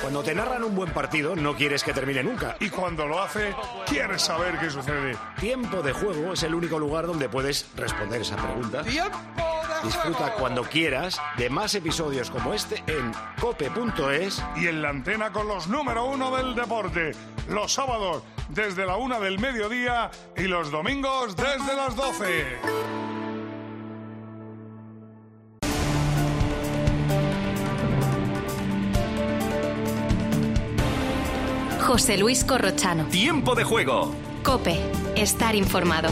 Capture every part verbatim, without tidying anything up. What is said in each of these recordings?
Cuando te narran un buen partido, no quieres que termine nunca. Y cuando lo hace, quieres saber qué sucede. Tiempo de Juego es el único lugar donde puedes responder esa pregunta. ¡Tiempo de Disfruta juego! cuando quieras de más episodios como este en cope punto es. Y en la antena con los número uno del deporte. Los sábados desde la una del mediodía y los domingos desde las doce. José Luis Corrochano. Tiempo de Juego. COPE. Estar informado.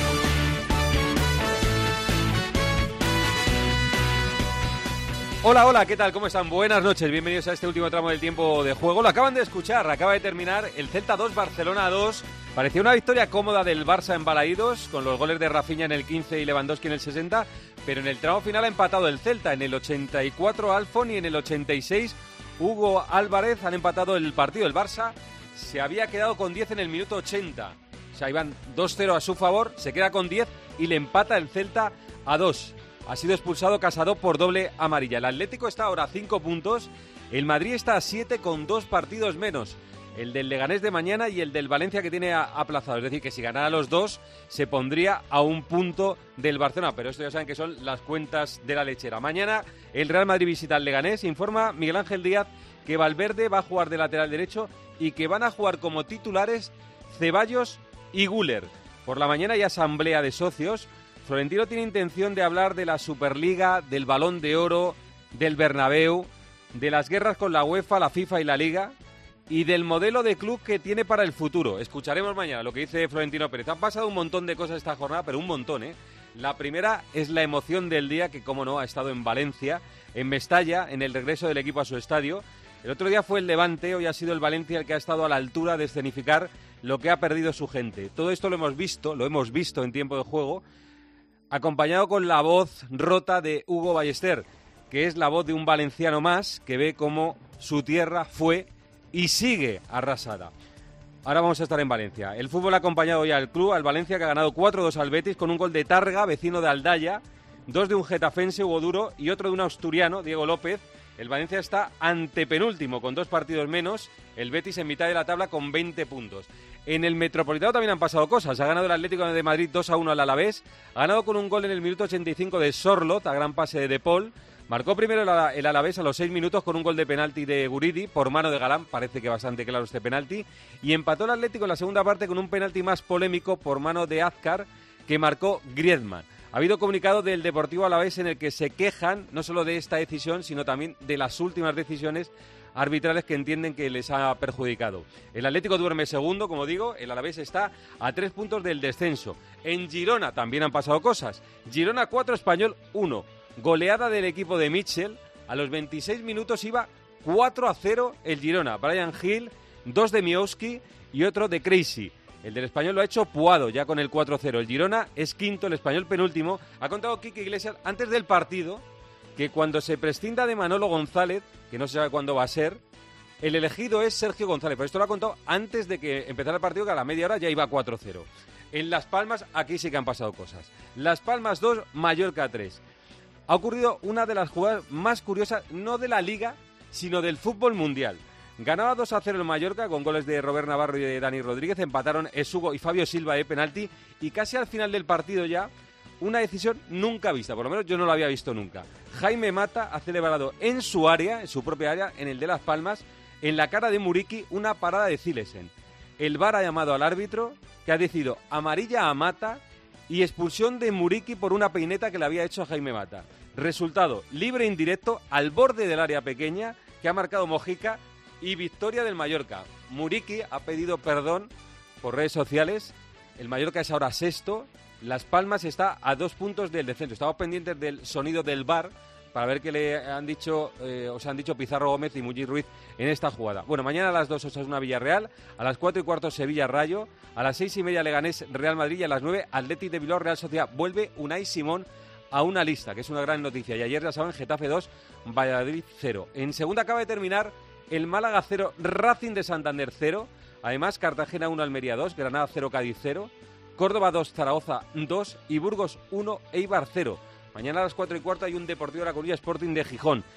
Hola, hola, ¿qué tal? ¿Cómo están? Buenas noches, bienvenidos a este último tramo del Tiempo de Juego. Lo acaban de escuchar, acaba de terminar el Celta dos, Barcelona dos. Parecía una victoria cómoda del Barça en Balaídos, con los goles de Rafinha en el quince y Lewandowski en el sesenta, pero en el tramo final ha empatado el Celta, en el ochenta y cuatro Alfon y en el ochenta y seis Hugo Álvarez han empatado el partido. El Barça se había quedado con diez en el minuto ochenta, o sea, iban dos cero a su favor, se queda con diez y le empata el Celta a dos. Ha sido expulsado Casado por doble amarilla. El Atlético está ahora a cinco puntos, el Madrid está a siete con dos partidos menos, el del Leganés de mañana y el del Valencia que tiene aplazado. Es decir, que si ganara los dos se pondría a un punto del Barcelona, pero esto ya saben que son las cuentas de la lechera. Mañana el Real Madrid visita al Leganés. Informa Miguel Ángel Díaz que Valverde va a jugar de lateral derecho y que van a jugar como titulares Ceballos y Güler. Por la mañana hay asamblea de socios. Florentino tiene intención de hablar de la Superliga, del Balón de Oro, del Bernabéu, de las guerras con la UEFA, la FIFA y la Liga y del modelo de club que tiene para el futuro. Escucharemos mañana lo que dice Florentino Pérez. Han pasado un montón de cosas esta jornada, pero un montón, ¿eh? La primera es la emoción del día, que como no, ha estado en Valencia, en Mestalla, en el regreso del equipo a su estadio. El otro día fue el Levante, hoy ha sido el Valencia el que ha estado a la altura de escenificar lo que ha perdido su gente. Todo esto lo hemos visto, lo hemos visto en Tiempo de Juego, acompañado con la voz rota de Hugo Ballester, que es la voz de un valenciano más que ve cómo su tierra fue y sigue arrasada. Ahora vamos a estar en Valencia. El fútbol ha acompañado ya al club, al Valencia, que ha ganado cuatro dos al Betis con un gol de Targa, vecino de Aldaya, dos de un getafense, Hugo Duro, y otro de un asturiano, Diego López. El Valencia está antepenúltimo con dos partidos menos, el Betis en mitad de la tabla con veinte puntos. En el Metropolitano también han pasado cosas. Ha ganado el Atlético de Madrid dos a uno al Alavés, ha ganado con un gol en el minuto ochenta y cinco de Sorloth, a gran pase de De Paul. Marcó primero el Alavés a los seis minutos con un gol de penalti de Guridi por mano de Galán, parece que bastante claro este penalti, y empató el Atlético en la segunda parte con un penalti más polémico por mano de Azcar que marcó Griezmann. Ha habido comunicado del Deportivo Alavés en el que se quejan no solo de esta decisión, sino también de las últimas decisiones arbitrales que entienden que les ha perjudicado. El Atlético duerme segundo, como digo, el Alavés está a tres puntos del descenso. En Girona también han pasado cosas. Girona cuatro, Español uno. Goleada del equipo de Mitchell. A los veintiséis minutos iba cuatro a cero el Girona. Brian Hill, dos de Miowski y otro de Crazy. El del Español lo ha hecho Puado, ya con el cuatro cero. El Girona es quinto, el Español penúltimo. Ha contado Quique Iglesias antes del partido que cuando se prescinda de Manolo González, que no se sabe cuándo va a ser, el elegido es Sergio González. Pero esto lo ha contado antes de que empezara el partido, que a la media hora ya iba cuatro cero. En Las Palmas, aquí sí que han pasado cosas. Las Palmas dos, Mallorca tres. Ha ocurrido una de las jugadas más curiosas, no de la Liga, sino del fútbol mundial. Ganaba dos a cero el Mallorca con goles de Robert Navarro y de Dani Rodríguez. Empataron Esugo y Fabio Silva de penalti. Y casi al final del partido ya, una decisión nunca vista. Por lo menos yo no la había visto nunca. Jaime Mata ha celebrado en su área, en su propia área, en el de Las Palmas, en la cara de Muriqui, una parada de Zilesen. El V A R ha llamado al árbitro, que ha decidido amarilla a Mata y expulsión de Muriqui por una peineta que le había hecho a Jaime Mata. Resultado, libre indirecto al borde del área pequeña, que ha marcado Mojica, y victoria del Mallorca. Muriqui ha pedido perdón por redes sociales. El Mallorca es ahora sexto. Las Palmas está a dos puntos del descenso. Estamos pendientes del sonido del V A R para ver qué le han dicho, eh, os han dicho Pizarro Gómez y Muñiz Ruiz en esta jugada. Bueno, mañana a las dos Osasuna Villarreal, a las cuatro y cuarto Sevilla Rayo, a las seis y media Leganés Real Madrid y a las nueve Athletic de Bilbao Real Sociedad. Vuelve Unai Simón a una lista, que es una gran noticia. Y ayer ya saben, Getafe dos, Valladolid cero. En segunda acaba de terminar el Málaga cero, Racing de Santander cero. Además, Cartagena uno, Almería dos, Granada cero, Cádiz cero, Córdoba dos, Zaragoza dos y Burgos uno, Eibar cero. Mañana a las cuatro y cuarto hay un Deportivo de La Coruña Sporting de Gijón.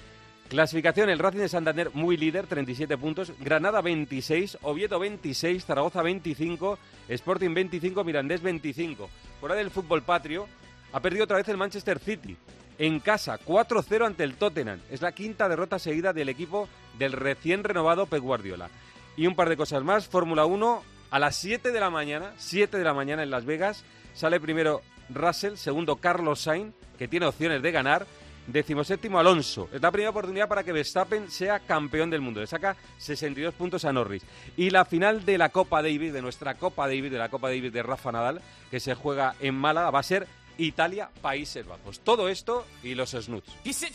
Clasificación, el Racing de Santander muy líder, treinta y siete puntos, Granada veintiséis, Oviedo veintiséis, Zaragoza veinticinco, Sporting veinticinco, Mirandés veinticinco. Fuera del fútbol patrio, ha perdido otra vez el Manchester City. En casa, cuatro cero ante el Tottenham. Es la quinta derrota seguida del equipo del recién renovado Pep Guardiola. Y un par de cosas más, Fórmula uno, a las siete de la mañana, siete de la mañana en Las Vegas, sale primero Russell, segundo Carlos Sainz, que tiene opciones de ganar, decimoséptimo Alonso. Es la primera oportunidad para que Verstappen sea campeón del mundo. Le saca sesenta y dos puntos a Norris. Y la final de la Copa Davis, de nuestra Copa Davis, de la Copa Davis de Rafa Nadal, que se juega en Málaga, va a ser Italia, Países Bajos. Todo esto y los snoots.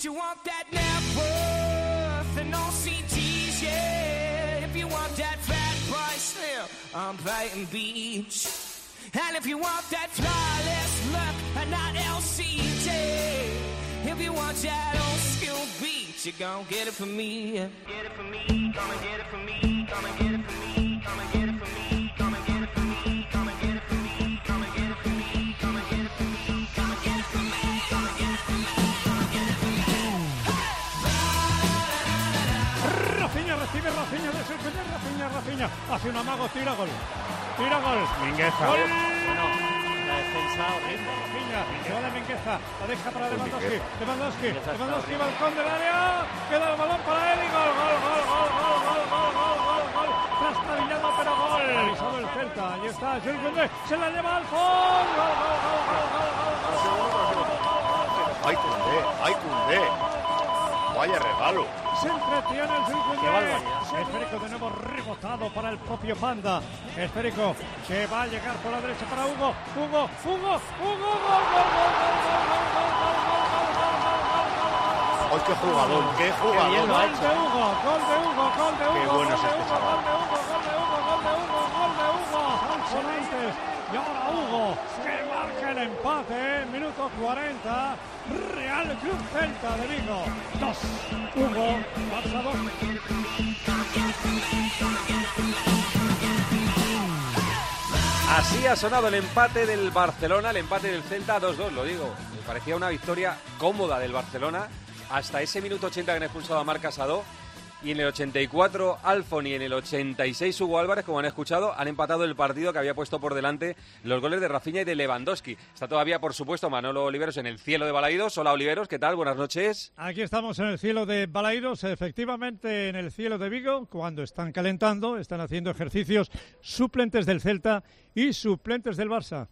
And if you want that flawless look and not L C D, if you want that old school beat, you gon' get it from me. Get it from me, come and get it from me, come and get it from me, come and get it from me, come and get it from me, come and get it from me, come and get it from me, come and get it from me, come and get it from me, come and get it from me, come and get it from me. Rafinha recibe, Rafinha de sorprender, Rafinha, Rafinha hace un amago, tira gol. Tira gol. Mingueza. Gol. Bueno, la defensa horrible. Rafinha, se va de Mingueza, la deja para Lewandowski. Lewandowski, Lewandowski, balcón del área. Queda el balón para él y gol, gol, gol, gol, gol, gol, gol, gol, gol, gol. Trastabillado, pero gol. Avisado el Celta. Ahí está, Jules Koundé, se la lleva al gol. Gol, gol, gol, gol, gol, gol, gol. ¡Ay, Koundé! ¡Ay, Koundé! ¡Vaya regalo! Se entretiene el Jules Koundé. Esférico de nuevo rebotado para el propio Panda. Esférico que va a llegar por la derecha para Hugo. Hugo, Hugo, Hugo, gol, gol, gol, gol, gol, gol, gol, gol, gol, gol, gol, gol, gol. ¡Ay, qué jugador! ¡Qué jugador! Gol de Hugo, gol de Hugo, gol de Hugo. Qué bueno es este chaval. Gol de Hugo, gol de Hugo, gol de Hugo, gol de Hugo. Alfonantes. Y ahora Hugo, que marca el empate, minuto cuarenta. Real Club Celta de Vigo, dos. Hugo, Barça dos. Así ha sonado el empate del Barcelona, el empate del Celta dos dos, lo digo. Me parecía una victoria cómoda del Barcelona hasta ese minuto ochenta que han expulsado a Marc Casado. Y en el ochenta y cuatro Alfon y en el ochenta y seis Hugo Álvarez, como han escuchado, han empatado el partido que había puesto por delante los goles de Rafinha y de Lewandowski. Está todavía, por supuesto, Manolo Oliveros en el cielo de Balaídos. Hola, Oliveros, ¿qué tal? Buenas noches. Aquí estamos en el cielo de Balaídos, efectivamente en el cielo de Vigo, cuando están calentando, están haciendo ejercicios suplentes del Celta y suplentes del Barça.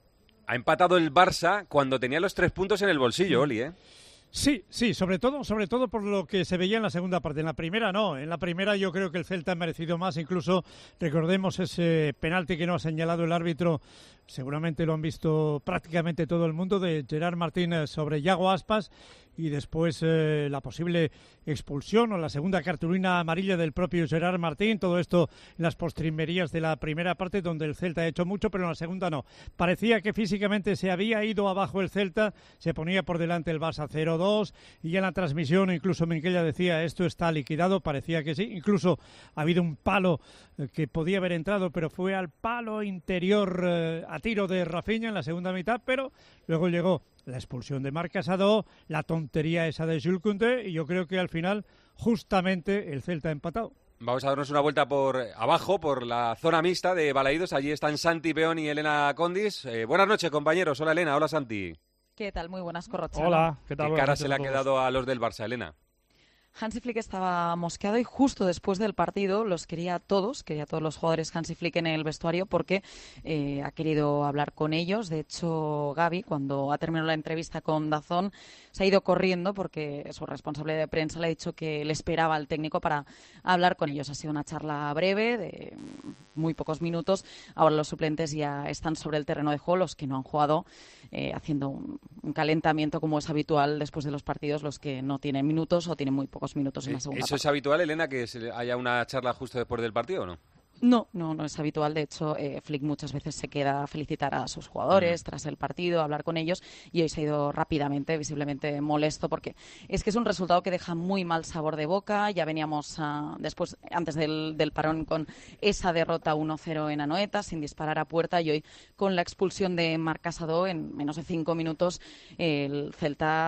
Ha empatado el Barça cuando tenía los tres puntos en el bolsillo, Oli, ¿eh? Sí, sí, sobre todo, sobre todo por lo que se veía en la segunda parte. En la primera no, en la primera yo creo que el Celta ha merecido más. Incluso recordemos ese penalti que no ha señalado el árbitro, seguramente lo han visto prácticamente todo el mundo, de Gerard Martín sobre Yago Aspas. Y después eh, la posible expulsión o la segunda cartulina amarilla del propio Gerard Martín. Todo esto en las postrimerías de la primera parte, donde el Celta ha hecho mucho, pero en la segunda no. Parecía que físicamente se había ido abajo el Celta, se ponía por delante el Barça cero dos, y ya en la transmisión incluso Minguella decía, esto está liquidado, parecía que sí. Incluso ha habido un palo eh, que podía haber entrado, pero fue al palo interior eh, a tiro de Rafinha en la segunda mitad, pero luego llegó la expulsión de Marc Casado, la tontería esa de Jules Koundé, y yo creo que al final justamente el Celta ha empatado. Vamos a darnos una vuelta por abajo, por la zona mixta de Balaídos. Allí están Santi Peón y Elena Condis. Eh, buenas noches, compañeros. Hola, Elena. Hola, Santi. ¿Qué tal? Muy buenas, Corrochano. Hola, ¿qué tal? ¿Qué cara se le ha quedado a los del Barça, Elena? Hansi Flick estaba mosqueado y justo después del partido los quería a todos, quería a todos los jugadores Hansi Flick en el vestuario porque eh, ha querido hablar con ellos. De hecho, Gavi, cuando ha terminado la entrevista con DAZN, se ha ido corriendo porque su responsable de prensa le ha dicho que le esperaba al técnico para hablar con ellos. Ha sido una charla breve de muy pocos minutos. Ahora los suplentes ya están sobre el terreno de juego, los que no han jugado, eh, haciendo un, un calentamiento como es habitual después de los partidos, los que no tienen minutos o tienen muy pocos minutos en la segunda ¿Eso parte. es habitual, Elena, que haya una charla justo después del partido o no? No, no, no es habitual. De hecho, eh, Flick muchas veces se queda a felicitar a sus jugadores mm. tras el partido, a hablar con ellos, y hoy se ha ido rápidamente, visiblemente molesto, porque es que es un resultado que deja muy mal sabor de boca. Ya veníamos uh, después, antes del, del parón, con esa derrota uno cero en Anoeta, sin disparar a puerta, y hoy con la expulsión de Marc Casado en menos de cinco minutos, eh, el Celta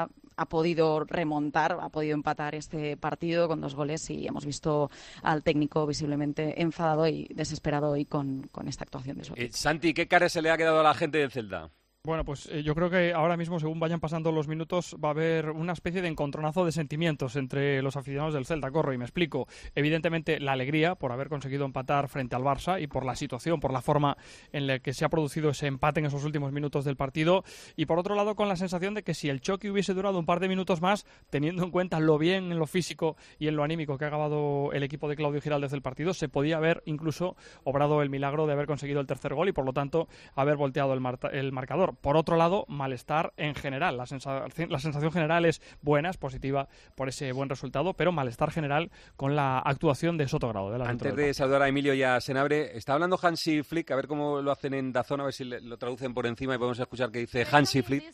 ha podido remontar, ha podido empatar este partido con dos goles y hemos visto al técnico visiblemente enfadado y desesperado hoy con, con esta actuación de su equipo. Eh, Santi, ¿qué cara se le ha quedado a la gente del Celta? Bueno, pues eh, yo creo que ahora mismo, según vayan pasando los minutos, va a haber una especie de encontronazo de sentimientos entre los aficionados del Celta. Corro y me explico. Evidentemente, la alegría por haber conseguido empatar frente al Barça y por la situación, por la forma en la que se ha producido ese empate en esos últimos minutos del partido. Y por otro lado, con la sensación de que si el choque hubiese durado un par de minutos más, teniendo en cuenta lo bien en lo físico y en lo anímico que ha acabado el equipo de Claudio Giraldez del partido, se podía haber incluso obrado el milagro de haber conseguido el tercer gol y, por lo tanto, haber volteado el, mar- el marcador. Por otro lado, malestar en general. La sensación, la sensación general es buena, es positiva por ese buen resultado, pero malestar general con la actuación de Sotogrado. De Antes de saludar a Emilio y a Senabre, está hablando Hansi Flick, a ver cómo lo hacen en DAZN, a ver si lo traducen por encima y podemos escuchar qué dice Hansi Flick.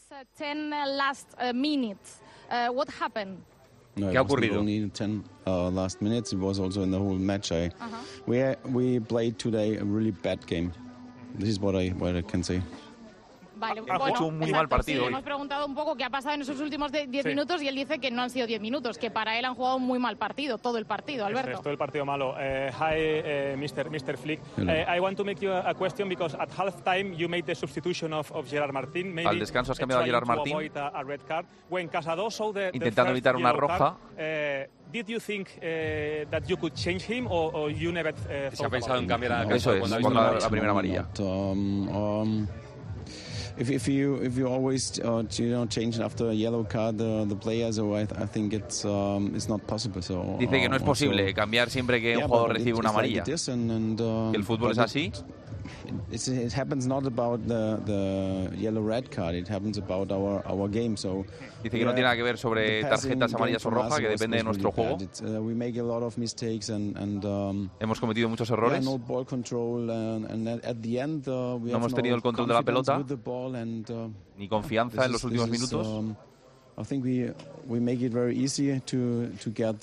No, ¿Qué ha ocurrido? Only ten uh, last minutes. It was also in the whole match. I, uh-huh. we we played today a really bad game. This is what I what I can say. Vale, ha bueno, hecho un muy exacto, mal partido. Sí, hoy. hemos preguntado un poco qué ha pasado en esos últimos diez sí. minutos y él dice que no han sido diez minutos, que para él han jugado un muy mal partido, todo el partido, Alberto. Es todo el partido malo. Uh, hi, uh, mister mister Flick. Uh, I want to make you a question because at halftime you made the substitution of, of Gerard Martín. Maybe Al descanso has cambiado a Gerard Martín. A, a red card. When Casado saw the, intentando the evitar una roja. Card, uh, did you think uh, that you could change him or, or you never uh, Se ha pensado en cambiar a no, Eso es, cuando la, la primera amarilla. Not, um, um, If, if you if you always uh, you know change after a yellow card uh, the players, so I, I think it's um, it's not possible. So dice que no es posible also, cambiar siempre que yeah, un jugador recibe una amarilla. Like and, and, uh, que el fútbol es así. It, it happens not about the the yellow red card. It happens about our our game. So dice que no tiene nada que ver sobre tarjetas amarillas o rojas, que depende de nuestro juego. Uh, we make a lot of mistakes and and um, hemos cometido muchos errores. Yeah, no ball control and, and at the end uh, we no hemos tenido el control de la pelota and, uh, ni confianza en los últimos is, minutos. Um, I think we we make it very easy to to get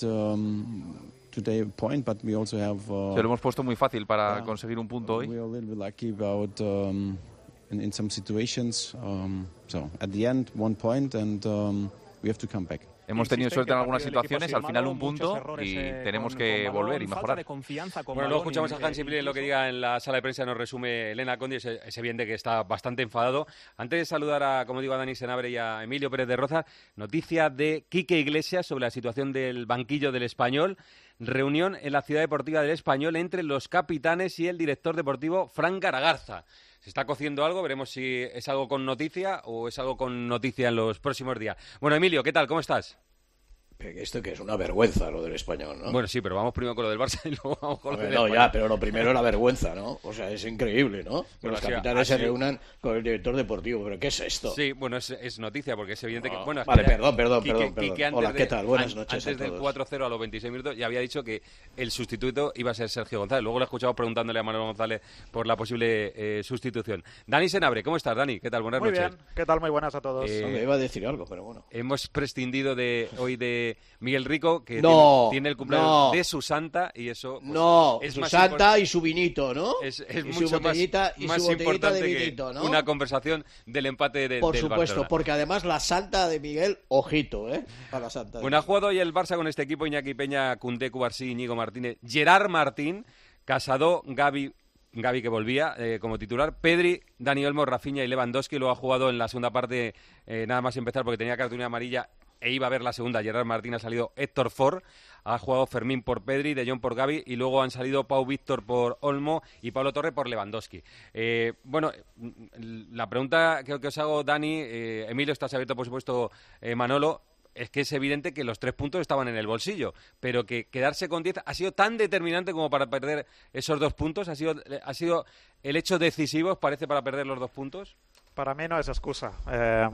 um, today a point, but we also have. Uh, Se lo hemos puesto muy fácil para yeah, conseguir un punto hoy. We are a little bit lucky about um, in, in some situations. Um, so at the end, one point, and um, we have to come back. Hemos tenido suerte en algunas situaciones, al final un punto y tenemos que volver y mejorar. Bueno, luego escuchamos a Hansi Flick, lo que diga en la sala de prensa nos resume Elena Condi, es, es evidente que está bastante enfadado. Antes de saludar a, como digo, a Dani Senabre y a Emilio Pérez de Roza, noticia de Quique Iglesias sobre la situación del banquillo del Español. Reunión en la Ciudad Deportiva del Español entre los capitanes y el director deportivo Fran Garagarza. Se está cociendo algo, veremos si es algo con noticia o es algo con noticia en los próximos días. Bueno, Emilio, ¿qué tal? ¿Cómo estás? Esto que es una vergüenza lo del Español, ¿no? Bueno, sí, pero vamos primero con lo del Barça y luego vamos con lo del No, Español. ya, pero lo primero es la vergüenza, ¿no? O sea, es increíble, ¿no? Que bueno, los así, capitanes así... se reúnan con el director deportivo. ¿Pero qué es esto? Sí, bueno, es, es noticia porque es evidente no. que... Bueno, vale, que ya... perdón, perdón, Quique, perdón. perdón. Quique Hola, ¿qué tal? Buenas de, noches Antes a todos. del cuatro cero a los veintiséis minutos ya había dicho que el sustituto iba a ser Sergio González. Luego le he escuchado preguntándole a Manuel González por la posible eh, sustitución. Dani Senabre, ¿cómo estás, Dani? ¿Qué tal? Buenas Muy noches. Muy bien, ¿qué tal? Muy buenas a todos. Eh, me iba a decir algo, pero bueno. Hemos prescindido de hoy de Miguel Rico, que no. tiene, tiene el cumpleaños No. de su santa y eso pues, no, es su más santa y su vinito, ¿no? Es, es y mucho su botellita, más, y más su botellita importante de vinito, ¿no? que una conversación del empate de, Por del supuesto, Barcelona. porque además la santa de Miguel, ojito, ¿eh? A la santa. Bueno, ha jugado hoy el Barça con este equipo: Iñaki Peña, Koundé, Cubarsí, Íñigo Martínez, Gerard Martín, Casado, Gavi, Gavi que volvía eh, como titular, Pedri, Dani Olmo, Rafinha y Lewandowski. Luego ha jugado en la segunda parte, eh, nada más empezar porque tenía cartulina amarilla e iba a ver la segunda. Gerard Martín, ha salido Héctor Ford, ha jugado Fermín por Pedri, De Jong por Gavi y luego han salido Pau Víctor por Olmo y Pablo Torre por Lewandowski. Eh, bueno, la pregunta que, que os hago, Dani, eh, Emilio, estás abierto, por supuesto, eh, Manolo, es que es evidente que los tres puntos estaban en el bolsillo, pero que quedarse con diez ha sido tan determinante como para perder esos dos puntos, ha sido, ha sido el hecho decisivo, parece, para perder los dos puntos. Para mí no es excusa. Eh,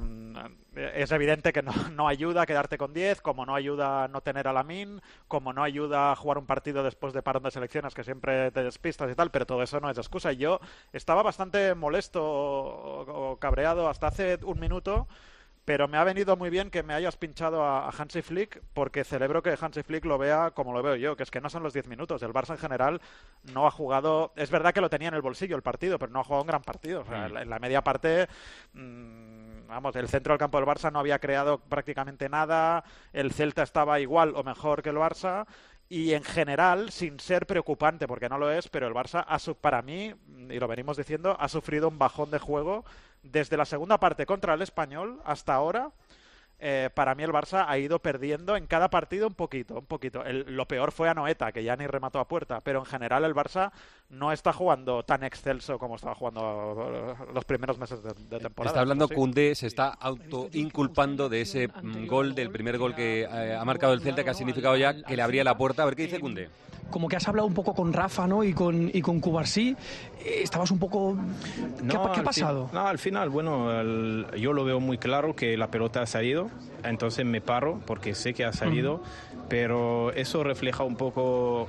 es evidente que no, no ayuda a quedarte con diez, como no ayuda a no tener a Lamine, como no ayuda a jugar un partido después de parón de selecciones que siempre te despistas y tal, pero todo eso no es excusa. Yo estaba bastante molesto o, o cabreado hasta hace un minuto, pero me ha venido muy bien que me hayas pinchado a, a Hansi Flick, porque celebro que Hansi Flick lo vea como lo veo yo, que es que no son los diez minutos. El Barça en general no ha jugado, es verdad que lo tenía en el bolsillo el partido, pero no ha jugado un gran partido. O sea, en, la, en la media parte, mmm, vamos, el centro del campo del Barça no había creado prácticamente nada, el Celta estaba igual o mejor que el Barça. Y en general, sin ser preocupante, porque no lo es, pero el Barça, ha, para mí, y lo venimos diciendo, ha sufrido un bajón de juego desde la segunda parte contra el Español hasta ahora. Eh, para mí el Barça ha ido perdiendo en cada partido un poquito, un poquito. El, lo peor fue Anoeta, que ya ni remató a puerta, pero en general el Barça no está jugando tan excelso como estaba jugando los primeros meses de, de temporada. Está hablando ¿sí? Koundé, se está autoinculpando de ese gol, del primer gol que eh, ha marcado el Celta, que ha significado ya que le abría la puerta. A ver qué dice Koundé. Como que has hablado un poco con Rafa, ¿no? Y con, y con Cubarsí. Estabas un poco... ¿Qué, no, ¿qué ha pasado? Fin, no, al final, bueno, el, yo lo veo muy claro que la pelota ha salido, entonces me paro porque sé que ha salido, uh-huh. pero eso refleja un poco...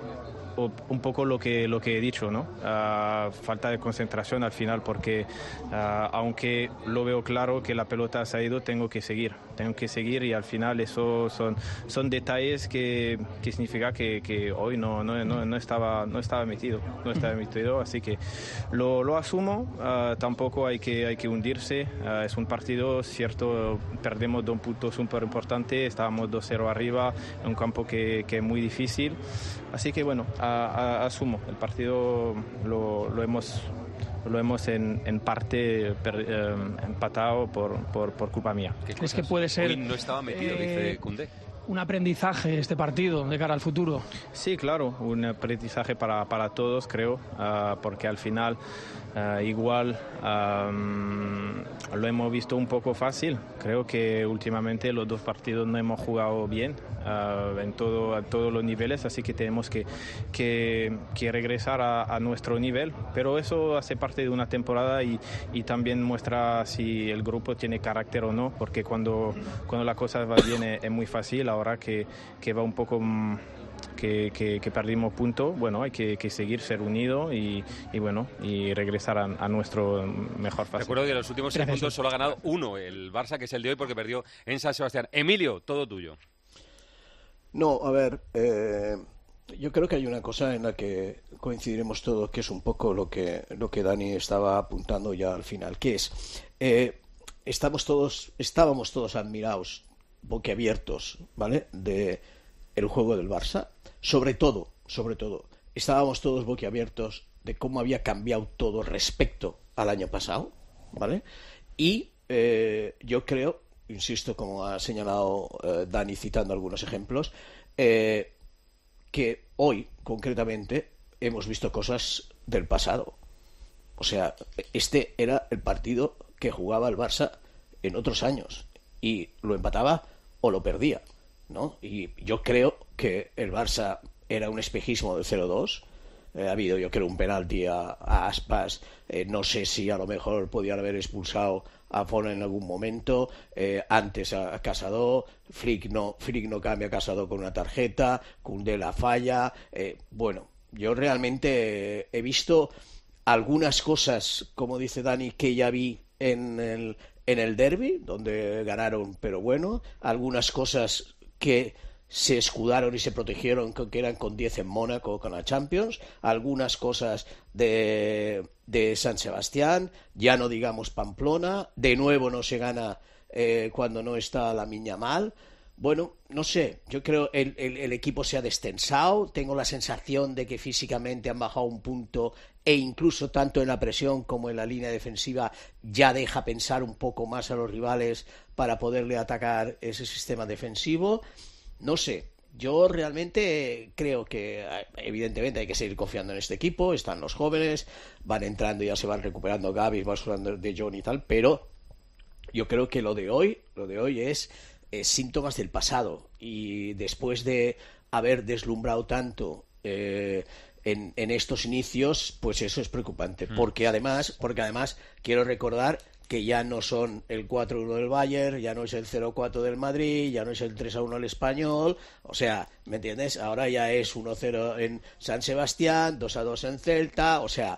un poco lo que lo que he dicho, ¿no? Uh, falta de concentración al final, porque uh, aunque lo veo claro que la pelota ha salido, tengo que seguir, tengo que seguir y al final eso son son detalles que, que significa que, que hoy no, no, no, no estaba no estaba metido, no estaba metido, así que lo, lo asumo. Uh, tampoco hay que hay que hundirse. Uh, es un partido cierto, perdemos dos puntos súper importantes, estábamos dos cero arriba, en un campo que, que es muy difícil, así que bueno, a, a, asumo, el partido lo, lo hemos lo hemos en, en parte per, eh, empatado por, por, por culpa mía. ¿Crees que puede ser? Uy, no estaba metido, eh, dice Koundé. Un aprendizaje este partido de cara al futuro. Sí, claro, un aprendizaje para, para todos, creo, uh, porque al final uh, igual um, lo hemos visto un poco fácil. Creo que últimamente los dos partidos no hemos jugado bien uh, en, todo, a todos los niveles, así que tenemos que, que, que regresar a, a nuestro nivel, pero eso hace parte de una temporada y, y también muestra si el grupo tiene carácter o no, porque cuando, cuando la cosa va bien es, es muy fácil. Ahora que, que va un poco que, que, que perdimos punto, bueno, hay que, que seguir, ser unido y, y bueno, y regresar a, a nuestro mejor fase. Recuerdo que de los últimos seis puntos solo ha ganado uno el Barça, que es el de hoy, porque perdió en San Sebastián. Emilio, todo tuyo. No, a ver, eh, yo creo que hay una cosa en la que coincidiremos todos, que es un poco lo que, lo que Dani estaba apuntando ya al final, que es, eh, estamos todos, estábamos todos admirados, boquiabiertos, ¿vale?, de el juego del Barça, sobre todo, sobre todo, estábamos todos boquiabiertos de cómo había cambiado todo respecto al año pasado, ¿vale? Y eh, yo creo, insisto, como ha señalado eh, Dani citando algunos ejemplos, eh, que hoy, concretamente, hemos visto cosas del pasado. O sea, este era el partido que jugaba el Barça en otros años y lo empataba o lo perdía, ¿no? Y yo creo que el Barça era un espejismo del cero dos. Eh, ha habido, yo creo, un penalti a, a Aspas. Eh, no sé si a lo mejor podían haber expulsado a Fona en algún momento. Eh, antes a, a Casado. Flick no, Flick no cambia a Casado con una tarjeta. Koundé la falla. Eh, bueno, yo realmente eh, he visto algunas cosas, como dice Dani, que ya vi en el, en el derbi, donde ganaron, pero bueno. Algunas cosas que se escudaron y se protegieron, que eran con diez en Mónaco con la Champions, algunas cosas de, de San Sebastián, ya no digamos Pamplona, de nuevo no se gana eh, cuando no está Lamine Yamal. Bueno, no sé, yo creo el, el, el equipo se ha destensado, tengo la sensación de que físicamente han bajado un punto e incluso tanto en la presión como en la línea defensiva ya deja pensar un poco más a los rivales para poderle atacar ese sistema defensivo. No sé, yo realmente creo que evidentemente hay que seguir confiando en este equipo, están los jóvenes, van entrando y ya se van recuperando Gavi, van hablando de John y tal, pero yo creo que lo de hoy, lo de hoy es, es síntomas del pasado y después de haber deslumbrado tanto eh, en, en estos inicios, pues eso es preocupante, mm. porque además, porque además quiero recordar que ya no son el cuatro uno del Bayern, ya no es el cero cuatro del Madrid, ya no es el tres a uno el Español, o sea, ¿me entiendes? Ahora ya es uno cero en San Sebastián, dos a dos en Celta, o sea,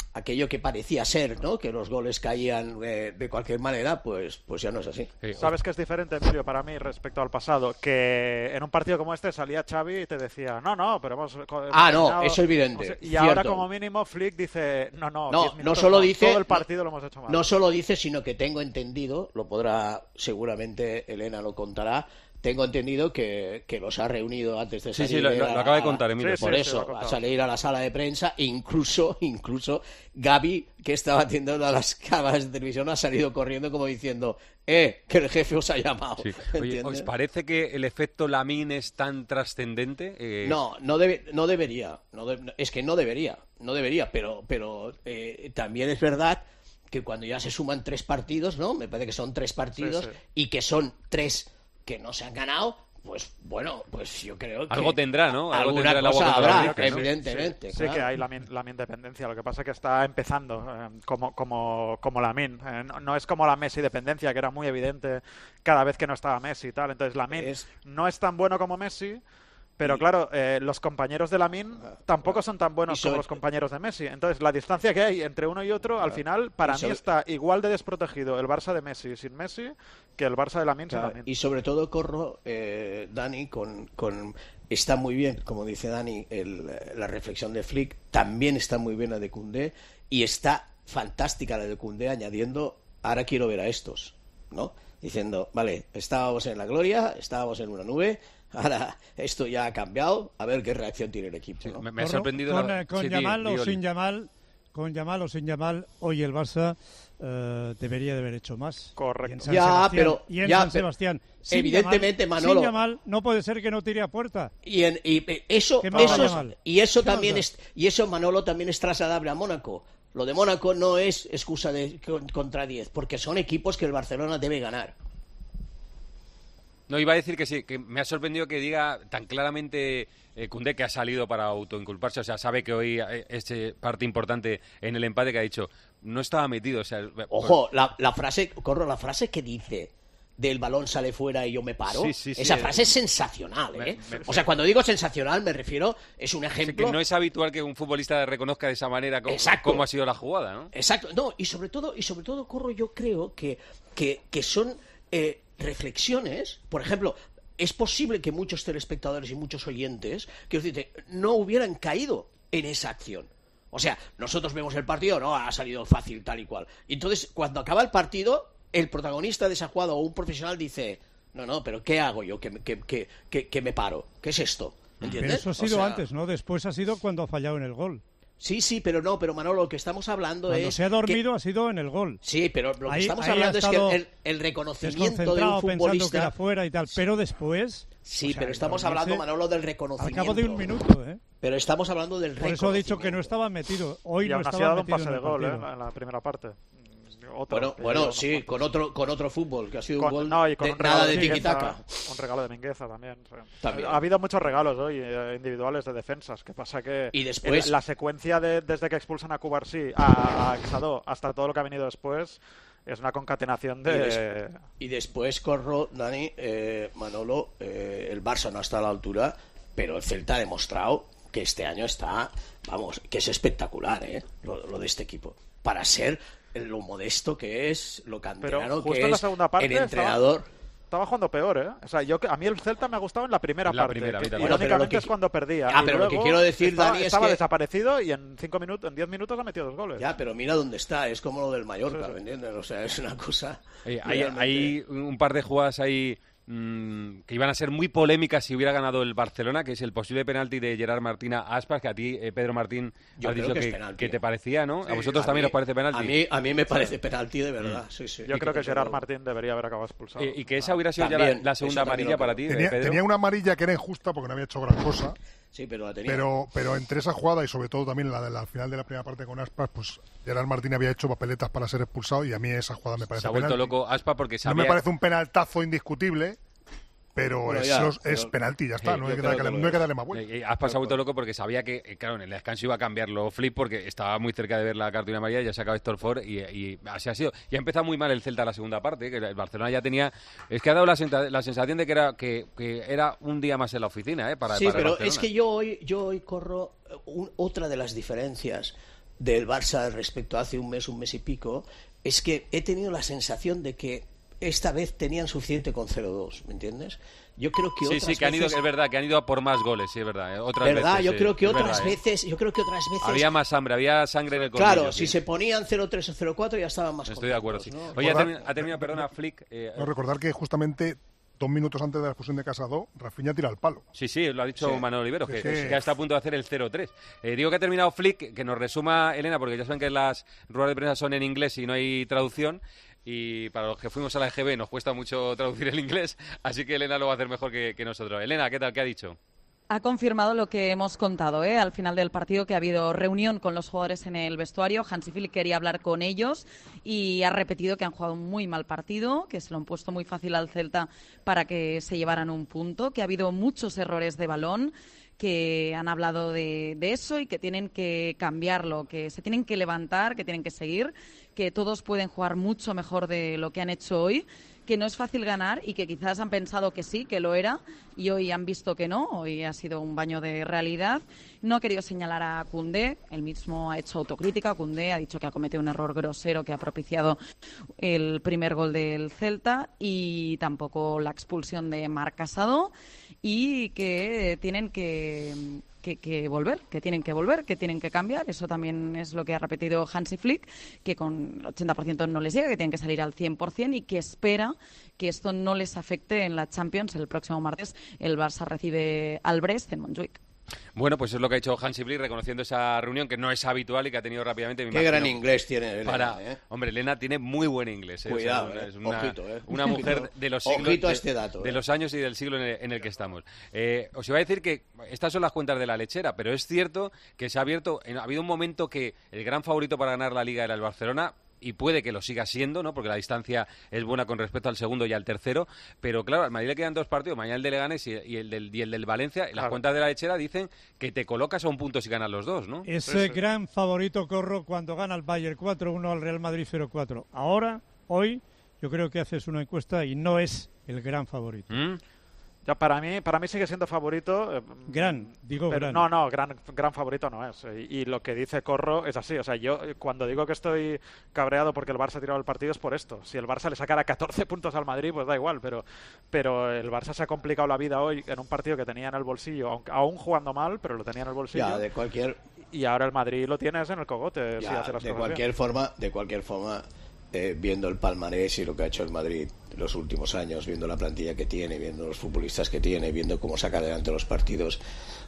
aquello que parecía ser, ¿no? Que los goles caían eh, de cualquier manera, pues, pues ya no es así. Sí. ¿Sabes qué es diferente, Emilio, para mí respecto al pasado? Que en un partido como este salía Xavi y te decía, no, no, pero hemos... hemos ah, no, terminado... eso es evidente. O sea, y cierto. ahora como mínimo Flick dice, no, no, no, minutos, no solo no, dice... todo el partido lo hemos hecho mal. No solo dice, sino que tengo entendido, lo podrá, seguramente Elena lo contará, tengo entendido que, que los ha reunido antes de salir. Sí, sí, lo, a, lo acaba de contar, Emilio. Sí, por sí, eso, sí, a salir a la sala de prensa, incluso, incluso Gavi, que estaba atendiendo a las cámaras de televisión, ha salido corriendo como diciendo, eh, que el jefe os ha llamado. Sí. Oye, ¿os parece que el efecto Lamine es tan trascendente? Eh... No, no, debe, no debería. No de, es que no debería, no debería, pero, pero eh, también es verdad que cuando ya se suman tres partidos, ¿no? Me parece que son tres partidos sí, sí. y que son tres que no se han ganado, pues bueno, pues yo creo que... Algo tendrá, ¿no? Algo alguna tendrá cosa habrá, rica, ¿no? evidentemente. Sí, claro. sí que hay la, la independencia, lo que pasa es que está empezando eh, como, como, como Lamine. Eh, no, no es como la Messi dependencia, que era muy evidente cada vez que no estaba Messi y tal. Entonces Lamine es... no es tan bueno como Messi, pero claro, eh, los compañeros de Lamine tampoco son tan buenos sobre... como los compañeros de Messi. Entonces, la distancia que hay entre uno y otro, al final, para sobre... mí está igual de desprotegido el Barça de Messi sin Messi que el Barça de Lamine claro, sin Lamine. Y sobre todo, Corro, eh, Dani, con, con está muy bien, como dice Dani, el, la reflexión de Flick, también está muy bien la de Koundé, y está fantástica la de Koundé añadiendo, ahora quiero ver a estos, ¿no? Diciendo, vale, estábamos en la gloria, estábamos en una nube... Ahora, esto ya ha cambiado, a ver qué reacción tiene el equipo, ¿no? Sí, me, me ha sorprendido... Con, la... con sí, Yamal di, o di, sin Yamal, con Yamal o sin Yamal, hoy el Barça eh, debería de haber hecho más. Correcto. Ya, pero... Y en ya, San Sebastián. Sin evidentemente, Yamal, Manolo... Sin Yamal no puede ser que no tire a puerta. Y, en, y eso, eso es, y eso también es... Y eso, Manolo, también es trasladable a Mónaco. Lo de Mónaco no es excusa de contra diez, porque son equipos que el Barcelona debe ganar. No, iba a decir que sí, que me ha sorprendido que diga tan claramente eh, Koundé que ha salido para autoinculparse, o sea, sabe que hoy es eh, parte importante en el empate que ha dicho, no estaba metido, o sea... Ojo, pues... la, la frase, Corro, la frase que dice del balón sale fuera y yo me paro, sí, sí, sí, esa sí, frase es sensacional, ¿eh? Me, me, o sea, cuando digo sensacional me refiero, es un ejemplo... Sí, que no es habitual que un futbolista reconozca de esa manera cómo, cómo ha sido la jugada, ¿no? Exacto, no, y sobre todo, y sobre todo, Corro, yo creo que, que, que son... Eh, reflexiones, por ejemplo, es posible que muchos telespectadores y muchos oyentes, quiero decirte, no hubieran caído en esa acción. O sea, nosotros vemos el partido, no, ha salido fácil, tal y cual. Y entonces, cuando acaba el partido, el protagonista de esa jugada o un profesional dice, no, no, pero ¿qué hago yo? Que, que, que, que, que me paro. ¿Qué es esto? ¿Entiendes? Pero eso ha sido o sea... antes, ¿no? Después ha sido cuando ha fallado en el gol. Sí, sí, pero no, pero Manolo, lo que estamos hablando Cuando es... se ha dormido que... ha sido en el gol. Sí, pero lo que ahí, estamos ahí hablando es que el, el de reconocimiento un futbolista... pensando que era fuera y tal, pero después... Sí, o sea, pero estamos hablando, Manolo, del reconocimiento. Al cabo de un minuto, ¿eh? Pero estamos hablando del reconocimiento. Por eso he dicho que no estaba metido. Hoy y no aún estaba así ha dado un metido pase en de el gol, ¿eh? partido. En la primera parte. Otro, bueno, bueno sí, con otro con otro fútbol, que ha sido con, un gol no, y con de, un regalo nada de de tiquitaca. Un regalo de Mingueza también, sí. también. Ha habido muchos regalos hoy eh, individuales de defensas, que pasa que y después... el, la secuencia de, desde que expulsan a Cubarsí a, a Exadó hasta todo lo que ha venido después es una concatenación de... Y, des y después, Corro, Dani, eh, Manolo, eh, el Barça no está a la altura, pero el Celta ha demostrado que este año está, vamos, que es espectacular, ¿eh? Lo, lo de este equipo. Para ser lo modesto que es, lo canterano que es, parte el entrenador... Estaba, estaba jugando peor, ¿eh? O sea, yo, a mí el Celta me ha gustado en la primera la parte. Primera, que, bueno, irónicamente que, es cuando perdía. Ah, pero lo que quiero decir, estaba, Dani, es estaba que... desaparecido y en cinco minutos, en diez minutos ha metido dos goles. Ya, pero mira dónde está, es como lo del Mallorca, ¿me entiendes? O sea, es una cosa... Oye, hay, hay un par de jugadas ahí mmm, que iban a ser muy polémicas si hubiera ganado el Barcelona, que es el posible penalti de Gerard Martín a Aspas, que a ti, eh, Pedro Martín, yo has dicho que, que, penalti, que te parecía, ¿no? Sí, ¿A vosotros a también mí, os parece penalti? A mí, a mí me parece penalti de verdad, sí, sí. Yo y creo que, que Gerard no... Martín debería haber acabado expulsado. Eh, y que esa hubiera sido también, ya la, la segunda amarilla para ti, tenía, Pedro. Tenía una amarilla que era injusta porque no había hecho gran cosa. Sí, pero la tenía. Pero, pero entre esa jugada y sobre todo también la de la final de la primera parte con Aspas, pues Gerard Martín había hecho papeletas para ser expulsado y a mí esa jugada me parece Se ha vuelto penalti. loco Aspas porque sabía... No me parece un penaltazo indiscutible, pero bueno, es, ya, los, pero, es penalti, ya está, sí, no, hay que darle, que no hay que darle más vuelta. Eh, eh, Aspas se ha vuelto loco porque sabía que, eh, claro, en el descanso iba a cambiarlo Flip porque estaba muy cerca de ver la cartulina amarilla, ya sacaba Héctor Ford y, y así ha sido. Y ha empezado muy mal el Celta la segunda parte, que el Barcelona ya tenía... Es que ha dado la, senta, la sensación de que era que, que era un día más en la oficina, ¿eh? Para, sí, para pero Barcelona. Es que yo hoy, yo hoy corro un, otra de las diferencias del Barça respecto a hace un mes, un mes y pico, es que he tenido la sensación de que esta vez tenían suficiente con cero dos, ¿me entiendes? Yo creo que sí, otras sí, que han ido, veces... es verdad, que han ido a por más goles, sí, es verdad. ¿eh? Otras ¿Verdad? veces, yo sí, creo que es otras verdad, ¿eh? veces, yo creo que otras veces... Había más hambre, había sangre en el colmillo. Claro, sí. si se ponían cero tres o cero cuatro ya estaban más Estoy de acuerdo, sí. ¿no? Oye, ha terminado, ha terminado, perdona, Flick... Eh, no, recordar que justamente dos minutos antes de la expulsión de Casado, Rafinha tira el palo. Sí, sí, lo ha dicho sí. Manuel Olivero, que, sí. que está a punto de hacer el cero tres. Eh, digo que ha terminado Flick, que nos resuma Elena, porque ya saben que las ruedas de prensa son en inglés y no hay traducción. Y para los que fuimos a la E G B nos cuesta mucho traducir el inglés, así que Elena lo va a hacer mejor que, que nosotros. Elena, ¿qué tal? ¿Qué ha dicho? Ha confirmado lo que hemos contado ¿eh? al final del partido, que ha habido reunión con los jugadores en el vestuario. Hansi Flick quería hablar con ellos y ha repetido que han jugado un muy mal partido, que se lo han puesto muy fácil al Celta para que se llevaran un punto, que ha habido muchos errores de balón, que han hablado de, de eso y que tienen que cambiarlo, que se tienen que levantar, que tienen que seguir, que todos pueden jugar mucho mejor de lo que han hecho hoy, que no es fácil ganar y que quizás han pensado que sí, que lo era, y hoy han visto que no, hoy ha sido un baño de realidad. No ha querido señalar a Koundé, él mismo ha hecho autocrítica. Koundé ha dicho que ha cometido un error grosero que ha propiciado el primer gol del Celta, y tampoco la expulsión de Marc Casado, y que tienen que... Que, que volver, que tienen que volver, que tienen que cambiar. Eso también es lo que ha repetido Hansi Flick, que con el ochenta por ciento no les llega, que tienen que salir al cien por ciento y que espera que esto no les afecte en la Champions. El próximo martes el Barça recibe al Brest en Montjuic. Bueno, pues es lo que ha hecho Hansi Flick, reconociendo esa reunión que no es habitual y que ha tenido rápidamente. Qué gran inglés tiene Elena. Para... ¿eh? Hombre, Elena tiene muy buen inglés. ¿eh? Cuidado, o sea, eh. es una, Ojito, eh. una mujer de los siglos, Ojito a este dato, de, de eh. los años y del siglo en el, en el que estamos. Eh, os iba a decir que estas son las cuentas de la lechera, pero es cierto que se ha abierto, ha habido un momento que el gran favorito para ganar la Liga era el Barcelona, y puede que lo siga siendo, ¿no? Porque la distancia es buena con respecto al segundo y al tercero, pero claro, al Madrid le quedan dos partidos, mañana el de Leganés y, y, el, del, y el del Valencia, y las Claro. cuentas de la lechera dicen que te colocas a un punto si ganas los dos, ¿no? Ese gran favorito, Corro, cuando gana el Bayern cuatro uno al Real Madrid cero cuatro. Ahora, hoy, yo creo que haces una encuesta y no es el gran favorito. ¿Mm? Ya, para mí, para mí sigue siendo favorito. Eh, Gran, digo pero gran. No, no, gran, gran favorito no es. Y, y lo que dice Corro es así. O sea, yo eh, cuando digo que estoy cabreado porque el Barça ha tirado el partido es por esto. Si el Barça le sacara catorce puntos al Madrid, pues da igual. Pero, pero el Barça se ha complicado la vida hoy en un partido que tenía en el bolsillo, aunque, aún jugando mal, pero lo tenía en el bolsillo. Ya, de cualquier... Y ahora el Madrid lo tienes en el cogote. Ya, si hace las de cosas cualquier bien. forma, de cualquier forma, eh, viendo el palmarés y lo que ha hecho el Madrid los últimos años, viendo la plantilla que tiene, viendo los futbolistas que tiene, viendo cómo saca adelante los partidos,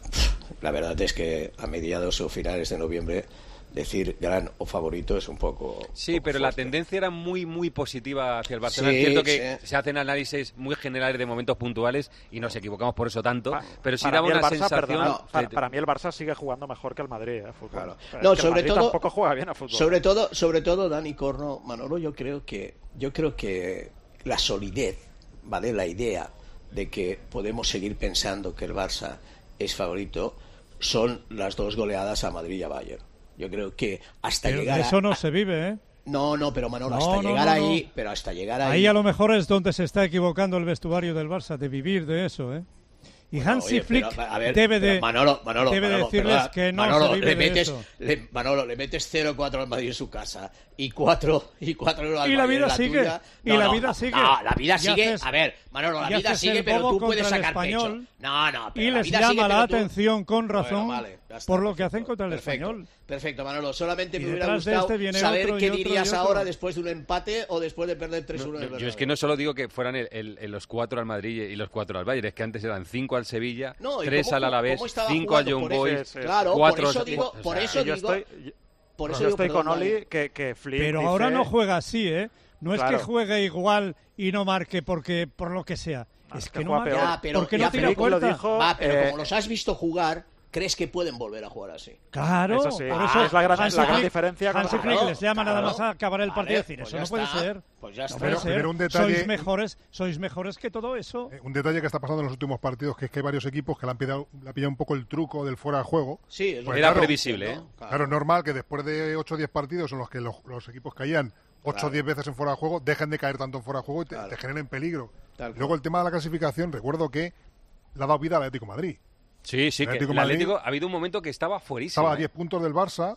la verdad es que a mediados o finales de noviembre decir gran o favorito es un poco... Sí, poco pero la fuerte. tendencia era muy, muy positiva hacia el Barcelona. Sí, es cierto que sí. se hacen análisis muy generales de momentos puntuales y nos equivocamos por eso tanto, pero sí Para daba mí el una Barça, sensación... perdona, No, para, te- para mí el Barça sigue jugando mejor que el Madrid, ¿eh? Fútbol. Claro. Pero No, es que el sobre Madrid todo, tampoco juega bien a fútbol. sobre todo, sobre todo, Dani Corno, Manolo, yo creo que, yo creo que la solidez, ¿vale? La idea de que podemos seguir pensando que el Barça es favorito son las dos goleadas a Madrid y a Bayern. Yo creo que hasta Pero llegar de eso a... no se vive, ¿eh? No, no, pero Manolo, No, hasta no, llegar no, ahí, no. pero hasta llegar ahí... Ahí a lo mejor es donde se está equivocando el vestuario del Barça, de vivir de eso, ¿eh? Y Bueno, Hansi oye, Flick pero, a ver, debe pero de, Manolo, Manolo, debe Manolo, decirles perdona, que no Manolo, se vive le de metes, eso. le- Manolo, le metes cero cuatro al Madrid en su casa y cuatro y cuatro al Y la Bayern vida en la sigue, tuya. y No, la no, vida sigue. No, la vida Y sigue. haces- a ver, Manolo, la y vida haces sigue, el pero bobo tú puedes contra el sacar Español, pecho. No, no, pero Y la les vida llama sigue, la pero tú- atención con razón Bueno, vale, ya está, por lo que perfecto, hacen contra el perfecto, Español. Perfecto, Manolo. Solamente Y me hubiera detrás de gustado este viene saber otro y qué otro y dirías otro. ahora después de un empate o después de perder tres uno en el Yo es Bernabéu. que no solo digo que fueran el- el- el- los cuatro al Madrid y los cuatro al Bayern, es que antes eran cinco al Sevilla, No, ¿y tres cómo- al Alavés, cómo estaba cinco al jugando? Young Por eso- Boys, sí, sí. Claro, cuatro... por eso o digo- sea, por eso yo digo- estoy, por eso yo digo, estoy perdón, con Oli Dani. que, que Flick Pero dice- ahora no juega así, ¿eh? No es Claro. que juegue igual y no marque porque por lo que sea. Es que, que no juega marca. peor. Ya, pero, porque ya, no tira pero- puerta. dijo, Va, pero eh, como los has visto jugar, ¿crees que pueden volver a jugar así? Claro, Eso sí, por ah, eso es la gran- Hansi la gran Flick- diferencia con- Hansi Flick Claro, les llama nada claro. más a acabar el partido y Vale, decir, pues eso ya no puede está, ser. pues ya No está. puede Pero- ser. pero un detalle- Sois mejores, sois mejores que todo eso. Eh, Un detalle que está pasando en los últimos partidos, que es que hay varios equipos que le han pillado, le ha pillado un poco el truco del fuera de juego. Sí, es Pues Era claro, previsible, ¿eh? Claro, es normal que después de ocho o diez partidos en los que los, los equipos caían ocho o diez veces en fuera de juego, dejen de caer tanto en fuera de juego y te, Claro. te generen peligro. Tal cual. Luego el tema de la clasificación, recuerdo que le ha dado vida al Atlético de Madrid. Sí, sí, que Atlético el Madrid- Atlético ha habido un momento que estaba fuerísimo. Estaba a ¿eh? diez puntos del Barça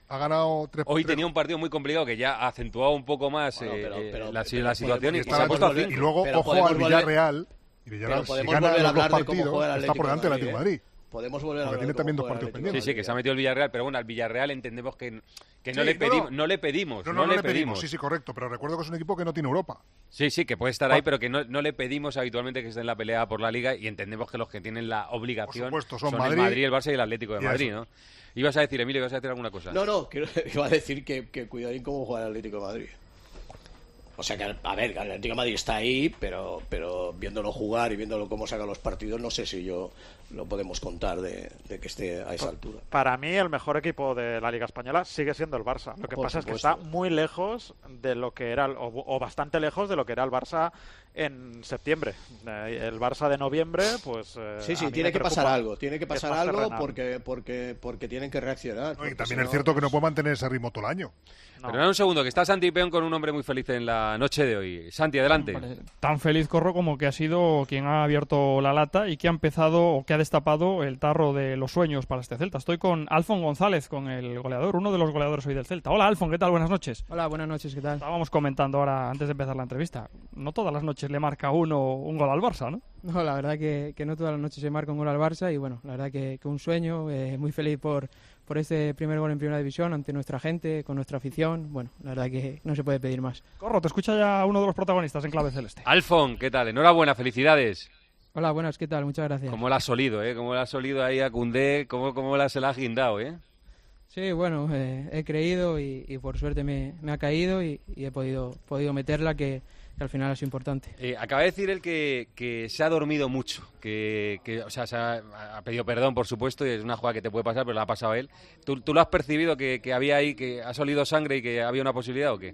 Ha ganado tres. Hoy tres... tenía un partido muy complicado que ya ha acentuado un poco más bueno, pero, eh, pero, la, pero, la situación y, y se ha puesto a cinco. Y luego, pero ojo al Villarreal. Y Villarreal, si gana los dos partidos, está por delante del Atlético de Madrid. Podemos volver a Porque tiene también dos partidos pendientes. Sí, sí, que se ha metido el Villarreal, pero bueno, al Villarreal entendemos que, que no, sí, le pedimos, no, no. no le pedimos. No, no, no, no le le pedimos. pedimos. Sí, sí, correcto, pero recuerdo que es un equipo que no tiene Europa. Sí, sí, que puede estar ahí, pero que no, no le pedimos habitualmente que esté en la pelea por la Liga y entendemos que los que tienen la obligación supuesto, son, son Madrid, el Madrid, el Barça y el Atlético de y Madrid, eso. ¿no? Ibas a decir, Emilio, ibas a decir alguna cosa. No, no, quiero, iba a decir que, que cuidadín cómo juega el Atlético de Madrid. O sea que, a ver, el Atlético de Madrid está ahí, pero, pero viéndolo jugar y viéndolo cómo saca los partidos, no sé si yo lo podemos contar de, de que esté a esa altura. Para mí, el mejor equipo de la Liga Española sigue siendo el Barça. Lo que Por pasa supuesto. es que está muy lejos de lo que era, o, o bastante lejos de lo que era el Barça en septiembre. Eh, el Barça de noviembre, pues... Eh, sí, sí, tiene que pasar algo. Tiene que pasar algo porque, porque, porque tienen que reaccionar. No, y también si es no, cierto pues... que no puede mantener ese ritmo todo el año. No. Pero un segundo, que está Santi Peón con un hombre muy feliz en la noche de hoy. Santi, adelante. Vale. Tan feliz Corro como que ha sido quien ha abierto la lata y que ha empezado o que ha destapado el tarro de los sueños para este Celta. Estoy con Alfon González, con el goleador, uno de los goleadores hoy del Celta. Hola Alfon, ¿qué tal? Buenas noches. Hola, buenas noches, ¿qué tal? Estábamos comentando ahora, antes de empezar la entrevista, no todas las noches le marca uno un gol al Barça, ¿no? No, la verdad que, que no todas las noches se marca un gol al Barça y bueno, la verdad que, que un sueño, eh, muy feliz por, por este primer gol en Primera División ante nuestra gente, con nuestra afición, bueno, la verdad que no se puede pedir más. Corro, te escucha ya uno de los protagonistas en Clave Celeste. Alfon, ¿qué tal? Enhorabuena, felicidades. Hola, buenas, ¿qué tal? Muchas gracias. ¿Cómo la has solido, eh? ¿Cómo la has solido ahí a Koundé? ¿Cómo, cómo la se la has guindado, eh? Sí, bueno, eh, he creído y, y por suerte me, me ha caído y, y he podido, podido meterla, que, que al final es importante. Eh, acaba de decir él que, que se ha dormido mucho, que, que o sea, se ha, ha pedido perdón, por supuesto, y es una jugada que te puede pasar, pero la ha pasado él. ¿Tú, tú lo has percibido, que, que había ahí, que ha solido sangre y que había una posibilidad o qué?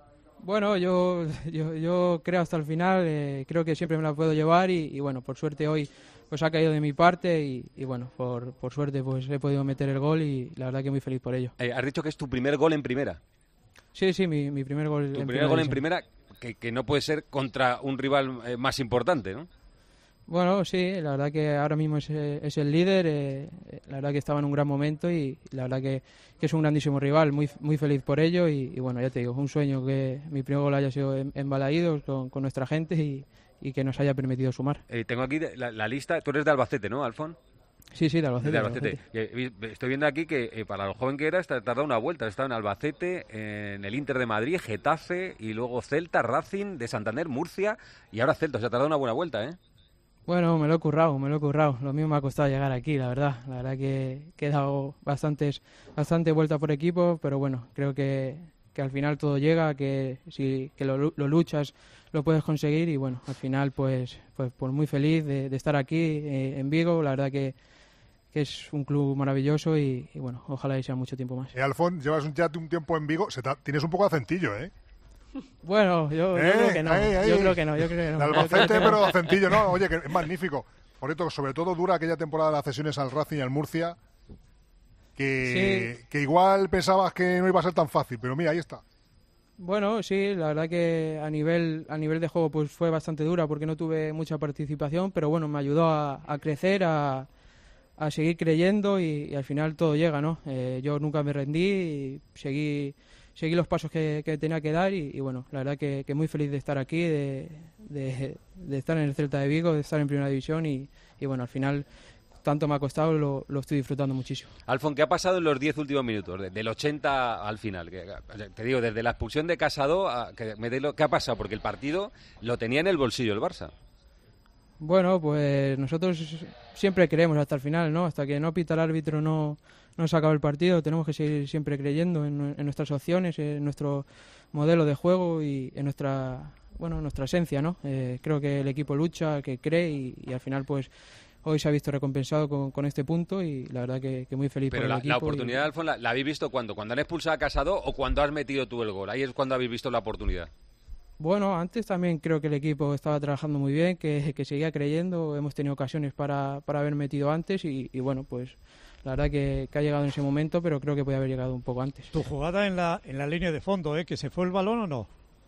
Bueno, yo, yo, yo creo hasta el final, eh, creo que siempre me la puedo llevar y, y bueno, por suerte hoy pues ha caído de mi parte y, y bueno, por, por suerte pues he podido meter el gol y la verdad que muy feliz por ello. Eh, has dicho que es tu primer gol en primera. Sí, sí, mi, mi primer gol tu en primer gol en primera, primera, que, que no puede ser contra un rival eh, más importante, ¿no? Bueno, sí, la verdad que ahora mismo es, es el líder, eh, la verdad que estaba en un gran momento y la verdad que, que es un grandísimo rival, muy muy feliz por ello y, y bueno, ya te digo, un sueño que mi primer gol haya sido en, en Balaídos con, con nuestra gente y, y que nos haya permitido sumar. Eh, tengo aquí la, la lista, tú eres de Albacete, ¿no, Alfon? Sí, sí, de Albacete. De Albacete. De Albacete. Estoy viendo aquí que eh, para lo joven que era, está tardado una vuelta. Está en Albacete, en el Inter de Madrid, Getafe y luego Celta, Racing, de Santander, Murcia y ahora Celta. O sea, ha tardado una buena vuelta, ¿eh? Bueno, me lo he currado, me lo he currado. Lo mismo me ha costado llegar aquí, la verdad. La verdad que, que he dado bastantes, bastante vuelta por equipo, pero bueno, creo que, que al final todo llega, que si que lo, lo luchas lo puedes conseguir y bueno, al final pues pues, pues muy feliz de, de estar aquí eh, en Vigo. La verdad que, que es un club maravilloso y, y bueno, ojalá y sea mucho tiempo más. Eh, Alfon, llevas un, ya un tiempo en Vigo, se te, tienes un poco de acentillo, ¿eh? Bueno, yo, eh, yo creo que no, ahí, ahí. yo creo que no, yo creo que no. De Albacete, pero acentillo, ¿no? Oye, que es magnífico. Por esto, sobre todo dura aquella temporada de las cesiones al Racing y al Murcia, que, sí. que igual pensabas que no iba a ser tan fácil, pero mira, ahí está. Bueno, sí, la verdad que a nivel a nivel de juego pues fue bastante dura porque no tuve mucha participación, pero bueno, me ayudó a, a crecer, a, a seguir creyendo y, y al final todo llega, ¿no? Eh, yo nunca me rendí y seguí seguí los pasos que, que tenía que dar y, y bueno, la verdad que, que muy feliz de estar aquí, de, de, de estar en el Celta de Vigo, de estar en Primera División y, y bueno, al final tanto me ha costado, lo, lo estoy disfrutando muchísimo. Alfon, ¿qué ha pasado en los diez últimos minutos, de, del ochenta al final? Que, te digo, desde la expulsión de Casado, a, que me de lo, ¿qué ha pasado? Porque el partido lo tenía en el bolsillo el Barça. Bueno, pues nosotros siempre creemos hasta el final, ¿no? Hasta que no pita el árbitro no, no se acaba el partido, tenemos que seguir siempre creyendo en, en nuestras opciones, en nuestro modelo de juego y en nuestra, bueno, nuestra esencia, ¿no? Eh, creo que el equipo lucha, que cree y, y al final pues hoy se ha visto recompensado con, con este punto y la verdad que, que muy feliz Pero por el la, equipo. la oportunidad, y... Alfon, la, ¿la habéis visto cuándo? ¿Cuando han expulsado a Casado o cuando has metido tú el gol? Ahí es cuando habéis visto la oportunidad. Bueno, antes también creo que el equipo estaba trabajando muy bien, que, que seguía creyendo, hemos tenido ocasiones para, para haber metido antes y, y bueno, pues la verdad que, que ha llegado en ese momento, pero creo que podía haber llegado un poco antes. Tu jugada en la, en la línea de fondo, ¿eh? ¿Que se fue el balón o no?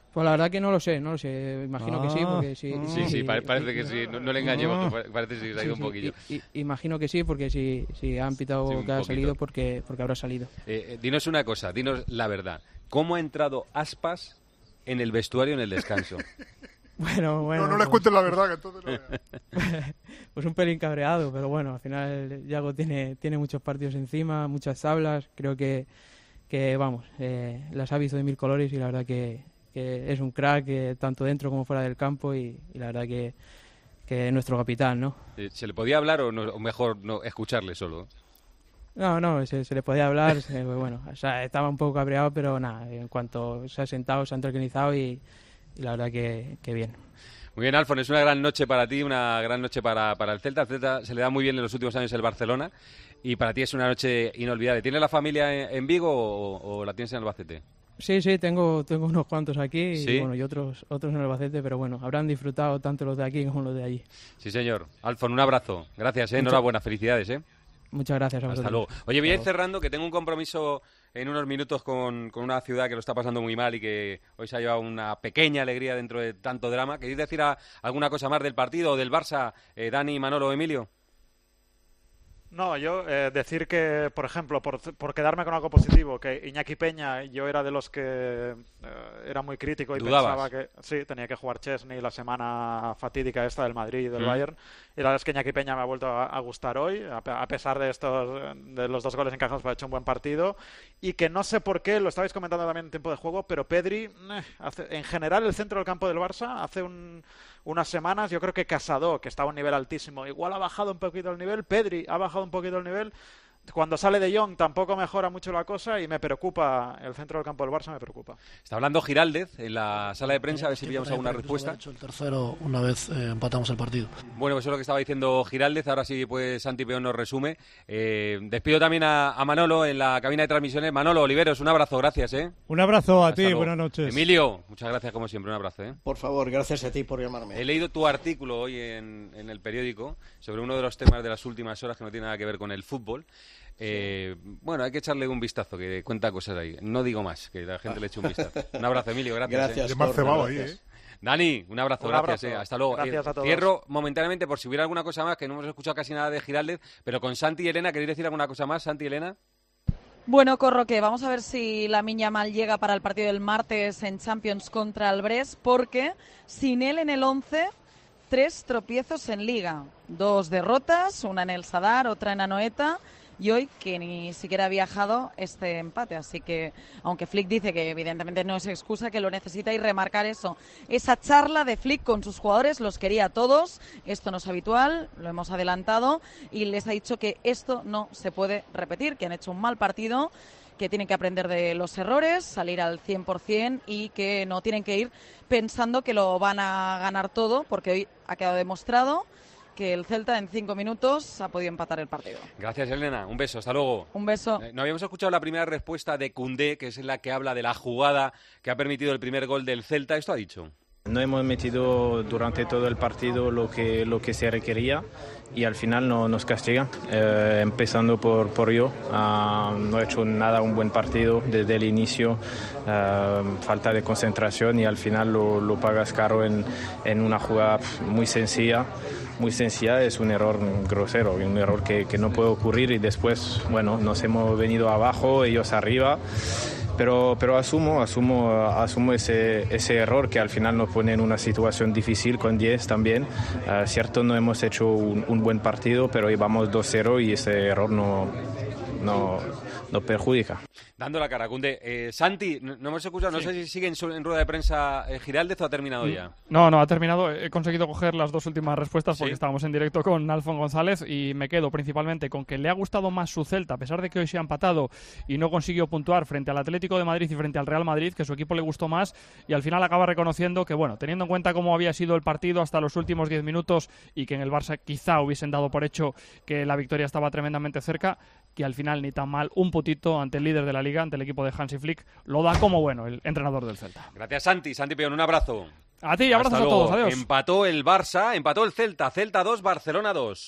Pues la verdad que no lo sé, no lo sé. Imagino ah, que sí, porque sí. Sí, sí, sí parece que sí. No, no le engañemos, que parece que sí, se ha ido sí, un poquillo. Sí. I, I, imagino que sí, porque si, si han pitado sí, que poquito. ha salido, porque, porque habrá salido. Eh, eh, dinos una cosa, dinos la verdad. ¿Cómo ha entrado Aspas en el vestuario en el descanso? Bueno, bueno. No, no les pues, cuentes la verdad, que entonces no. Pues un pelín cabreado, pero bueno, al final Yago tiene, tiene muchos partidos encima, muchas tablas. Creo que, que vamos, eh, las ha visto de mil colores y la verdad que, que es un crack, eh, tanto dentro como fuera del campo, y, y la verdad que, que es nuestro capitán, ¿no? ¿Se le podía hablar o, no, o mejor no escucharle solo? No, no, se, se le podía hablar, se, bueno, o sea, estaba un poco cabreado, pero nada, en cuanto se ha sentado, se ha tranquilizado y, y la verdad que, que bien. Muy bien, Alfon, es una gran noche para ti, una gran noche para, para el Celta. El Celta se le da muy bien en los últimos años el Barcelona y para ti es una noche inolvidable. ¿Tienes la familia en, en Vigo o, o la tienes en Albacete? Sí, sí, tengo, tengo unos cuantos aquí ¿Sí? y, bueno, y otros, otros en Albacete, pero bueno, habrán disfrutado tanto los de aquí como los de allí. Sí, señor. Alfon, un abrazo. Gracias, ¿eh? Enhorabuena, felicidades, ¿eh? Muchas gracias a vosotros. Hasta luego. Oye, voy a ir cerrando, que tengo un compromiso en unos minutos con, con una ciudad que lo está pasando muy mal y que hoy se ha llevado una pequeña alegría dentro de tanto drama. ¿Queréis decir a, alguna cosa más del partido o del Barça, eh, Dani, Manolo, Emilio? No, yo eh, decir que, por ejemplo, por, por quedarme con algo positivo, que Iñaki Peña, yo era de los que eh, era muy crítico y ¿Dudabas? pensaba que sí, tenía que jugar Chesney la semana fatídica esta del Madrid y del Mm. Bayern, y la verdad es que Iñaki Peña me ha vuelto a, a gustar hoy, a, pe- a pesar de estos de los dos goles encajados, ha hecho un buen partido, y que no sé por qué, lo estabais comentando también en tiempo de juego, pero Pedri, eh, hace, en general el centro del campo del Barça, hace un, unas semanas, yo creo que Casado, que estaba a un nivel altísimo, igual ha bajado un poquito el nivel, Pedri ha bajado un poquito el nivel. Cuando sale De Jong tampoco mejora mucho la cosa y me preocupa, el centro del campo del Barça me preocupa. Está hablando Giraldez en la sala de prensa, a ver si pillamos alguna respuesta. El tercero, una vez eh, empatamos el partido. Bueno, pues eso es lo que estaba diciendo Giraldez. Ahora sí, pues Santi Peón nos resume. Eh, despido también a, a Manolo en la cabina de transmisiones. Manolo, Oliveros, un abrazo, gracias, ¿eh? Un abrazo a Hasta ti, luego. buenas noches. Emilio, muchas gracias como siempre, un abrazo, ¿eh? Por favor, gracias a ti por llamarme. He leído tu artículo hoy en, en el periódico sobre uno de los temas de las últimas horas que no tiene nada que ver con el fútbol. Eh, bueno, hay que echarle un vistazo, que cuenta cosas ahí. No digo más, que la gente le eche un vistazo. Un abrazo, Emilio, gracias. Gracias, ¿eh? por- cebado ahí, ¿eh? Dani, un abrazo, Un gracias. abrazo. eh. Hasta luego. Gracias Eh, a todos. Cierro momentáneamente por si hubiera alguna cosa más, que no hemos escuchado casi nada de Giraldez, pero con Santi y Elena, ¿queréis decir alguna cosa más, Santi y Elena? Bueno, Corro, que vamos a ver si Lamine Yamal llega para el partido del martes en Champions contra el Brest, porque sin él en el once, tres tropiezos en Liga. Dos derrotas, una en el Sadar, otra en Anoeta, y hoy que ni siquiera ha viajado este empate. Así que, aunque Flick dice que evidentemente no es excusa, que lo necesita, y remarcar eso. Esa charla de Flick con sus jugadores, los quería a todos, esto no es habitual, lo hemos adelantado, y les ha dicho que esto no se puede repetir, que han hecho un mal partido, que tienen que aprender de los errores, salir al cien por ciento y que no tienen que ir pensando que lo van a ganar todo, porque hoy ha quedado demostrado que el Celta en cinco minutos ha podido empatar el partido. Gracias, Elena. Un beso, hasta luego. Un beso. Eh, No habíamos escuchado la primera respuesta de Koundé, que es la que habla de la jugada que ha permitido el primer gol del Celta. ¿Esto ha dicho? No hemos metido durante todo el partido lo que, lo que se requería y al final no, nos castigan, eh, empezando por, por yo. Uh, no he hecho nada un buen partido desde el inicio, uh, falta de concentración y al final lo, lo pagas caro en, en una jugada muy sencilla. Muy sencilla, es un error grosero, un error que, que no puede ocurrir y después, bueno, nos hemos venido abajo, ellos arriba. Pero, pero asumo, asumo, asumo ese, ese error que al final nos pone en una situación difícil con diez también. Uh, cierto, no hemos hecho un, un buen partido, pero íbamos dos cero y ese error no, no, no perjudica. Dando la cara, Koundé. Eh, Santi, no, no hemos escuchado, no Sí. sé si sigue en, su- en rueda de prensa eh, Giraldez o ha terminado ya. No, no, ha terminado. He conseguido coger las dos últimas respuestas porque Sí. estábamos en directo con Alfon González y me quedo principalmente con que le ha gustado más su Celta, a pesar de que hoy se ha empatado y no consiguió puntuar frente al Atlético de Madrid y frente al Real Madrid, que su equipo le gustó más y al final acaba reconociendo que, bueno, teniendo en cuenta cómo había sido el partido hasta los últimos diez minutos y que en el Barça quizá hubiesen dado por hecho que la victoria estaba tremendamente cerca, que al final ni tan mal un putito ante el líder de la Liga, ante el equipo de Hansi Flick, lo da como bueno el entrenador del Celta. Gracias, Santi. Santi Peón, un abrazo. A ti, abrazos Hasta a todos, luego. adiós. Empató el Barça, empató el Celta. Celta dos, Barcelona dos.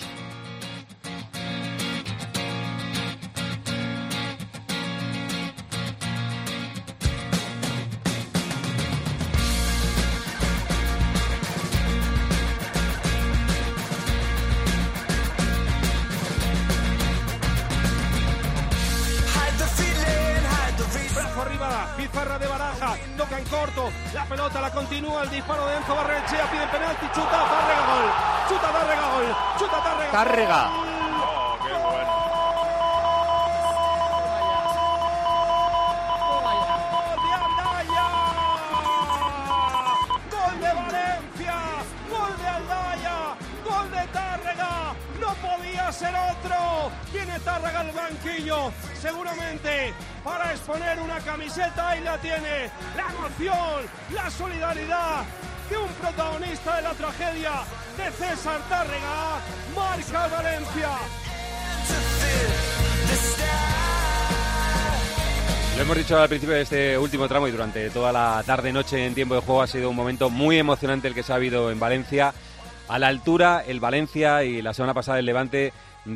despilfarra de Baraja, toca en corto, la pelota la continúa, el disparo de Enzo Barrenechea, pide penalti, chuta, Tárrega, gol, chuta, Tárrega, gol, chuta, Tárrega, Tárrega. Oh, qué bueno. ¡Gol de Valencia! ¡Gol de Aldaya! ¡Gol de Tárrega! ¡No podía ser otro! Tiene Tárrega al banquillo, seguramente para exponer una camiseta, y la tiene. La emoción, la solidaridad de un protagonista de la tragedia, de César Tárrega, marca Valencia. Lo hemos dicho al principio de este último tramo y durante toda la tarde-noche en tiempo de juego ha sido un momento muy emocionante el que se ha habido en Valencia. A la altura, el Valencia y la semana pasada el Levante,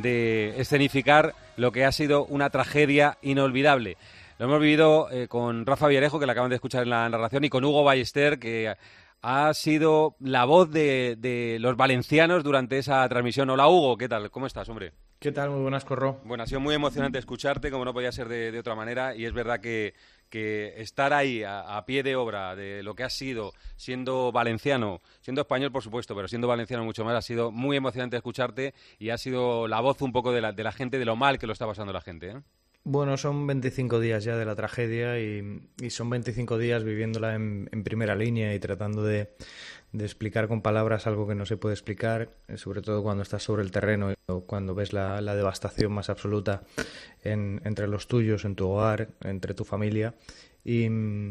de escenificar lo que ha sido una tragedia inolvidable. Lo hemos vivido eh, con Rafa Villarejo, que la acaban de escuchar en la narración, y con Hugo Ballester, que ha sido la voz de, de los valencianos durante esa transmisión. Hola Hugo, ¿qué tal? ¿Cómo estás, hombre? ¿Qué tal? Muy buenas, Corro. Bueno, ha sido muy emocionante escucharte, como no podía ser de, de otra manera, y es verdad que, que estar ahí a, a pie de obra de lo que has sido, siendo valenciano, siendo español por supuesto, pero siendo valenciano mucho más, ha sido muy emocionante escucharte y ha sido la voz un poco de la, de la gente, de lo mal que lo está pasando la gente, ¿eh? Bueno, son veinticinco días ya de la tragedia y, y son veinticinco días viviéndola en, en primera línea y tratando de, de explicar con palabras algo que no se puede explicar, sobre todo cuando estás sobre el terreno o cuando ves la, la devastación más absoluta en, entre los tuyos, en tu hogar, entre tu familia. Y,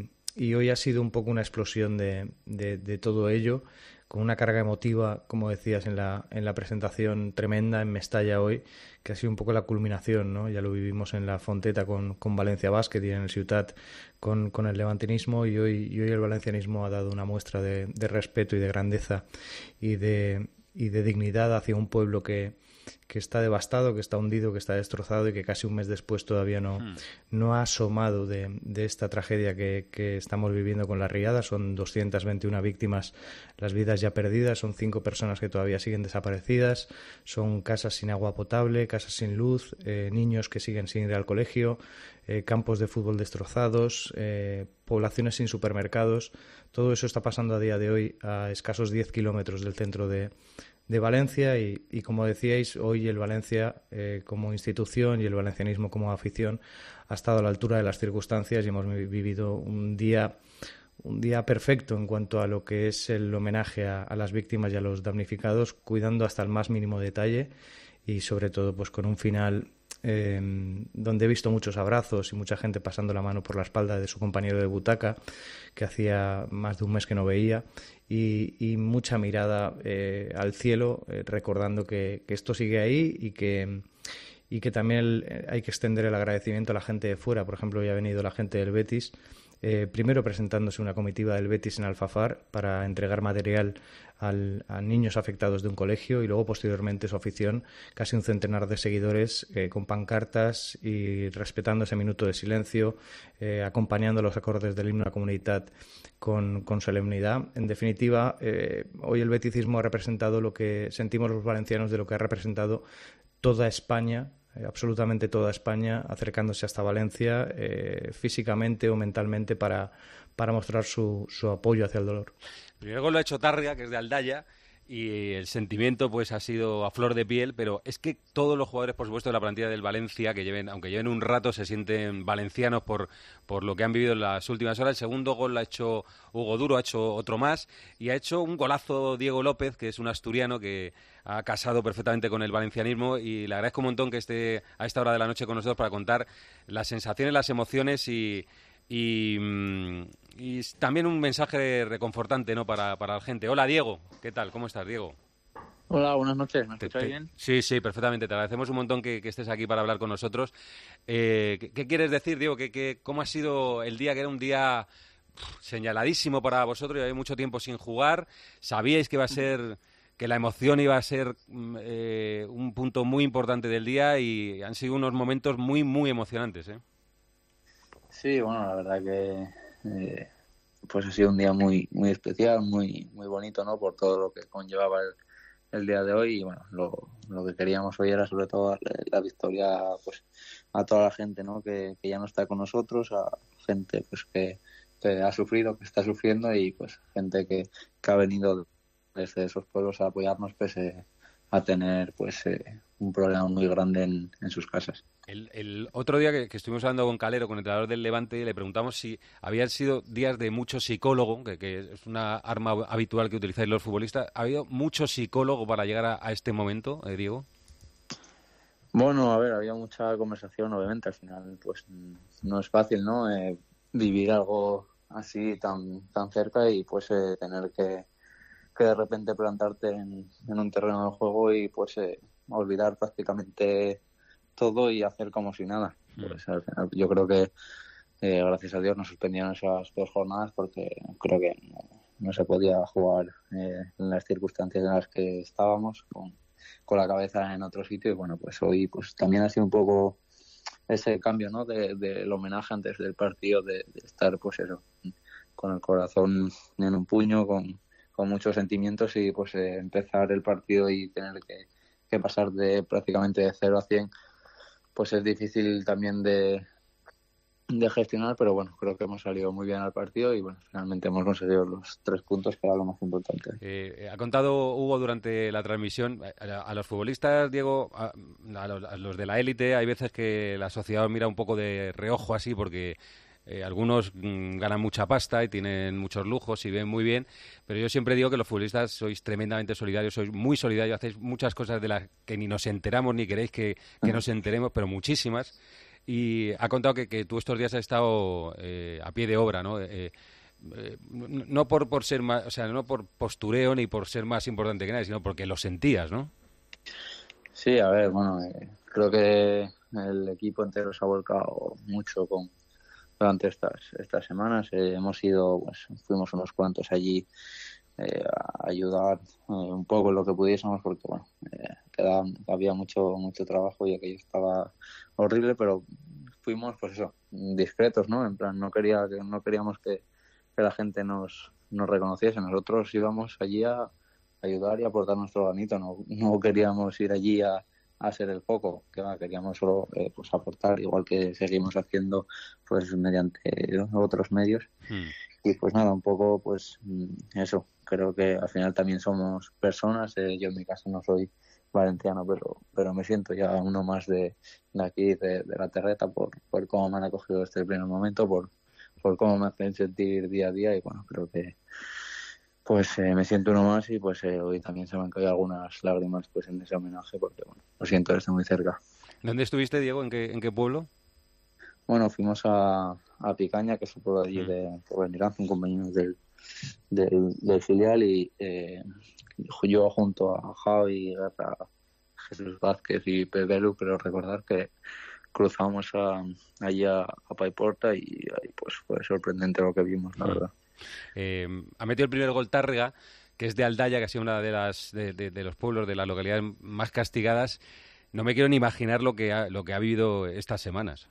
y hoy ha sido un poco una explosión de, de, de todo ello, con una carga emotiva, como decías en la, en la presentación, tremenda en Mestalla hoy, que ha sido un poco la culminación, ¿no? Ya lo vivimos en la Fonteta con, con Valencia Basket y en el Ciutat con, con el levantinismo, y hoy, y hoy el valencianismo ha dado una muestra de, de respeto y de grandeza y de, y de dignidad hacia un pueblo que, que está devastado, que está hundido, que está destrozado y que casi un mes después todavía no, hmm. no ha asomado de, de esta tragedia que, que estamos viviendo con la riada. Son doscientas veintiuna víctimas, las vidas ya perdidas, son cinco personas que todavía siguen desaparecidas, son casas sin agua potable, casas sin luz, eh, niños que siguen sin ir al colegio, eh, campos de fútbol destrozados, eh, poblaciones sin supermercados. Todo eso está pasando a día de hoy a escasos diez kilómetros del centro de de Valencia y, y como decíais, hoy el Valencia eh, como institución y el valencianismo como afición ha estado a la altura de las circunstancias y hemos vivido un día un día perfecto en cuanto a lo que es el homenaje a, a las víctimas y a los damnificados, cuidando hasta el más mínimo detalle y sobre todo pues con un final eh, donde he visto muchos abrazos y mucha gente pasando la mano por la espalda de su compañero de butaca que hacía más de un mes que no veía. Y, y mucha mirada eh, al cielo, eh, recordando que, que esto sigue ahí y que, y que también el, hay que extender el agradecimiento a la gente de fuera. Por ejemplo, hoy ha venido la gente del Betis, eh, primero presentándose una comitiva del Betis en Alfafar para entregar material al, a niños afectados de un colegio, y luego posteriormente su afición, casi un centenar de seguidores eh, con pancartas y respetando ese minuto de silencio, eh, acompañando los acordes del himno a la comunidad con, con solemnidad. En definitiva, eh, hoy el beticismo ha representado lo que sentimos los valencianos de lo que ha representado toda España, eh, absolutamente toda España, acercándose hasta Valencia eh, físicamente o mentalmente para, para mostrar su, su apoyo hacia el dolor. Primero gol lo ha hecho Tárrega, que es de Aldaya, y el sentimiento pues ha sido a flor de piel, pero es que todos los jugadores, por supuesto, de la plantilla del Valencia, que lleven, aunque lleven un rato, se sienten valencianos por, por lo que han vivido en las últimas horas. El segundo gol lo ha hecho Hugo Duro, ha hecho otro más, y ha hecho un golazo Diego López, que es un asturiano que ha casado perfectamente con el valencianismo, y le agradezco un montón que esté a esta hora de la noche con nosotros para contar las sensaciones, las emociones y... Y, y también un mensaje reconfortante, ¿no?, para, para la gente. Hola, Diego. ¿Qué tal? ¿Cómo estás, Diego? Hola, buenas noches. ¿Me escucháis bien? Sí, sí, perfectamente. Te agradecemos un montón que, que estés aquí para hablar con nosotros. Eh, ¿qué, ¿Qué quieres decir, Diego? ¿Qué, qué, ¿Cómo ha sido el día, que era un día pff, señaladísimo para vosotros? Lleváis mucho tiempo sin jugar. ¿Sabíais que iba a ser... que la emoción iba a ser eh, un punto muy importante del día, y han sido unos momentos muy, muy emocionantes, ¿eh? Sí, bueno, la verdad que eh, pues ha sido un día muy muy especial, muy muy bonito, ¿no?, por todo lo que conllevaba el, el día de hoy. Y bueno, lo, lo que queríamos hoy era sobre todo la, la victoria pues a toda la gente, ¿no? que, que ya no está con nosotros, a gente pues que, que ha sufrido, que está sufriendo y pues gente que, que ha venido desde esos pueblos a apoyarnos pese a tener pues eh, un problema muy grande en, en sus casas. El, el otro día que, que estuvimos hablando con Calero, con el entrenador del Levante, le preguntamos si habían sido días de mucho psicólogo, que, que es una arma habitual que utilizáis los futbolistas. ¿Ha habido mucho psicólogo para llegar a, a este momento, eh, Diego? Bueno, a ver, había mucha conversación, obviamente. Al final, pues no es fácil, ¿no? Eh, vivir algo así tan tan cerca y pues eh, tener que, que de repente plantarte en, en un terreno de juego y pues eh, olvidar prácticamente todo y hacer como si nada. Pues al final yo creo que eh, gracias a Dios nos suspendieron esas dos jornadas porque creo que no, no se podía jugar eh, en las circunstancias en las que estábamos con, con la cabeza en otro sitio y bueno, pues hoy pues también ha sido un poco ese cambio, ¿no? De, del homenaje antes del partido, de, de estar pues eso, con el corazón en un puño, con, con muchos sentimientos y pues eh, empezar el partido y tener que, que pasar de prácticamente de cero a cien, pues es difícil también de, de gestionar, pero bueno, creo que hemos salido muy bien al partido y bueno, finalmente hemos conseguido los tres puntos, que era lo más importante. Eh, ha contado Hugo durante la transmisión, a, a los futbolistas, Diego, a, a, los, a los de la élite, hay veces que la sociedad os mira un poco de reojo así porque Eh, algunos mmm, ganan mucha pasta y tienen muchos lujos y ven muy bien, pero yo siempre digo que los futbolistas sois tremendamente solidarios, sois muy solidarios, hacéis muchas cosas de las que ni nos enteramos ni queréis que, que nos enteremos, pero muchísimas. Y ha contado que, que tú estos días has estado eh, a pie de obra, ¿no? Eh, eh, no por, por ser más, o sea, no por postureo ni por ser más importante que nadie, sino porque lo sentías, ¿no? Sí, a ver, bueno, eh, creo que el equipo entero se ha volcado mucho con durante estas estas semanas. Eh, hemos ido, pues fuimos unos cuantos allí eh, a ayudar eh, un poco en lo que pudiésemos porque bueno, eh, quedaba, había mucho mucho trabajo y aquello estaba horrible, pero fuimos pues eso, discretos, ¿no? En plan, no quería que no queríamos que, que la gente nos nos reconociese. Nosotros íbamos allí a ayudar y aportar nuestro granito, no no queríamos ir allí a a ser el foco, que va, queríamos solo eh, pues aportar, igual que seguimos haciendo pues mediante otros medios. Hmm. Y pues nada, un poco pues eso, creo que al final también somos personas. eh, yo en mi caso no soy valenciano, pero pero me siento ya uno más de, de aquí, de, de la terreta, por, por cómo me han acogido desde el primer momento, por, por cómo me hacen sentir día a día y bueno, creo que pues eh, me siento uno más y pues eh, hoy también se me han caído algunas lágrimas pues en ese homenaje porque bueno, lo siento desde muy cerca. ¿Dónde estuviste, Diego? ¿En qué, en qué pueblo? Bueno, fuimos a, a Picaña, que es un pueblo allí mm. de Torremolinos, un compañero del, del, del filial y eh, yo junto a Javi, a Jesús Vázquez y Pebelu, pero recordar que cruzamos a, allí a, a Paiporta y ahí pues fue sorprendente lo que vimos, la mm. verdad. Eh, ha metido el primer gol Tárrega, que es de Aldaya, que ha sido una de las de, de, de los pueblos, de las localidades más castigadas. No me quiero ni imaginar lo que ha, lo que ha vivido estas semanas.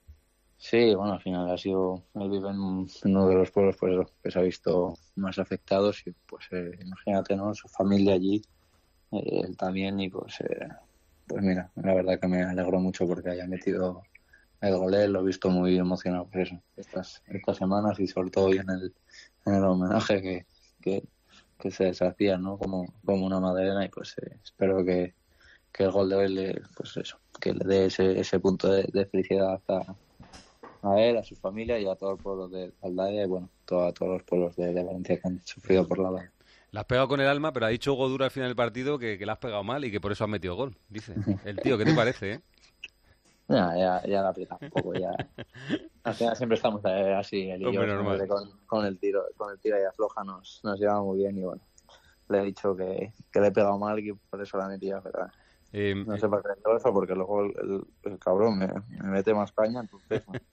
Sí, bueno, al final ha sido, él vive en uno de los pueblos pues que se ha visto más afectados y pues eh, imagínate, ¿no? Su familia allí, eh, él también y pues eh, pues mira, la verdad que me alegró mucho porque haya metido el gol, él, lo he visto muy emocionado por eso, estas estas semanas y sobre todo hoy en el en el homenaje que, que, que se deshacía, ¿no? Como, como una madalena y pues eh, espero que, que el gol de hoy le, pues eso, que le dé ese, ese punto de, de felicidad a, a él, a su familia y a todo el pueblo de Aldaya y bueno, todo, a todos los pueblos de, de Valencia que han sufrido por la bala. La has pegado con el alma, pero ha dicho Hugo Duro al final del partido que, que la has pegado mal y que por eso has metido gol, dice. El tío, ¿qué te parece, eh? Ya, ya, ya la aprieta un poco, ya. Al final siempre estamos eh, así, él y yo, con, con el tiro, con el tiro y afloja nos, nos lleva muy bien y bueno, le he dicho que, que le he pegado mal y por eso la metía, pero eh, no sé para qué todo eso, porque luego el, el, el cabrón me, me mete más caña, entonces... Bueno.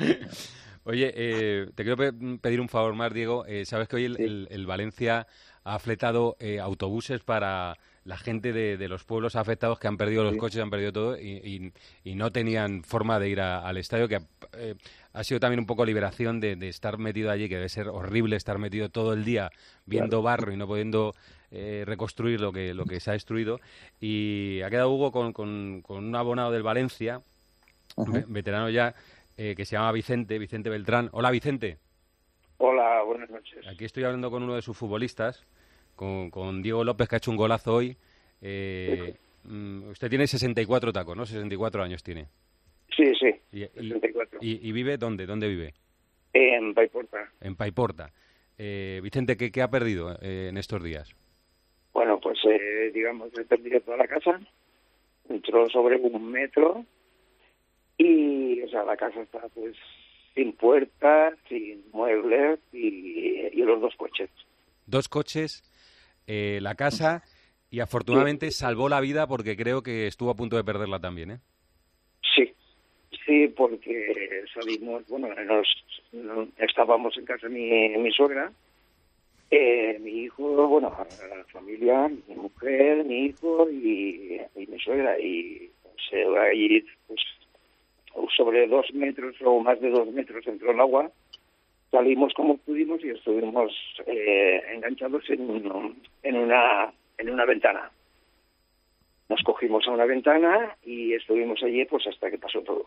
Oye, eh, te quiero pe- pedir un favor más, Diego. Eh, sabes que hoy el, sí. el, el Valencia ha fletado eh, autobuses para la gente de, de los pueblos afectados que han perdido los sí. coches, han perdido todo y, y, y no tenían forma de ir a, al estadio, que eh, ha sido también un poco liberación de, de estar metido allí, que debe ser horrible estar metido todo el día viendo claro. barro y no pudiendo eh, reconstruir lo que, lo que se ha destruido. Y ha quedado Hugo con, con, con un abonado del Valencia uh-huh. veterano ya, eh, que se llama Vicente, Vicente Beltrán. Hola, Vicente. Hola, buenas noches. Aquí estoy hablando con uno de sus futbolistas, con, con Diego López, que ha hecho un golazo hoy. Eh, sí. Usted tiene sesenta y cuatro tacos, ¿no? sesenta y cuatro años tiene. Sí, sí, y, sesenta y cuatro. Y, y vive dónde? ¿Dónde vive? En Paiporta. En Paiporta. Eh, Vicente, ¿qué, qué ha perdido eh, en estos días? Bueno, pues eh, digamos, he perdido toda la casa. Entró sobre un metro y, o sea, la casa está pues sin puertas, sin muebles y, y los dos coches. Dos coches, eh, la casa, y afortunadamente sí. salvó la vida porque creo que estuvo a punto de perderla también, ¿eh? Sí, sí, porque salimos, bueno, nos, nos estábamos en casa de mi, mi suegra, eh, mi hijo, bueno, la familia, mi mujer, mi hijo y, y mi suegra, y se va a ir, pues, sobre dos metros o más de dos metros entró el agua. Salimos como pudimos y estuvimos eh, enganchados en, un, en una en una ventana. Nos cogimos a una ventana y estuvimos allí pues hasta que pasó todo.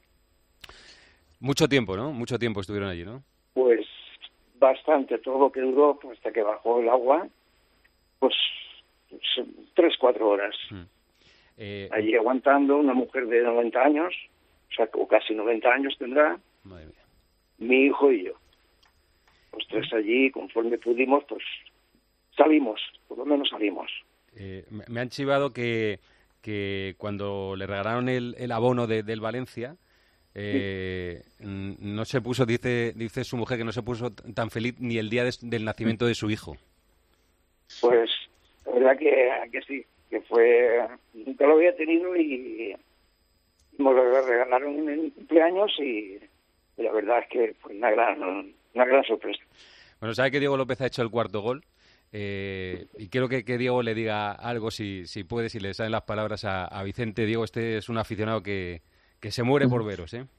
Mucho tiempo, ¿no? Mucho tiempo estuvieron allí, ¿no? Pues bastante, todo lo que duró pues, hasta que bajó el agua, pues, pues tres, cuatro horas. Mm. Eh, allí aguantando, una mujer de noventa años, o sea, o casi noventa años tendrá, madre mía. Mi hijo y yo. Los tres allí, conforme pudimos, pues salimos, por lo menos salimos. Eh, me han chivado que, que cuando le regalaron el, el abono de, del Valencia, eh, sí. no se puso, dice dice su mujer, que no se puso tan feliz ni el día de, del nacimiento de su hijo. Pues la verdad que, que sí, que fue, nunca lo había tenido y me lo regalaron en el cumpleaños y, y la verdad es que fue una gran, una gran sorpresa. Bueno, sabe que Diego López ha hecho el cuarto gol. Eh, y quiero que, que Diego le diga algo, si, si puede, si le salen las palabras a, a Vicente. Diego, este es un aficionado que, que se muere por veros, ¿eh?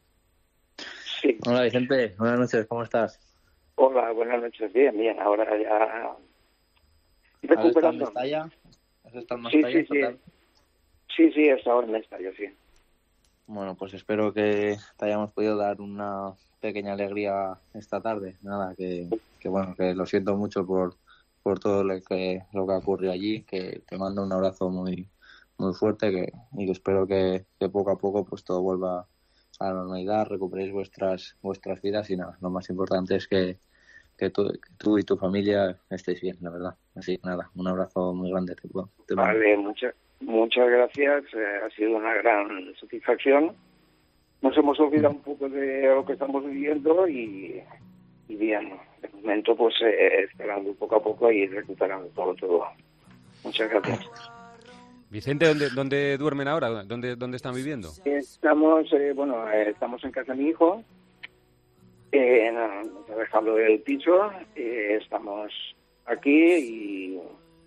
Sí. Hola, Vicente. Buenas noches, ¿cómo estás? Hola, buenas noches. Bien, bien. Ahora ya recuperando. ¿Has estado en Mestalla? ¿Has estado en Mestalla? Sí, sí, sí. Sí, sí, he estado en Mestalla, sí. Bueno, pues espero que te hayamos podido dar una pequeña alegría esta tarde. Nada, que, que bueno, que lo siento mucho por por todo lo que lo que ocurrió allí, que te mando un abrazo muy muy fuerte que, y que espero que, que poco a poco pues todo vuelva a la normalidad, recuperéis vuestras vuestras vidas y nada, lo más importante es que, que, tú, que tú y tu familia estéis bien, la verdad. Así que nada, un abrazo muy grande. Te, te vale, muchas muchas gracias, eh, ha sido una gran satisfacción. Nos hemos olvidado un poco de lo que estamos viviendo y, y bien, de momento pues eh, esperando poco a poco y recuperando todo todo. Muchas gracias. Vicente, ¿dónde, dónde duermen ahora? ¿Dónde, dónde están viviendo? Estamos, eh, bueno, eh, estamos en casa de mi hijo. Eh, nos ha dejado el piso. Eh, estamos aquí y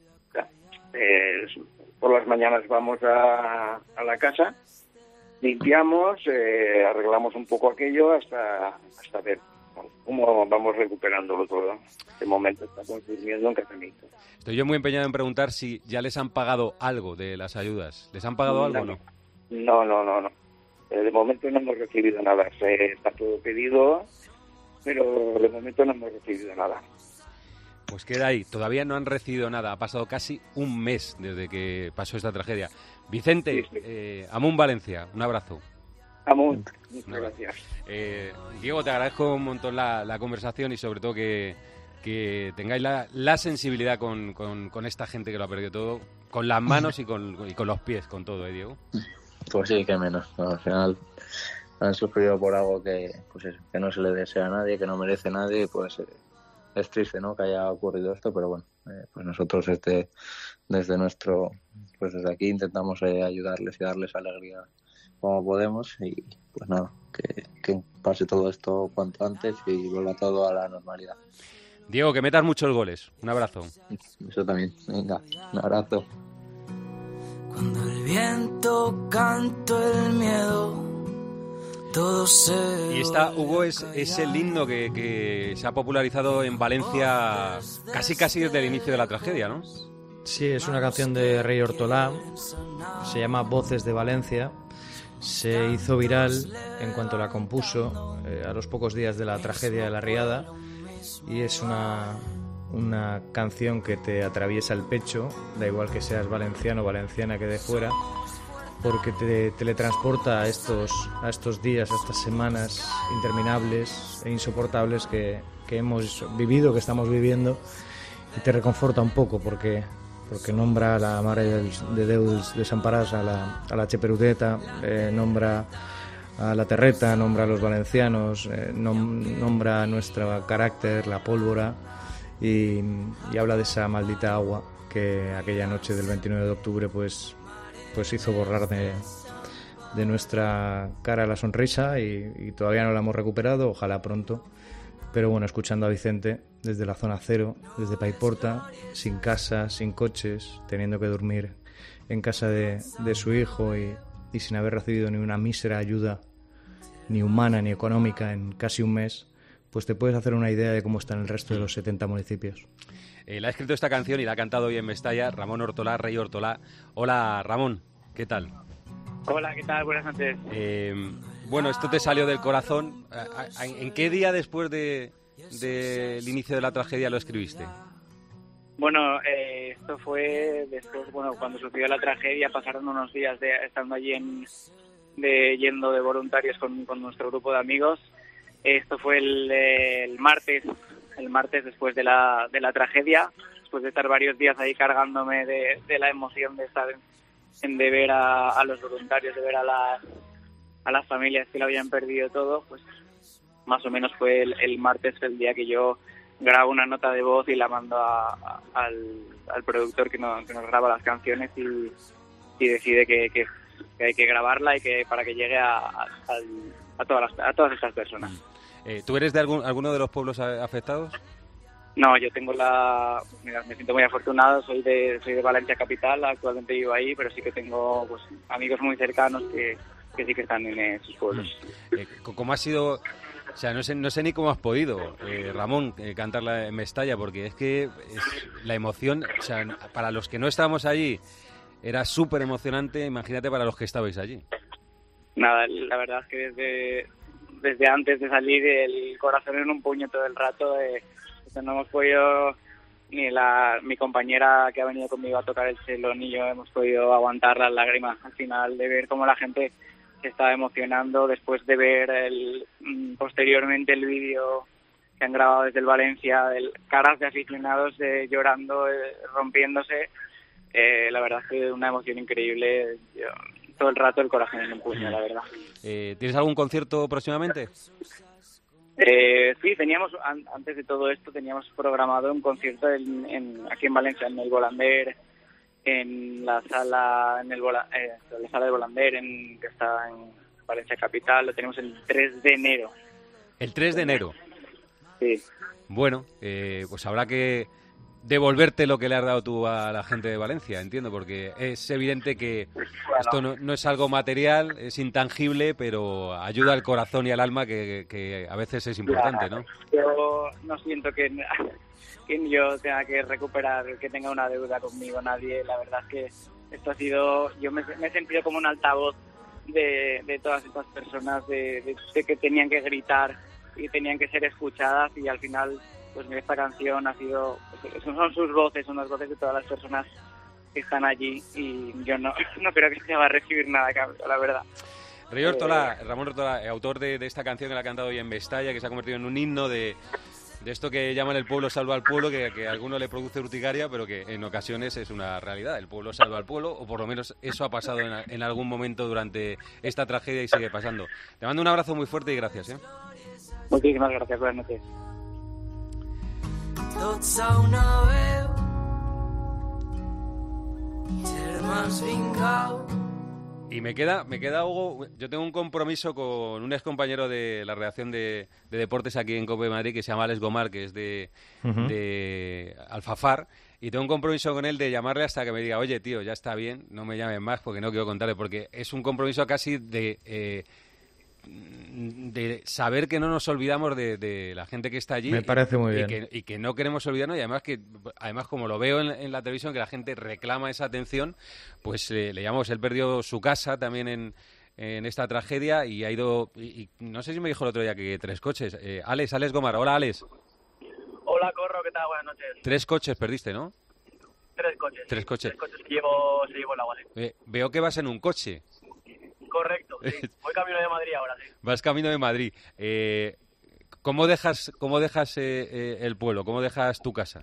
eh, por las mañanas vamos a, a la casa, limpiamos, eh, arreglamos un poco aquello hasta hasta ver cómo vamos recuperándolo todo. De momento estamos durmiendo en casa de mi hijo. Estoy yo muy empeñado en preguntar si ya les han pagado algo de las ayudas. ¿Les han pagado algo o no? No, no, no, no. Eh, de momento no hemos recibido nada. Eh, está todo pedido, pero de momento no hemos recibido nada. Pues queda ahí. Todavía no han recibido nada. Ha pasado casi un mes desde que pasó esta tragedia. Vicente, sí, sí. Eh, Amun Valencia, un abrazo. Amun, muchas gracias. Eh, Diego, te agradezco un montón la, la conversación y sobre todo que, que tengáis la, la sensibilidad con, con, con esta gente que lo ha perdido todo, con las manos y con, y con los pies, con todo, ¿eh, Diego? Pues sí, que menos. No, al final han sufrido por algo que, pues eso, que no se le desea a nadie, que no merece a nadie, pues... Eh, es triste, ¿no?, que haya ocurrido esto, pero bueno, eh, pues nosotros este, desde nuestro, pues desde aquí intentamos eh, ayudarles y darles alegría como podemos y pues nada, que, que pase todo esto cuanto antes y vuelva todo a la normalidad. Diego, que metas muchos goles. Un abrazo. Eso también. Venga, un abrazo. Cuando el viento cantó el miedo. Y esta, Hugo, es, es el himno que, que se ha popularizado en Valencia casi casi desde el inicio de la tragedia, ¿no? Sí, es una canción de Rey Hortolà, se llama Voces de Valencia se hizo viral en cuanto la compuso eh, a los pocos días de la tragedia de la Riada, y es una, una canción que te atraviesa el pecho, da igual que seas valenciano o valenciana que de fuera, porque te teletransporta a estos, a estos días, a estas semanas interminables e insoportables que, que hemos vivido, que estamos viviendo, y te reconforta un poco porque, porque nombra a la Mare de Déu Desamparats, a la, a la Cheperudeta, eh, nombra a la Terreta, nombra a los valencianos, eh, nom, nombra a nuestro carácter, la pólvora, y, y habla de esa maldita agua que aquella noche del veintinueve de octubre pues pues hizo borrar de, de nuestra cara la sonrisa, y, y todavía no la hemos recuperado, ojalá pronto. Pero bueno, escuchando a Vicente desde la zona cero, desde Paiporta, sin casa, sin coches, teniendo que dormir en casa de, de su hijo y, y sin haber recibido ni una mísera ayuda, ni humana ni económica, en casi un mes, pues te puedes hacer una idea de cómo están el resto de los setenta municipios. Eh, la ha escrito esta canción y la ha cantado hoy en Mestalla Ramón Ortolá, Rey Ortolá. Hola, Ramón, ¿qué tal? Hola, ¿qué tal? Buenas noches. Eh, bueno, esto te salió del corazón. ¿En qué día después de del inicio de la tragedia lo escribiste? Bueno, eh, esto fue después, bueno, cuando sucedió la tragedia, pasaron unos días de estando allí en, de, yendo de voluntarios con, con nuestro grupo de amigos. Esto fue el, el martes, el martes después de la, de la tragedia, después de estar varios días ahí cargándome de, de la emoción de estar en, en de ver a, a los voluntarios, de ver a las, a las familias que lo habían perdido todo, pues más o menos fue el, el martes el día que yo grabo una nota de voz y la mando a, a, al, al productor que, no, que nos graba las canciones y, y decide que, que, que hay que grabarla y que para que llegue a, a, a, todas, las, a todas estas personas. Eh, ¿Tú eres de algún, alguno de los pueblos afectados? No, yo tengo la... Mira, me siento muy afortunado, soy de soy de Valencia capital, actualmente vivo ahí, pero sí que tengo pues amigos muy cercanos que, que sí que están en esos pueblos. Eh, ¿Cómo ha sido...? O sea, no sé, no sé ni cómo has podido, eh, Ramón, eh, cantarla en Mestalla, porque es que es la emoción, o sea, para los que no estábamos allí, era súper emocionante, imagínate para los que estabais allí. Nada, la verdad es que desde, desde antes de salir el corazón en un puño todo el rato, eh, no hemos podido, ni la mi compañera que ha venido conmigo a tocar el cello, ni yo hemos podido aguantar las lágrimas al final de ver cómo la gente se estaba emocionando después de ver el, posteriormente el vídeo que han grabado desde el Valencia, de caras de aficionados eh, llorando, eh, rompiéndose. Eh, la verdad es que una emoción increíble. Yo, todo el rato el corazón en un puño, la verdad. Eh, ¿Tienes algún concierto próximamente? Eh, sí, teníamos, an, antes de todo esto, teníamos programado un concierto en, en, aquí en Valencia, en el Volander, en la sala en el eh, la sala de Volander, en, que está en Valencia capital. Lo tenemos el tres de enero. ¿El tres de enero? Sí. Bueno, eh, pues habrá que devolverte lo que le has dado tú a la gente de Valencia, entiendo, porque es evidente que bueno, esto no, no es algo material, es intangible, pero ayuda al corazón y al alma, que, que a veces es importante, ¿no? Yo no siento que, que yo tenga que recuperar, que tenga una deuda conmigo nadie. La verdad es que esto ha sido, yo me, me he sentido como un altavoz de, de todas estas personas, de, de, de que tenían que gritar y tenían que ser escuchadas, y al final pues esta canción ha sido, pues, son sus voces, son las voces de todas las personas que están allí, y yo no, no creo que se va a recibir nada, la verdad. Rey Ortolá, Ramón Ortolá, autor de, de esta canción que la ha cantado hoy en Mestalla, que se ha convertido en un himno de, de esto que llaman el pueblo salva al pueblo, que, que a alguno le produce urticaria, pero que en ocasiones es una realidad. El pueblo salva al pueblo, o por lo menos eso ha pasado en, en algún momento durante esta tragedia y sigue pasando. Te mando un abrazo muy fuerte y gracias, ¿eh? Muchísimas gracias, buenas noches. Tots a una veu, germans vingau. Y me queda, me queda Hugo, yo tengo un compromiso con un ex compañero de la redacción de, de deportes aquí en Cope Madrid, que se llama Alex Gomar, que es de, uh-huh. de Alfafar, y tengo un compromiso con él de llamarle hasta que me diga, oye tío, ya está bien, no me llames más porque no quiero contarle, porque es un compromiso casi de... Eh, de saber que no nos olvidamos de, de la gente que está allí. Me parece muy y, bien. Y que, y que no queremos olvidarnos, y además que además como lo veo en, en la televisión, que la gente reclama esa atención, pues eh, le llamamos, él perdió su casa también en, en esta tragedia y ha ido, y, y no sé si me dijo el otro día que tres coches. Eh, Alex, Alex Gomar, hola Alex. Hola Corro, ¿qué tal? Buenas noches. Tres coches perdiste, ¿no? Tres coches. Tres sí, coches. Tres coches que llevo, se llevó el agua, sí. Eh, veo que vas en un coche. Correcto, sí. Voy camino de Madrid ahora, sí. Vas camino de Madrid. Eh, ¿Cómo dejas, cómo dejas eh, eh, el pueblo? ¿Cómo dejas tu casa?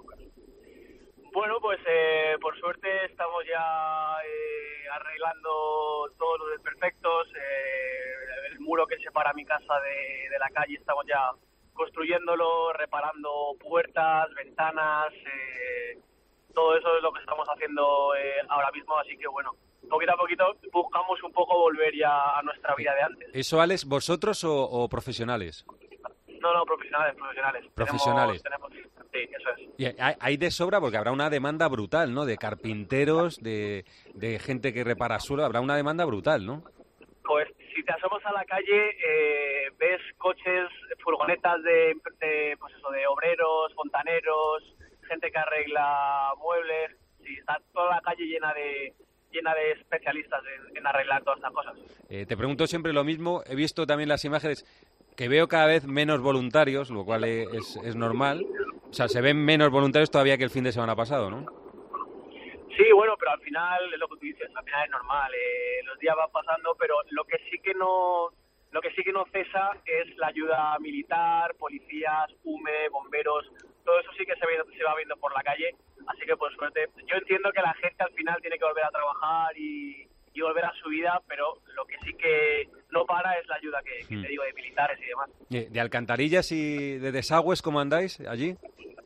Bueno, pues eh, por suerte estamos ya eh, arreglando todos los desperfectos. Eh, el muro que separa mi casa de, de la calle estamos ya construyéndolo, reparando puertas, ventanas. Eh, todo eso es lo que estamos haciendo eh, ahora mismo. Así que bueno, poquito a poquito buscamos un poco volver ya a nuestra vida de antes. ¿Eso, Alex, vosotros o, o profesionales? No, no, profesionales, profesionales. Profesionales. Tenemos, tenemos, sí, eso es. Y hay, hay de sobra porque habrá una demanda brutal, ¿no? De carpinteros, de, de gente que repara suelo, habrá una demanda brutal, ¿no? Pues si te asomas a la calle, eh, ves coches, furgonetas de, de, pues eso, de obreros, fontaneros, gente que arregla muebles. Sí, está toda la calle llena de llena de especialistas en, en arreglar todas estas cosas. Eh, te pregunto siempre lo mismo. He visto también las imágenes que veo cada vez menos voluntarios, lo cual es, es normal. O sea, se ven menos voluntarios todavía que el fin de semana pasado, ¿no? Sí, bueno, pero al final es lo que tú dices, al final es normal. Eh, los días van pasando, pero lo que sí que no lo que sí que no cesa es la ayuda militar, policías, U M E, bomberos. Todo eso sí que se, ve, se va viendo por la calle. Así que, por suerte, yo entiendo que la gente al final tiene que volver a trabajar y, y volver a su vida, pero lo que sí que no para es la ayuda que, que hmm. te digo de militares y demás. ¿De alcantarillas y de desagües cómo andáis allí?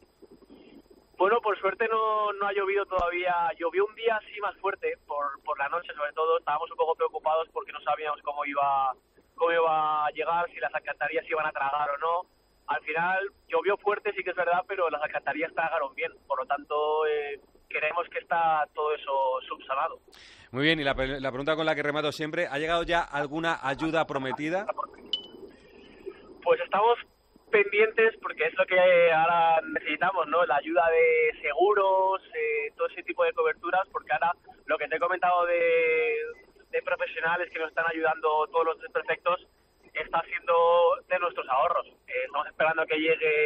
Bueno, por suerte no, no ha llovido todavía. Llovió un día así más fuerte, por, por la noche sobre todo. Estábamos un poco preocupados porque no sabíamos cómo iba, cómo iba a llegar, si las alcantarillas iban a tragar o no. Al final llovió fuerte, sí que es verdad, pero las alcantarillas tragaron bien. Por lo tanto, eh, creemos que está todo eso subsanado. Muy bien, y la, la pregunta con la que remato siempre, ¿ha llegado ya alguna ayuda prometida? Pues estamos pendientes porque es lo que ahora necesitamos, ¿no? La ayuda de seguros, eh, todo ese tipo de coberturas, porque ahora lo que te he comentado de, de profesionales que nos están ayudando, todos los desperfectos, está siendo de nuestros ahorros. Eh, estamos esperando que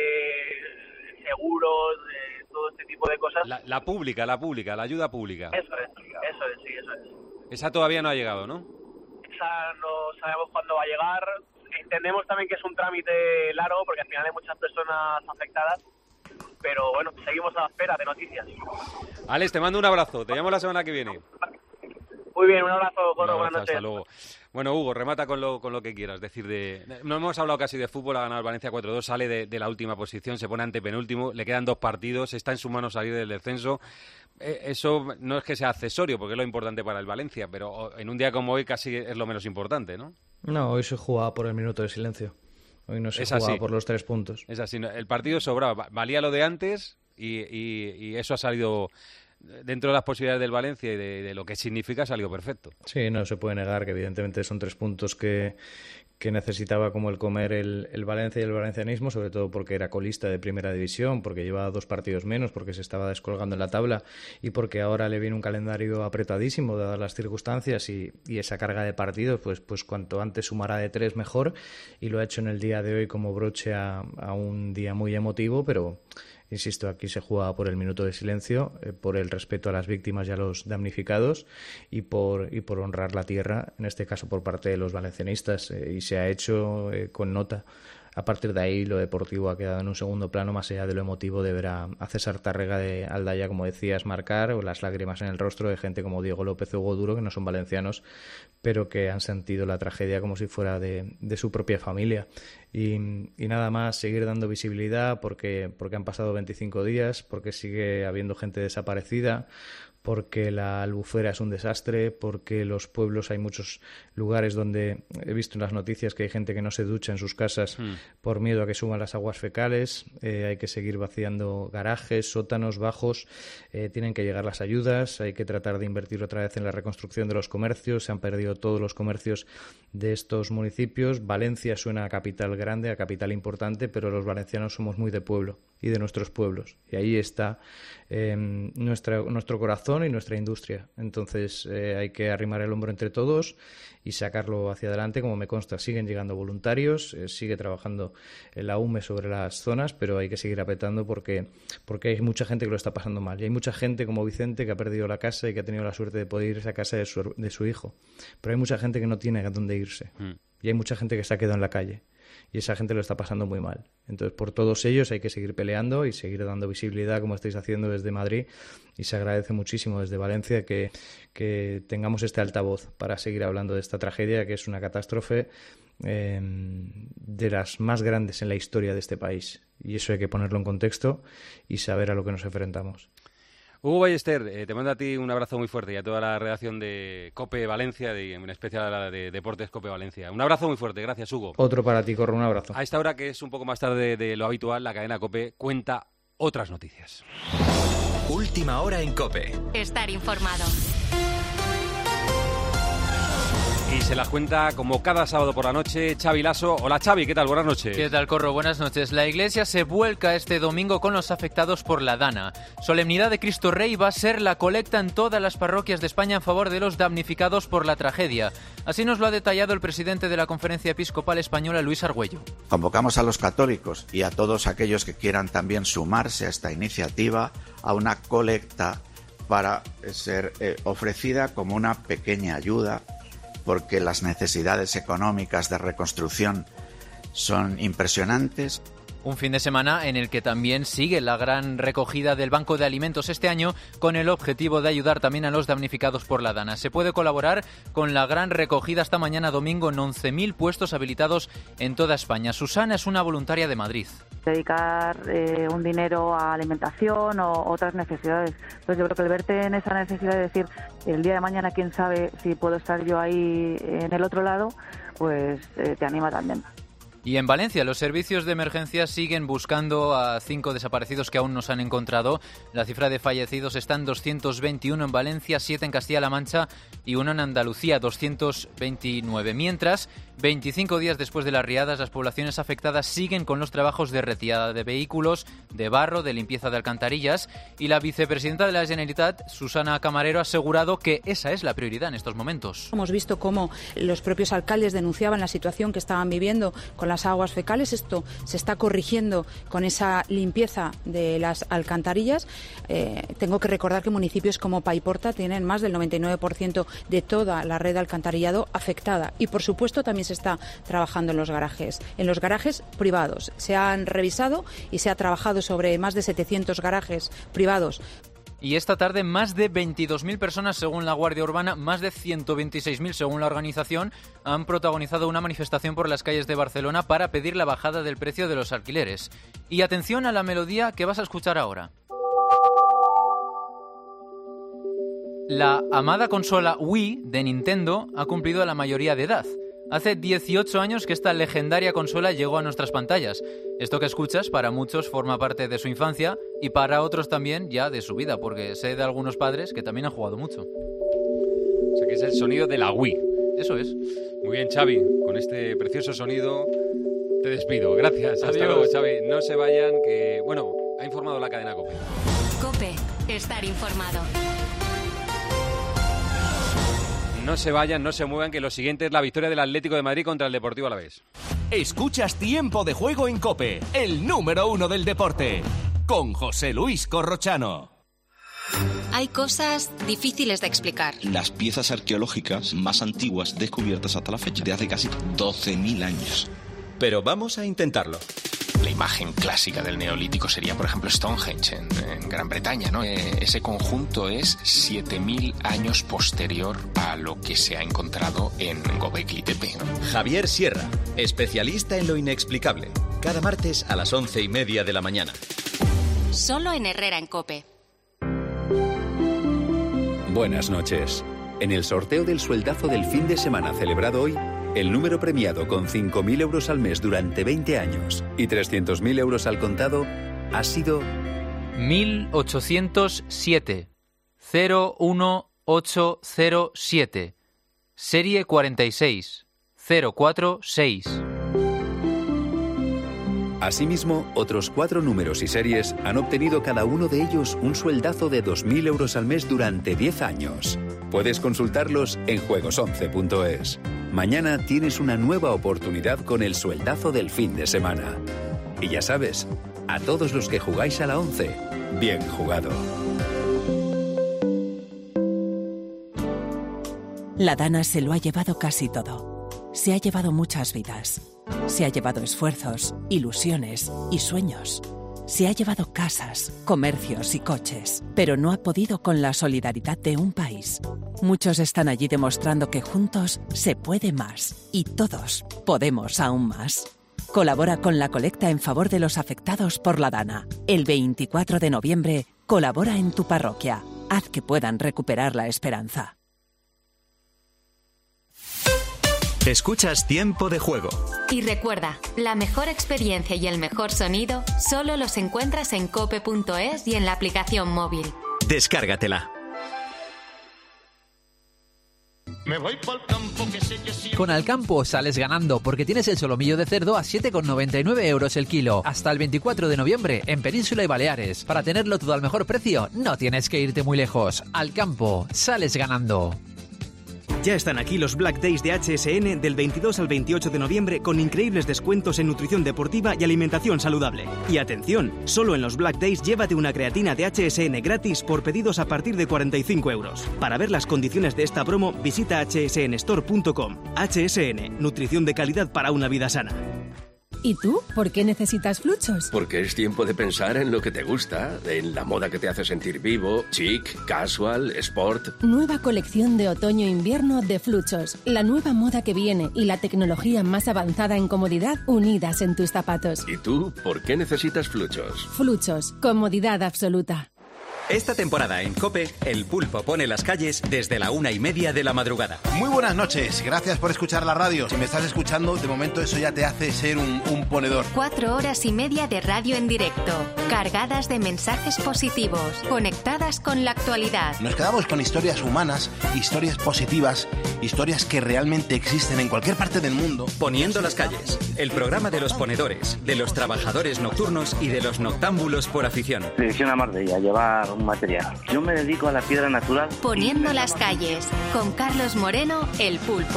llegue seguros, eh, todo este tipo de cosas. La, la pública, la pública, la ayuda pública. Eso es, eso es, sí, eso es. Esa todavía no ha llegado, ¿no? Esa no sabemos cuándo va a llegar. Entendemos también que es un trámite largo porque al final hay muchas personas afectadas, pero bueno, seguimos a la espera de noticias. Alex, te mando un abrazo, te llamo la semana que viene. Muy bien, un abrazo, Corro, buenas noches. Hasta luego. Bueno, Hugo, remata con lo, con lo que quieras. Decir de, no hemos hablado casi de fútbol, ha ganado el Valencia cuatro dos, sale de, de la última posición, se pone antepenúltimo, le quedan dos partidos, está en su mano salir del descenso. Eh, eso no es que sea accesorio, porque es lo importante para el Valencia, pero en un día como hoy casi es lo menos importante, ¿no? No, hoy se jugaba por el minuto de silencio. Hoy no se es jugaba así. por los tres puntos. Es así, el partido sobraba, valía lo de antes y, y, y eso ha salido dentro de las posibilidades del Valencia y de, de lo que significa, ha salido perfecto. Sí, no se puede negar que evidentemente son tres puntos que, que necesitaba como el comer el, el Valencia y el valencianismo, sobre todo porque era colista de primera división, porque llevaba dos partidos menos, porque se estaba descolgando en la tabla y porque ahora le viene un calendario apretadísimo dadas las circunstancias y, y esa carga de partidos, pues, pues cuanto antes sumará de tres mejor, y lo ha hecho en el día de hoy como broche a, a un día muy emotivo, pero insisto, aquí se juega por el minuto de silencio, eh, por el respeto a las víctimas y a los damnificados y por, y por honrar la tierra, en este caso por parte de los valencianistas, eh, y se ha hecho eh, con nota. A partir de ahí lo deportivo ha quedado en un segundo plano, más allá de lo emotivo de ver a, a César Tárrega de Aldaya, como decías, marcar, o las lágrimas en el rostro de gente como Diego López o Hugo Duro, que no son valencianos, pero que han sentido la tragedia como si fuera de, de su propia familia. Y, y nada más, seguir dando visibilidad porque, porque han pasado veinticinco días, porque sigue habiendo gente desaparecida, porque la Albufera es un desastre, porque los pueblos hay muchos lugares donde he visto en las noticias que hay gente que no se ducha en sus casas mm. por miedo a que suban las aguas fecales, eh, hay que seguir vaciando garajes, sótanos, bajos, eh, tienen que llegar las ayudas, hay que tratar de invertir otra vez en la reconstrucción de los comercios, se han perdido todos los comercios de estos municipios. Valencia suena a capital grande, a capital importante, pero los valencianos somos muy de pueblo y de nuestros pueblos. Y ahí está eh, nuestra, nuestro corazón y nuestra industria. Entonces eh, hay que arrimar el hombro entre todos y sacarlo hacia adelante. Como me consta, siguen llegando voluntarios, eh, sigue trabajando la U M E sobre las zonas, pero hay que seguir apretando porque, porque hay mucha gente que lo está pasando mal. Y hay mucha gente como Vicente que ha perdido la casa y que ha tenido la suerte de poder irse a casa de su, de su hijo. Pero hay mucha gente que no tiene a dónde irse. Mm. Y hay mucha gente que se ha quedado en la calle. Y esa gente lo está pasando muy mal. Entonces, por todos ellos hay que seguir peleando y seguir dando visibilidad, como estáis haciendo desde Madrid, y se agradece muchísimo desde Valencia que, que tengamos este altavoz para seguir hablando de esta tragedia, que es una catástrofe eh, de las más grandes en la historia de este país. Y eso hay que ponerlo en contexto y saber a lo que nos enfrentamos. Hugo Ballester, eh, te mando a ti un abrazo muy fuerte y a toda la redacción de COPE Valencia, de, en especial a la de Deportes COPE Valencia. Un abrazo muy fuerte, gracias Hugo. Otro para ti, Corro, un abrazo. A esta hora, que es un poco más tarde de lo habitual, la cadena COPE cuenta otras noticias. Última hora en COPE. Estar informado. Y se las cuenta como cada sábado por la noche Xavi Lasso. Hola Xavi, ¿qué tal? Buenas noches. ¿Qué tal, Corro? Buenas noches. La Iglesia se vuelca este domingo con los afectados por la Dana. Solemnidad de Cristo Rey va a ser la colecta en todas las parroquias de España en favor de los damnificados por la tragedia. Así nos lo ha detallado el presidente de la Conferencia Episcopal Española, Luis Argüello. Convocamos a los católicos y a todos aquellos que quieran también sumarse a esta iniciativa a una colecta para ser eh, ofrecida como una pequeña ayuda, porque las necesidades económicas de reconstrucción son impresionantes. Un fin de semana en el que también sigue la gran recogida del Banco de Alimentos este año, con el objetivo de ayudar también a los damnificados por la Dana. Se puede colaborar con la gran recogida hasta mañana domingo en once mil puestos habilitados en toda España. Susana es una voluntaria de Madrid. Dedicar eh, un dinero a alimentación o otras necesidades. Entonces yo creo que el verte en esa necesidad de decir, el día de mañana quién sabe si puedo estar yo ahí en el otro lado, pues eh, te anima también. Y en Valencia, los servicios de emergencia siguen buscando a cinco desaparecidos que aún no se han encontrado. La cifra de fallecidos está en doscientos veintiuno en Valencia, siete en Castilla-La Mancha y uno en Andalucía, doscientos veintinueve. Mientras, veinticinco días después de las riadas, las poblaciones afectadas siguen con los trabajos de retirada de vehículos, de barro, de limpieza de alcantarillas. Y la vicepresidenta de la Generalitat, Susana Camarero, ha asegurado que esa es la prioridad en estos momentos. Hemos visto cómo los propios alcaldes denunciaban la situación que estaban viviendo con las aguas fecales. Esto se está corrigiendo con esa limpieza de las alcantarillas. Eh, tengo que recordar que municipios como Paiporta tienen más del noventa y nueve por ciento de toda la red de alcantarillado afectada. Y, por supuesto, también se está trabajando en los garajes. En los garajes privados. Se han revisado y se ha trabajado sobre más de setecientos garajes privados. Y esta tarde más de veintidós mil personas, según la Guardia Urbana, más de ciento veintiséis mil, según la organización, han protagonizado una manifestación por las calles de Barcelona para pedir la bajada del precio de los alquileres. Y atención a la melodía que vas a escuchar ahora. La amada consola Wii de Nintendo ha cumplido la mayoría de edad. Hace dieciocho años que esta legendaria consola llegó a nuestras pantallas. Esto que escuchas para muchos forma parte de su infancia y para otros también ya de su vida, porque sé de algunos padres que también han jugado mucho. O sea que es el sonido de la Wii. Eso es. Muy bien, Xavi. Con este precioso sonido te despido. Gracias. Hasta Adiós. luego, Xavi. No se vayan, que, bueno, ha informado la cadena COPE. COPE. Estar informado. No se vayan, no se muevan, que lo siguiente es la victoria del Atlético de Madrid contra el Deportivo Alavés. Escuchas Tiempo de Juego en COPE, el número uno del deporte, con José Luis Corrochano. Hay cosas difíciles de explicar. Las piezas arqueológicas más antiguas descubiertas hasta la fecha, de hace casi doce mil años. Pero vamos a intentarlo. La imagen clásica del Neolítico sería, por ejemplo, Stonehenge en, en Gran Bretaña, ¿no? Eh, ese conjunto es siete mil años posterior a lo que se ha encontrado en Göbekli Tepe, ¿no? Javier Sierra, especialista en lo inexplicable. Cada martes a las once y media de la mañana. Solo en Herrera en COPE. Buenas noches. En el sorteo del sueldazo del fin de semana celebrado hoy, el número premiado con cinco mil euros al mes durante veinte años y trescientos mil euros al contado ha sido mil ochocientos siete cero uno ocho cero siete, serie cuarenta y seis cero cuatro seis. Asimismo, otros cuatro números y series han obtenido cada uno de ellos un sueldazo de dos mil euros al mes durante diez años. Puedes consultarlos en juegos once punto es. Mañana tienes una nueva oportunidad con el sueldazo del fin de semana. Y ya sabes, a todos los que jugáis a la once, bien jugado. La Dana se lo ha llevado casi todo. Se ha llevado muchas vidas. Se ha llevado esfuerzos, ilusiones y sueños. Se ha llevado casas, comercios y coches, pero no ha podido con la solidaridad de un país. Muchos están allí demostrando que juntos se puede más y todos podemos aún más. Colabora con la colecta en favor de los afectados por la Dana. El veinticuatro de noviembre, colabora en tu parroquia. Haz que puedan recuperar la esperanza. Escuchas Tiempo de Juego. Y recuerda, la mejor experiencia y el mejor sonido solo los encuentras en cope punto es y en la aplicación móvil. Descárgatela. Me voy pa'l campo, que sé que sí. Con Alcampo sales ganando porque tienes el solomillo de cerdo a siete con noventa y nueve euros el kilo. Hasta el veinticuatro de noviembre en Península y Baleares. Para tenerlo todo al mejor precio, no tienes que irte muy lejos. Alcampo, sales ganando. Ya están aquí los Black Days de H S N del veintidós al veintiocho de noviembre con increíbles descuentos en nutrición deportiva y alimentación saludable. Y atención, solo en los Black Days llévate una creatina de H S N gratis por pedidos a partir de cuarenta y cinco euros. Para ver las condiciones de esta promo, visita hache ese ene store punto com. H S N, nutrición de calidad para una vida sana. ¿Y tú? ¿Por qué necesitas Fluchos? Porque es tiempo de pensar en lo que te gusta, en la moda que te hace sentir vivo, chic, casual, sport. Nueva colección de otoño-invierno de Fluchos. La nueva moda que viene y la tecnología más avanzada en comodidad unidas en tus zapatos. ¿Y tú? ¿Por qué necesitas Fluchos? Fluchos. Comodidad absoluta. Esta temporada en COPE, el pulpo pone las calles desde la una y media de la madrugada. Muy buenas noches, gracias por escuchar la radio. Si me estás escuchando, de momento eso ya te hace ser un, un ponedor. Cuatro horas y media de radio en directo, cargadas de mensajes positivos, conectadas con la actualidad. Nos quedamos con historias humanas, historias positivas, historias que realmente existen en cualquier parte del mundo. Poniendo las calles, el programa de los ponedores, de los trabajadores nocturnos y de los noctámbulos por afición. Dirección a Marbella, llevar un material. Yo me dedico a la piedra natural. Poniendo las calles, con Carlos Moreno, el pulpo.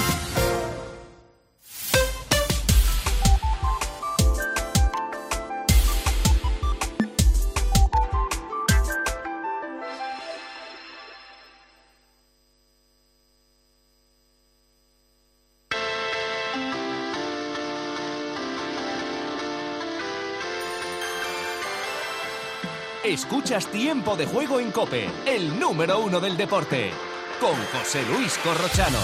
Escuchas Tiempo de Juego en COPE, el número uno del deporte, con José Luis Corrochano.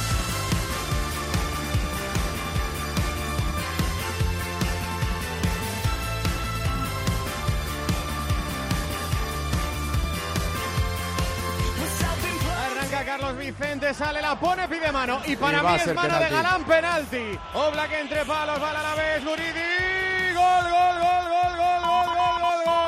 Arranca Carlos Vicente, sale, la pone, pide mano. Y para Y mí va a es ser mano penalti. de Galán, penalti. Oblak entre palos, va a la vez, Guridi. Gol, gol, gol, gol, gol, gol, gol, gol, gol.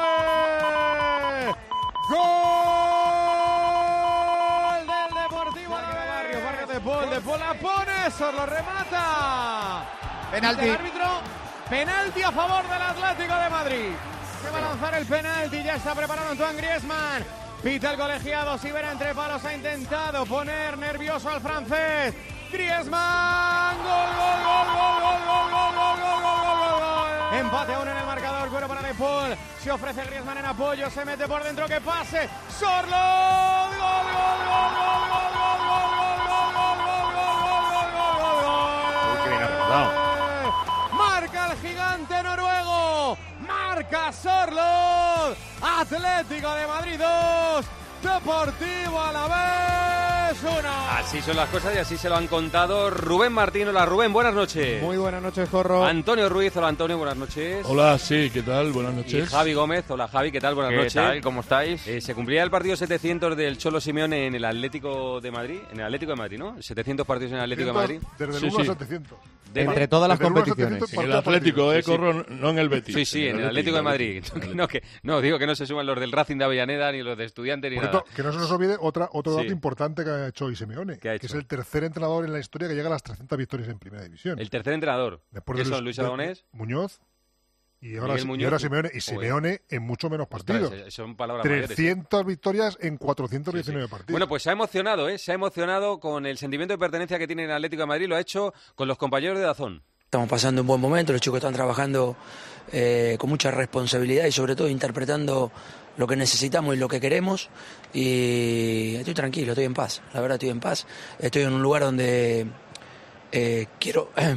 Gol del Deportivo Alavés. Vargas de Paul, de Paul la pone, Sorlo remata. Penalti. Dice el árbitro, penalti a favor del Atlético de Madrid. Se va a lanzar el penalti, ya está preparado Antoine Griezmann. Pita el colegiado, Sivera entre palos, ha intentado poner nervioso al francés. Griezmann, gol, gol, gol, gol, gol, gol, gol, gol, gol, gol, gol, gol. Empate a uno en el marcador, cuero para De Paul. Se ofrece Griezmann en apoyo, se mete por dentro, que pase. Sorlo, gol, gol, gol, gol, gol, gol, gol, gol, gol, gol, gol, gol, gol, gol. Marca el gigante noruego. Marca Sorlo. Atlético de Madrid dos. Deportivo Alavés uno. Así son las cosas y así se lo han contado Rubén Martín. Hola Rubén, buenas noches. Muy buenas noches, Corro. Antonio Ruiz, hola Antonio, buenas noches. Hola, sí, ¿qué tal? Buenas Y noches. Javi Gómez, hola Javi, ¿qué tal? Buenas ¿Qué noches. tal? ¿Cómo estáis? Eh, se cumplía el partido setecientos del Cholo Simeone en el Atlético de Madrid, en el Atlético de Madrid, ¿no? setecientos partidos en el Atlético de Madrid. Desde el Sí, uno sí. a setecientos. De- Entre todas las Desde el uno a competiciones. setecientos En el Atlético, eh, Sí, sí. Corro, no en el Betis. Sí, sí, en el Atlético de Madrid. No, que, no, digo que no se suman los del Racing de Avellaneda ni los de Estudiantes ni Por nada. cierto, que no se nos olvide otra, otro dato Sí. importante que ha hecho hoy Simeone, ¿Qué ha que hecho? es el tercer entrenador en la historia que llega a las trescientas victorias en Primera División. El tercer entrenador. Después ¿Qué de son, Luis Aragonés? Muñoz, Y ahora, y ahora Simeone, y Simeone en mucho menos partidos. Ostras, son palabras trescientas mayores, ¿eh? victorias en cuatrocientos diecinueve sí, sí. partidos. Bueno, pues se ha emocionado, ¿eh? Se ha emocionado con el sentimiento de pertenencia que tiene el Atlético de Madrid. Lo ha hecho con los compañeros de DAZN. Estamos pasando un buen momento, los chicos están trabajando eh, con mucha responsabilidad y sobre todo interpretando lo que necesitamos y lo que queremos, y estoy tranquilo, estoy en paz, la verdad estoy en paz, estoy en un lugar donde eh, quiero eh,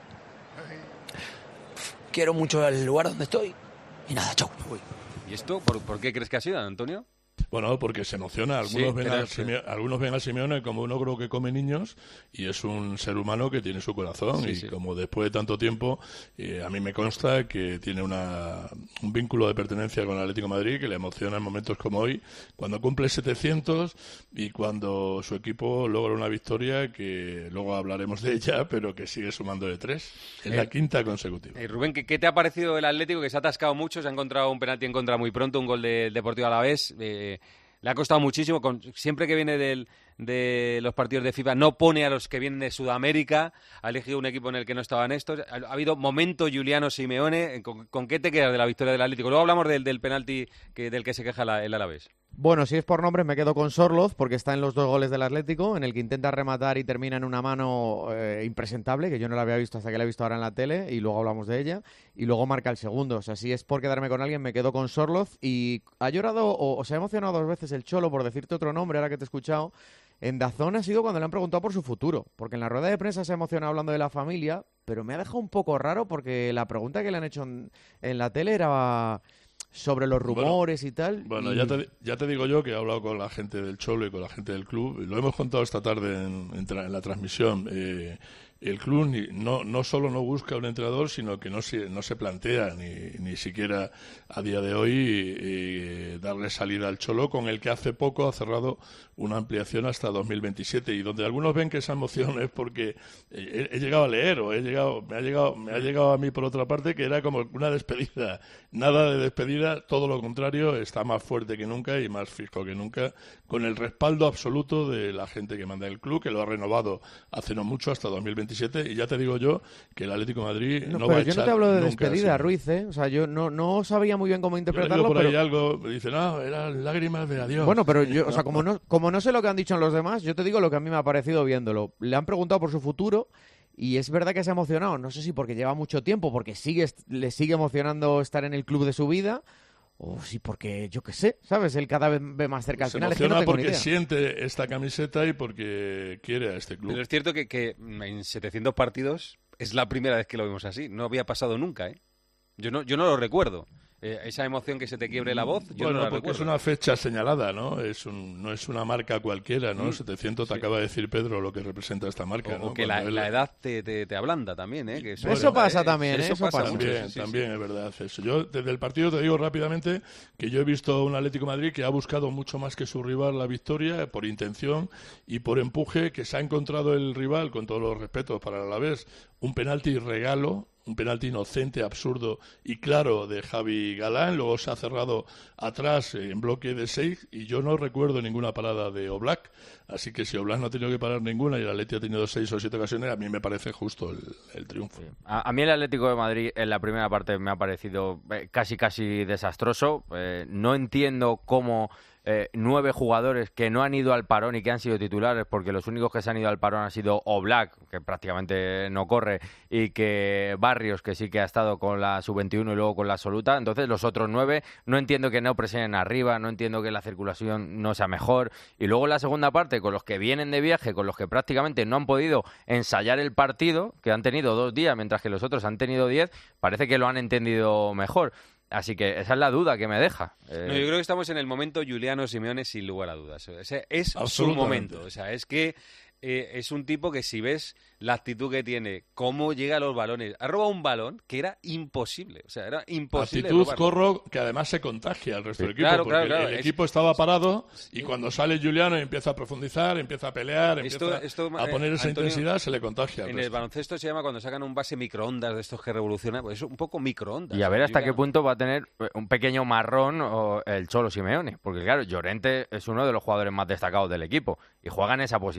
quiero mucho el lugar donde estoy y nada, chau, me voy. ¿Y esto por, por qué crees que ha sido, Antonio? Bueno, porque se emociona. Algunos, sí, ven pero, a Simeone, algunos ven a Simeone como un ogro que come niños, y es un ser humano que tiene su corazón. Sí, y sí. como después de tanto tiempo, eh, a mí me consta que tiene una, un vínculo de pertenencia con el Atlético de Madrid que le emociona en momentos como hoy, cuando cumple setecientos y cuando su equipo logra una victoria que luego hablaremos de ella, pero que sigue sumando de tres. Es eh, la quinta consecutiva. Eh, Rubén, ¿qué, ¿qué te ha parecido el Atlético, que se ha atascado mucho? Se ha encontrado un penalti en contra muy pronto, un gol del Deportivo Alavés. Eh, Le ha costado muchísimo. Con, siempre que viene del, de los partidos de FIFA no pone a los que vienen de Sudamérica. Ha elegido un equipo en el que no estaban estos. Ha, ha habido momento Giuliano Simeone. ¿Con, ¿Con qué te quedas de la victoria del Atlético? Luego hablamos del, del penalti que, del que se queja la, el Alavés. Bueno, si es por nombres me quedo con Sorloz, porque está en los dos goles del Atlético, en el que intenta rematar y termina en una mano eh, impresentable, que yo no la había visto hasta que la he visto ahora en la tele, y luego hablamos de ella, y luego marca el segundo. O sea, si es por quedarme con alguien, me quedo con Sorloz. Y ha llorado, o, o se ha emocionado dos veces el Cholo, por decirte otro nombre, ahora que te he escuchado. En DAZN ha sido cuando le han preguntado por su futuro, porque en la rueda de prensa se ha emocionado hablando de la familia, pero me ha dejado un poco raro, porque la pregunta que le han hecho en, en la tele era sobre los rumores bueno, y tal. Bueno, y... ya, te, ya te digo yo que he hablado con la gente del Cholo y con la gente del club, y lo hemos contado esta tarde en, en, tra- en la transmisión. Eh, el club ni, no, no solo no busca un entrenador, sino que no se, no se plantea ni, ni siquiera a día de hoy eh, darle salida al Cholo, con el que hace poco ha cerrado una ampliación hasta dos mil veintisiete, y donde algunos ven que esa emoción es porque he, he llegado a leer o he llegado, me ha llegado, me ha llegado a mí por otra parte, que era como una despedida. Nada de despedida, todo lo contrario, está más fuerte que nunca y más fijo que nunca, con el respaldo absoluto de la gente que manda el club, que lo ha renovado hace no mucho, hasta dos mil veintisiete, y ya te digo yo que el Atlético de Madrid no, no va a echar. Yo no te hablo de despedida, así. Ruiz, ¿eh? O sea, yo no, no sabía muy bien cómo interpretarlo. Yo por ahí pero... algo, me dicen, no, eran lágrimas de adiós. Bueno, pero yo, o sea, como no, como no sé lo que han dicho los demás, yo te digo lo que a mí me ha parecido viéndolo. Le han preguntado por su futuro y es verdad que se ha emocionado. No sé si porque lleva mucho tiempo, porque sigue le sigue emocionando estar en el club de su vida, o sí porque, yo qué sé, ¿sabes? Él cada vez ve más cerca al se final. Se emociona es que no porque idea. siente esta camiseta y porque quiere a este club. Pero es cierto que, que en setecientos partidos es la primera vez que lo vemos así. No había pasado nunca, ¿eh? Yo no, yo no lo recuerdo. Eh, esa emoción que se te quiebre la voz, yo bueno, no la porque recuerdo. Es una fecha señalada, ¿no? Es un, no es una marca cualquiera, ¿no? Mm. setecientos, te sí. acaba de decir Pedro lo que representa esta marca, o, ¿no? O que la, él... la edad te, te, te ablanda también, ¿eh? Que eso, bueno, eso pasa eh, también, ¿eh? Eso, eso pasa, pasa mucho. También, Sí, también sí. es verdad eso. Yo, desde el partido, te digo rápidamente que yo he visto un Atlético de Madrid que ha buscado mucho más que su rival la victoria, por intención y por empuje, que se ha encontrado el rival, con todos los respetos para el Alavés, un penalti regalo, un penalti inocente, absurdo y claro de Javi Galán. Luego se ha cerrado atrás en bloque de seis y yo no recuerdo ninguna parada de Oblak. Así que si Oblak no ha tenido que parar ninguna y el Atleti ha tenido seis o siete ocasiones, a mí me parece justo el, el triunfo. Sí. A, a mí el Atlético de Madrid en la primera parte me ha parecido eh, casi casi desastroso. Eh, no entiendo cómo... Eh, nueve jugadores que no han ido al parón y que han sido titulares, porque los únicos que se han ido al parón han sido Oblak, que prácticamente no corre, y que Barrios, que sí que ha estado con la sub veintiuno y luego con la absoluta. Entonces los otros nueve, no entiendo que no presionen arriba, no entiendo que la circulación no sea mejor. Y luego en la segunda parte, con los que vienen de viaje, con los que prácticamente no han podido ensayar el partido, que han tenido dos días, mientras que los otros han tenido diez, parece que lo han entendido mejor. Así que esa es la duda que me deja. Eh... No, yo creo que estamos en el momento Giuliano Simeone sin lugar a dudas. Ese es su momento. O sea, es que eh, es un tipo que si ves la actitud que tiene, cómo llega a los balones, ha robado un balón que era imposible. O sea, era imposible. Actitud, robarlo. corro, que además se contagia al resto sí, del equipo. Claro, porque claro, claro. el Es... equipo estaba parado y cuando sale Giuliano y empieza a profundizar, empieza a pelear, esto, empieza esto, a poner esa Antonio, intensidad, se le contagia. En el baloncesto se llama cuando sacan un base microondas de estos que revolucionan, pues es un poco microondas. Y a ver hasta qué punto va a tener un pequeño marrón o el Cholo Simeone, porque claro, Llorente es uno de los jugadores más destacados del equipo y juega en esa posición, porque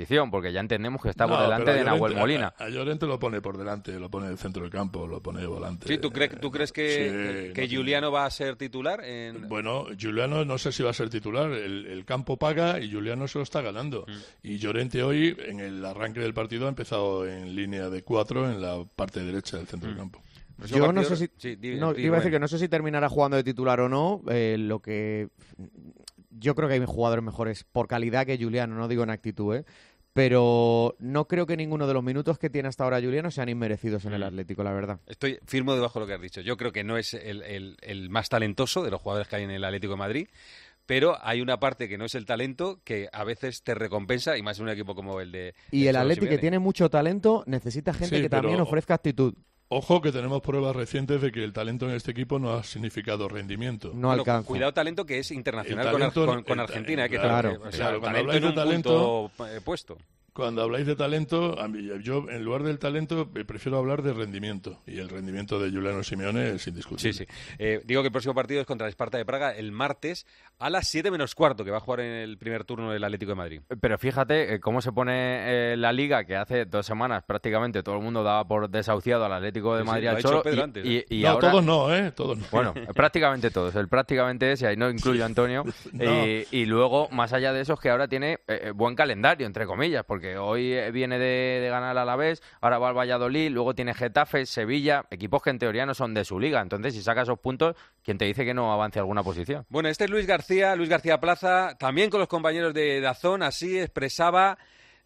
porque ya entendemos que está No, por delante pero a de Nahuel Llorente- Molina. A, a Llorente lo pone por delante, lo pone en el centro del campo, lo pone de volante. Sí, ¿tú, crees ¿tú crees que, Sí, que no tiene- Juliano va a ser titular? En... Bueno, Juliano no sé si va a ser titular. El, el campo paga y Juliano se lo está ganando. Mm. Y Llorente hoy, en el arranque del partido, ha empezado en línea de cuatro en la parte derecha del centro Mm. del campo. Yo no sé si... Sí, di- no, di, iba a decir Rubén. que no sé si terminará jugando de titular o no. eh, lo que... Yo creo que hay jugadores mejores por calidad que Juliano, no digo en actitud, ¿eh? Pero no creo que ninguno de los minutos que tiene hasta ahora Juliano sean inmerecidos en el Atlético, la verdad. Estoy firmo debajo de lo que has dicho. Yo creo que no es el, el- el más talentoso de los jugadores que hay en el Atlético de Madrid, pero hay una parte que no es el talento que a veces te recompensa, y más en un equipo como el de Y el el Cholo Atlético, que Simeone. tiene mucho talento, necesita gente Sí, que pero- también ofrezca actitud. Ojo que tenemos pruebas recientes de que el talento en este equipo no ha significado rendimiento. No Bueno, alcanza. cuidado talento que es internacional El con, Ar- talento- con- con el- Argentina. eh, que claro, o sea, claro, cuando talento habláis en de un talento- punto eh, puesto. Cuando habláis de talento, a mí- yo en lugar del talento eh, prefiero hablar de rendimiento. Y el rendimiento de Juliano Simeone es indiscutible. Sí, sí. Eh, digo que el próximo partido es contra el Esparta de Praga el martes a las siete menos cuarto, que va a jugar en el primer turno del Atlético de Madrid. Pero fíjate eh, cómo se pone eh, la Liga, que hace dos semanas prácticamente todo el mundo daba por desahuciado al Atlético de Sí, sí, Madrid lo ha al dicho Cholo. Pedro y, antes, y- ¿eh? y No, ahora- todos no, ¿eh? Todos no. Bueno, prácticamente todos. El prácticamente es, y ahí no incluyo a Antonio. No. y, y luego, más allá de eso, es que ahora tiene eh, buen calendario, entre comillas, porque hoy eh, viene de, de ganar al Alavés, ahora va al Valladolid, luego tiene Getafe, Sevilla, equipos que en teoría no son de su liga. Entonces, si saca esos puntos, ¿quién te dice que no avance alguna posición? Bueno, este es Luis García, Luis García Plaza, también con los compañeros de Dazón, así expresaba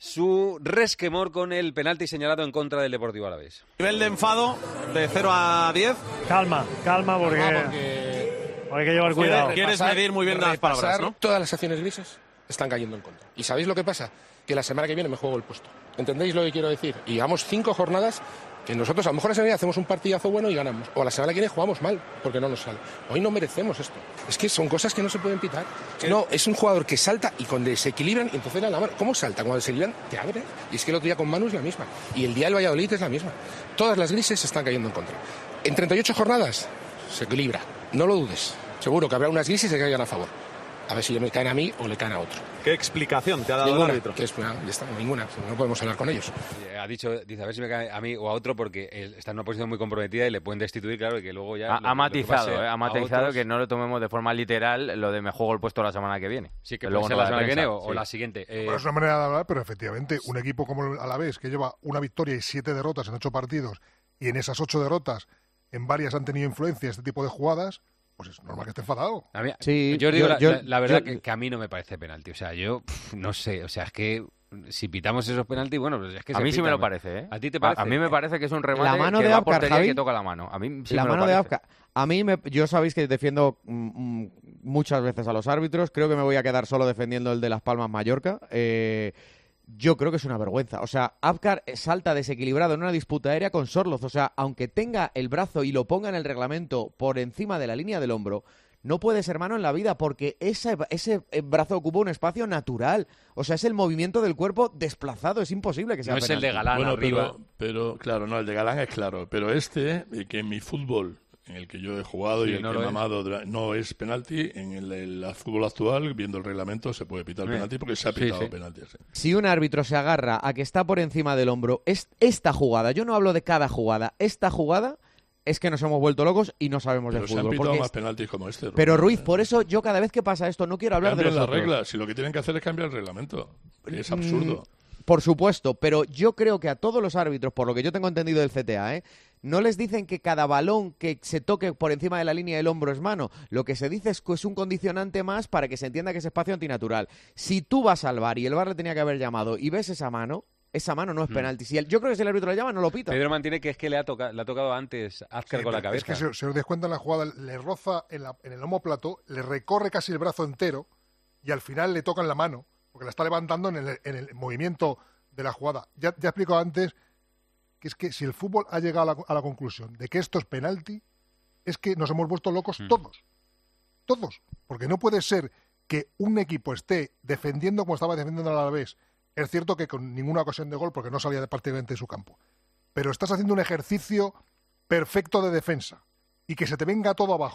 su resquemor con el penalti señalado en contra del Deportivo Alavés. Nivel de enfado de cero a diez. Calma, calma porque, Calma, porque hay que llevar cuidado. Quieres medir muy bien las palabras, ¿no? Todas las acciones grises están cayendo en contra. ¿Y sabéis lo que pasa? Que la semana que viene me juego el puesto. ¿Entendéis lo que quiero decir? Y llevamos cinco jornadas que nosotros a lo mejor la semana que viene hacemos un partidazo bueno y ganamos. O la semana que viene jugamos mal porque no nos sale. Hoy no merecemos esto. Es que son cosas que no se pueden pitar. No, es un jugador que salta y cuando desequilibran, y entonces la mano. ¿Cómo salta? Cuando desequilibran, te abre. Y es que el otro día con Manu es la misma. Y el día del Valladolid es la misma. Todas las grises están cayendo en contra. En treinta y ocho jornadas se equilibra. No lo dudes. Seguro que habrá unas grises que caigan a favor. A ver si me caen a mí o le caen a otro. ¿Qué explicación te ha dado Ninguna. el árbitro? Que es, ya está, ninguna. No podemos hablar con ellos. Eh, Ha dicho, dice, a ver si me cae a mí o a otro, porque él está en una posición muy comprometida y le pueden destituir, claro, y que luego ya... Ha, lo- ha lo que matizado, pase eh, ha a matizado otros- que no lo tomemos de forma literal lo de me juego el puesto la semana que viene. Sí, que luego puede ser no la da semana que prensa, viene o, o sí. la siguiente. Eh, Bueno, es una manera de hablar, pero efectivamente, un equipo como el Alavés, que lleva una victoria y siete derrotas en ocho partidos, y en esas ocho derrotas, en varias han tenido influencia este tipo de jugadas, pues es normal que esté enfadado. A mí- Sí, yo os digo yo- la, yo- la- la verdad yo- que, que a mí no me parece penalti. O sea, yo pff, no sé. O sea, es que si pitamos esos penaltis, bueno, pues es que A se mí sí me pitan. lo parece, ¿eh? ¿A ti te A- parece? A, mí me parece que es un remate La mano que de va a Abkar, portería y Javi. que toca la mano. A mí sí la me lo mano de parece. Abkar. A mí, me, yo sabéis que defiendo mm, mm, muchas veces a los árbitros. Creo que me voy a quedar solo defendiendo el de Las Palmas Mallorca. Eh, yo creo que es una vergüenza. O sea, Abkar salta desequilibrado en una disputa aérea con Sorloz. O sea, aunque tenga el brazo y lo ponga en el reglamento por encima de la línea del hombro, no puede ser mano en la vida porque ese, ese brazo ocupa un espacio natural. O sea, es el movimiento del cuerpo desplazado. Es imposible que sea No es el penalti. de Galán Bueno, arriba. pero, pero claro, no, el de Galán es claro. Pero este, eh, que en mi fútbol, en el que yo he jugado Sí, y el no que he lo es. mamado, dura- no es penalti. En el, el fútbol actual, viendo el reglamento, se puede pitar Eh, penalti porque se ha sí, pitado sí. penalti. sí. Si un árbitro se agarra a que está por encima del hombro, es esta jugada, yo no hablo de cada jugada, esta jugada es que nos hemos vuelto locos y no sabemos Pero del se han fútbol. pitado porque más es- penaltis como este. Rubén. Pero Ruiz, por eso yo cada vez que pasa esto no quiero hablar de Cambian los las otros. reglas. Si lo que tienen que hacer es cambiar el reglamento. Es Mm, absurdo. Por supuesto, pero yo creo que a todos los árbitros, por lo que yo tengo entendido del C T A, ¿eh? no les dicen que cada balón que se toque por encima de la línea del hombro es mano. Lo que se dice es que es un condicionante más para que se entienda que es espacio antinatural. Si tú vas al V A R y el V A R le tenía que haber llamado y ves esa mano, esa mano no es Mm. penalti. Si el- yo creo que si el árbitro lo llama, no lo pita. Pedro mantiene que es que le ha, toca- le ha tocado antes Azcar Sí, con la pero cabeza. Es que si, si os dais cuenta en la jugada, le roza en, la- en el omóplato, le recorre casi el brazo entero y al final le toca en la mano, porque la está levantando en el, en el movimiento de la jugada. Ya, ya he explicado antes que es que si el fútbol ha llegado a la, a la conclusión de que esto es penalti, es que nos hemos vuelto locos Mm. todos. Todos. Porque no puede ser que un equipo esté defendiendo como estaba defendiendo al Alavés. Es cierto que con ninguna ocasión de gol, porque no salía de prácticamente de su campo. Pero estás haciendo un ejercicio perfecto de defensa y que se te venga todo abajo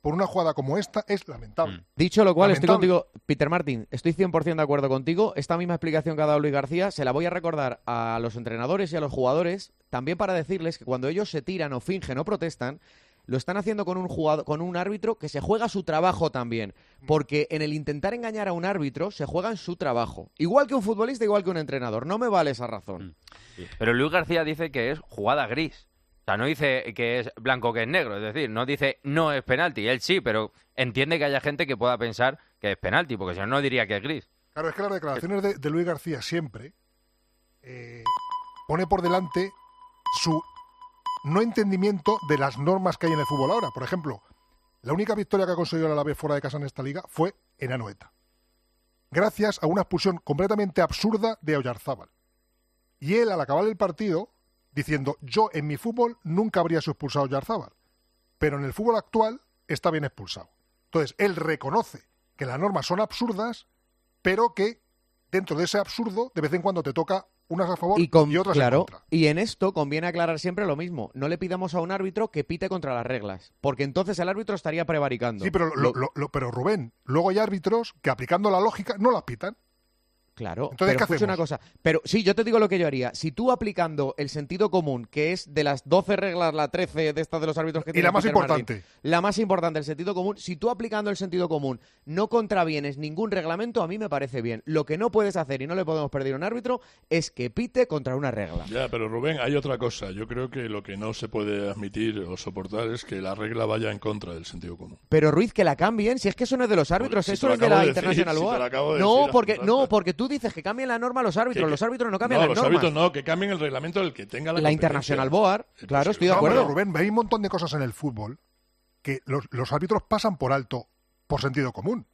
por una jugada como esta es lamentable. Mm. Dicho lo cual, lamentable. estoy contigo, Peter Martin, estoy cien por ciento de acuerdo contigo. Esta misma explicación que ha dado Luis García se la voy a recordar a los entrenadores y a los jugadores, también para decirles que cuando ellos se tiran o fingen o protestan, lo están haciendo con un jugador, con un árbitro que se juega su trabajo también, porque en el intentar engañar a un árbitro se juega en su trabajo, igual que un futbolista, igual que un entrenador. No me vale esa razón. Pero Luis García dice que es jugada gris. O sea, no dice que es blanco que es negro, es decir, no dice no es penalti. Él sí, pero entiende que haya gente que pueda pensar que es penalti, porque si no, no diría que es gris. Claro, es que las declaraciones de, de Luis García siempre eh, pone por delante su no entendimiento de las normas que hay en el fútbol ahora. Por ejemplo, la única victoria que ha conseguido el Alavés fuera de casa en esta liga fue en Anoeta, gracias a una expulsión completamente absurda de Oyarzábal. Y él, al acabar el partido, diciendo, yo en mi fútbol nunca habría expulsado a Oyarzábal, pero en el fútbol actual está bien expulsado. Entonces, él reconoce que las normas son absurdas, pero que dentro de ese absurdo, de vez en cuando te toca unas a favor y, con, y otras claro, en contra. Y en esto conviene aclarar siempre lo mismo. No le pidamos a un árbitro que pite contra las reglas, porque entonces el árbitro estaría prevaricando. Sí, pero, lo, lo, lo, pero Rubén, luego hay árbitros que aplicando la lógica no las pitan. Claro, entonces, pero escucha una cosa. Pero sí, yo te digo lo que yo haría. Si tú aplicando el sentido común, que es de las doce reglas, la trece de estas de los árbitros que y tiene la más Peter importante. Martin, la más importante, el sentido común, si tú aplicando el sentido común no contravienes ningún reglamento, a mí me parece bien. Lo que no puedes hacer y no le podemos pedir a un árbitro es que pite contra una regla. Ya, pero Rubén, hay otra cosa. Yo creo que lo que no se puede admitir o soportar es que la regla vaya en contra del sentido común. Pero Ruiz, que la cambien, si es que eso no es de los árbitros, si eso es de la de International decir, Board. Si no, decir, porque no, porque tú dices que cambien la norma los árbitros, que, los árbitros no cambian no, las los normas. árbitros no, que cambien el reglamento del que tenga la La International Board, claro, estoy de acuerdo. No, pero Rubén, hay un montón de cosas en el fútbol que los, los árbitros pasan por alto por sentido común.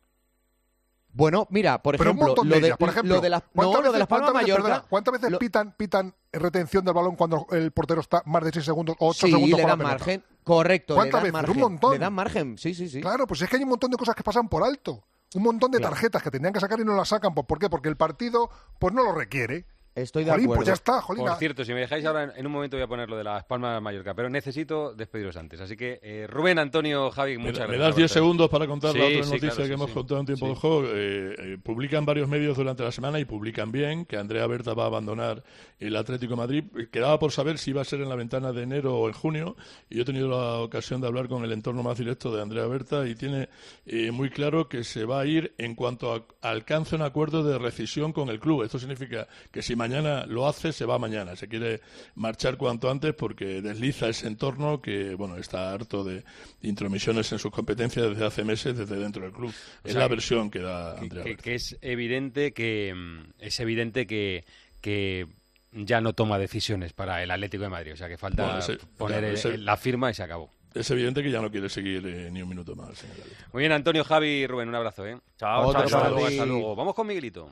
Bueno, mira, por pero ejemplo, de lo, de, ellas, por ejemplo, lo de las no, veces, lo de las Palmas veces, Mallorca. Perdona, ¿cuántas veces lo... pitan pitan retención del balón cuando el portero está más de seis segundos o ocho sí, segundos le con dan la margen? Correcto, ¿cuántas le dan veces? Margen, Un montón. Le dan margen, sí, sí, sí. Claro, pues es que hay un montón de cosas que pasan por alto. Un montón de claro. tarjetas que tendrían que sacar y no las sacan. ¿Por qué? Porque el partido pues no lo requiere. Estoy de Jolín, acuerdo. Pues ya está, Jolín. Por cierto, si me dejáis ahora, en, en un momento voy a poner lo de las Palmas de Mallorca, pero necesito despediros antes. Así que, eh, Rubén, Antonio, Javi, muchas me, gracias. Me das diez segundos para contar sí, la otra sí, noticia claro, que sí, hemos sí. contado en tiempo sí. de juego. Eh, eh, publican varios medios durante la semana y publican bien que Andrea Berta va a abandonar el Atlético de Madrid. Quedaba por saber si iba a ser en la ventana de enero o en junio, y yo he tenido la ocasión de hablar con el entorno más directo de Andrea Berta y tiene eh, muy claro que se va a ir en cuanto a, alcance un acuerdo de rescisión con el club. Esto significa que si mañana lo hace, se va mañana. Se quiere marchar cuanto antes porque desliza ese entorno que, bueno, está harto de intromisiones en sus competencias desde hace meses desde dentro del club. Es la versión que da Andrea que, Berta. que es evidente que es evidente que, que ya no toma decisiones para el Atlético de Madrid. O sea, que falta Bueno, ese, poner claro, ese, el, la firma y se acabó. Es evidente que ya no quiere seguir eh, ni un minuto más. Señor. Muy bien, Antonio, Javi y Rubén, un abrazo. ¿eh? Chao, chao, hasta, chao, luego, hasta luego. Vamos con Miguelito.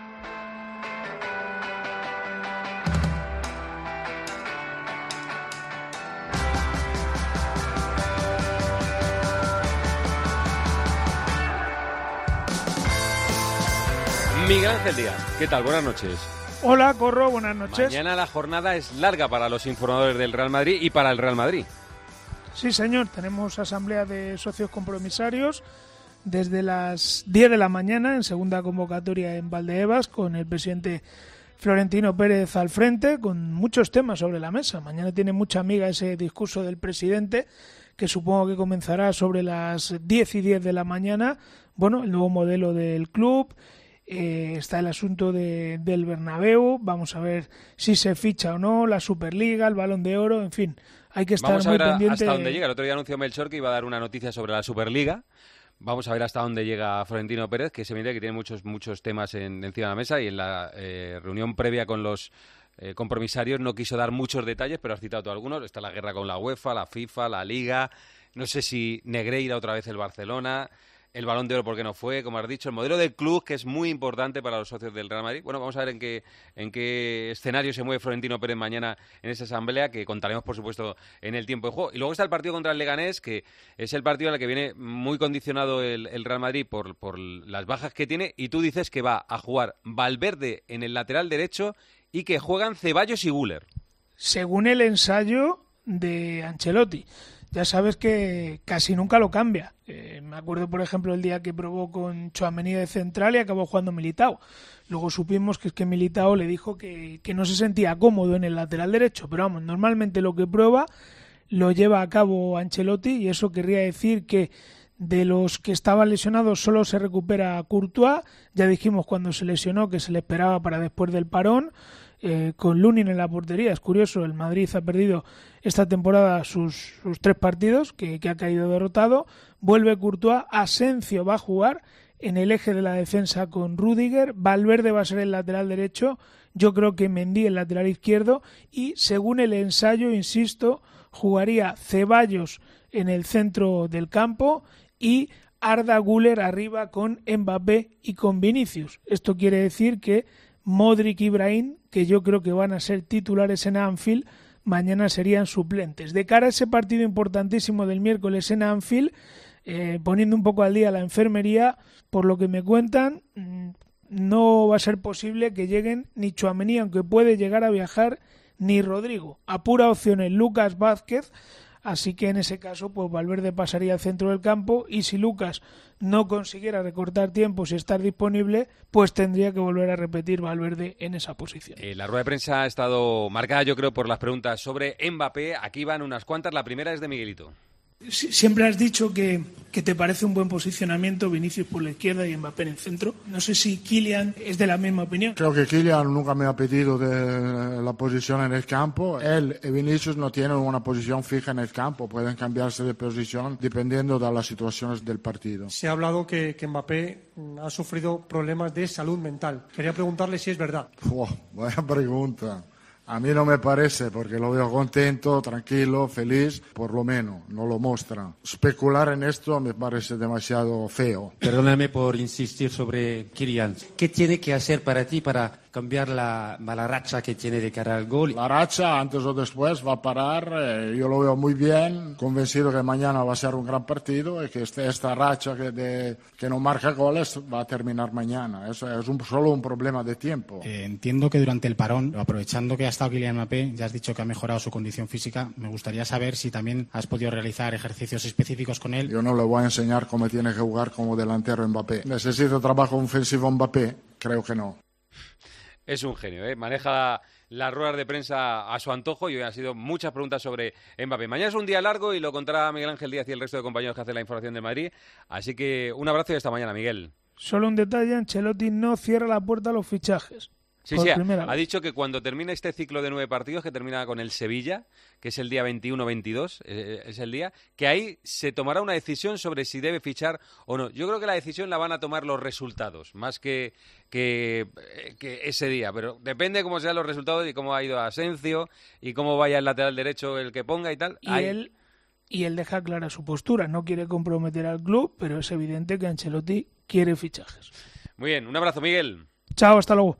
Miguel Ángel Díaz, ¿qué tal? Buenas noches. Hola, Corro, buenas noches. Mañana la jornada es larga para los informadores del Real Madrid y para el Real Madrid. Sí, señor, tenemos asamblea de socios compromisarios desde las diez de la mañana en segunda convocatoria en Valdebebas con el presidente Florentino Pérez al frente, con muchos temas sobre la mesa. Mañana tiene mucha amiga ese discurso del presidente, que supongo que comenzará sobre las diez y diez de la mañana. Bueno, el nuevo modelo del club. Eh, está el asunto de, del Bernabéu, vamos a ver si se ficha o no, la Superliga, el Balón de Oro, en fin, hay que estar vamos a muy ver pendiente. hasta dónde llega. El otro día anunció Melchor que iba a dar una noticia sobre la Superliga. Vamos a ver hasta dónde llega Florentino Pérez, que se mira que tiene muchos muchos temas en, encima de la mesa, y en la eh, reunión previa con los eh, compromisarios no quiso dar muchos detalles, pero has citado tú algunos. Está la guerra con la UEFA, la FIFA, la Liga, no sé si Negreira otra vez el Barcelona, el Balón de Oro porque no fue, como has dicho, el modelo del club, que es muy importante para los socios del Real Madrid. Bueno, vamos a ver en qué en qué escenario se mueve Florentino Pérez mañana en esa asamblea, que contaremos, por supuesto, en el tiempo de juego. Y luego está el partido contra el Leganés, que es el partido al que viene muy condicionado el, el Real Madrid por, por las bajas que tiene, y tú dices que va a jugar Valverde en el lateral derecho y que juegan Ceballos y Güler. Según el ensayo de Ancelotti. ya sabes que casi nunca lo cambia. Eh, me acuerdo, por ejemplo, el día que probó con Tchouaméni de central y acabó jugando Militao. Luego supimos que es que Militao le dijo que, que no se sentía cómodo en el lateral derecho, pero vamos, normalmente lo que prueba lo lleva a cabo Ancelotti, y eso querría decir que de los que estaban lesionados solo se recupera Courtois. Ya dijimos cuando se lesionó que se le esperaba para después del parón, eh, con Lunin en la portería. Es curioso, el Madrid ha perdido esta temporada sus, sus tres partidos, que, que ha caído derrotado. Vuelve Courtois, Asensio va a jugar en el eje de la defensa con Rüdiger, Valverde va a ser el lateral derecho, yo creo que Mendy el lateral izquierdo, y según el ensayo, insisto, jugaría Ceballos en el centro del campo y Arda Güler arriba con Mbappé y con Vinicius. Esto quiere decir que Modric y Brahim, que yo creo que van a ser titulares en Anfield, mañana serían suplentes. De cara a ese partido importantísimo del miércoles en Anfield, eh, poniendo un poco al día la enfermería, por lo que me cuentan, no va a ser posible que lleguen ni Tchouaméni, aunque puede llegar a viajar, ni Rodrigo. A pura opción es Lucas Vázquez. Así que en ese caso, pues Valverde pasaría al centro del campo, y si Lucas no consiguiera recortar tiempos y estar disponible, pues tendría que volver a repetir Valverde en esa posición. Eh, la rueda de prensa ha estado marcada, yo creo, por las preguntas sobre Mbappé. Aquí van unas cuantas. La primera es de Miguelito. Siempre has dicho que, que te parece un buen posicionamiento Vinicius por la izquierda y Mbappé en el centro. No sé si Kylian es de la misma opinión. Creo que Kylian nunca me ha pedido de la posición en el campo. Él y Vinicius no tienen una posición fija en el campo. Pueden cambiarse de posición dependiendo de las situaciones del partido. Se ha hablado que, que Mbappé ha sufrido problemas de salud mental. Quería preguntarle si es verdad. Wow, buena pregunta. A mí no me parece, porque lo veo contento, tranquilo, feliz, por lo menos, no lo muestra. Especular en esto me parece demasiado feo. Perdóname por insistir sobre Kylian. ¿Qué tiene que hacer para ti para cambiar la mala racha que tiene de cara al gol? La racha, antes o después, va a parar. Eh, yo lo veo muy bien, convencido que mañana va a ser un gran partido y que este, esta racha que, de, que no marca goles va a terminar mañana. Eso es un, solo un problema de tiempo. Eh, entiendo que durante el parón, aprovechando que ha estado Kylian Mbappé, ya has dicho que ha mejorado su condición física. Me gustaría saber si también has podido realizar ejercicios específicos con él. Yo no le voy a enseñar cómo tiene que jugar como delantero Mbappé. ¿Necesita trabajo ofensivo Mbappé? Creo que no. Es un genio, ¿eh? Maneja las ruedas de prensa a su antojo, y hoy han sido muchas preguntas sobre Mbappé. Mañana es un día largo y lo contará Miguel Ángel Díaz y el resto de compañeros que hacen la información de Madrid. Así que un abrazo y hasta mañana, Miguel. Solo un detalle, Ancelotti no cierra la puerta a los fichajes. Sí, sí, ha, ha dicho que cuando termine este ciclo de nueve partidos, que termina con el Sevilla, que es el día veintiuno veintidós, eh, es el día, que ahí se tomará una decisión sobre si debe fichar o no. Yo creo que la decisión la van a tomar los resultados, más que, que, que ese día, pero depende cómo sean los resultados y cómo ha ido Asensio y cómo vaya el lateral derecho el que ponga y tal. Y ahí... él, y él deja clara su postura, no quiere comprometer al club, pero es evidente que Ancelotti quiere fichajes. Muy bien, un abrazo, Miguel. Chao, hasta luego.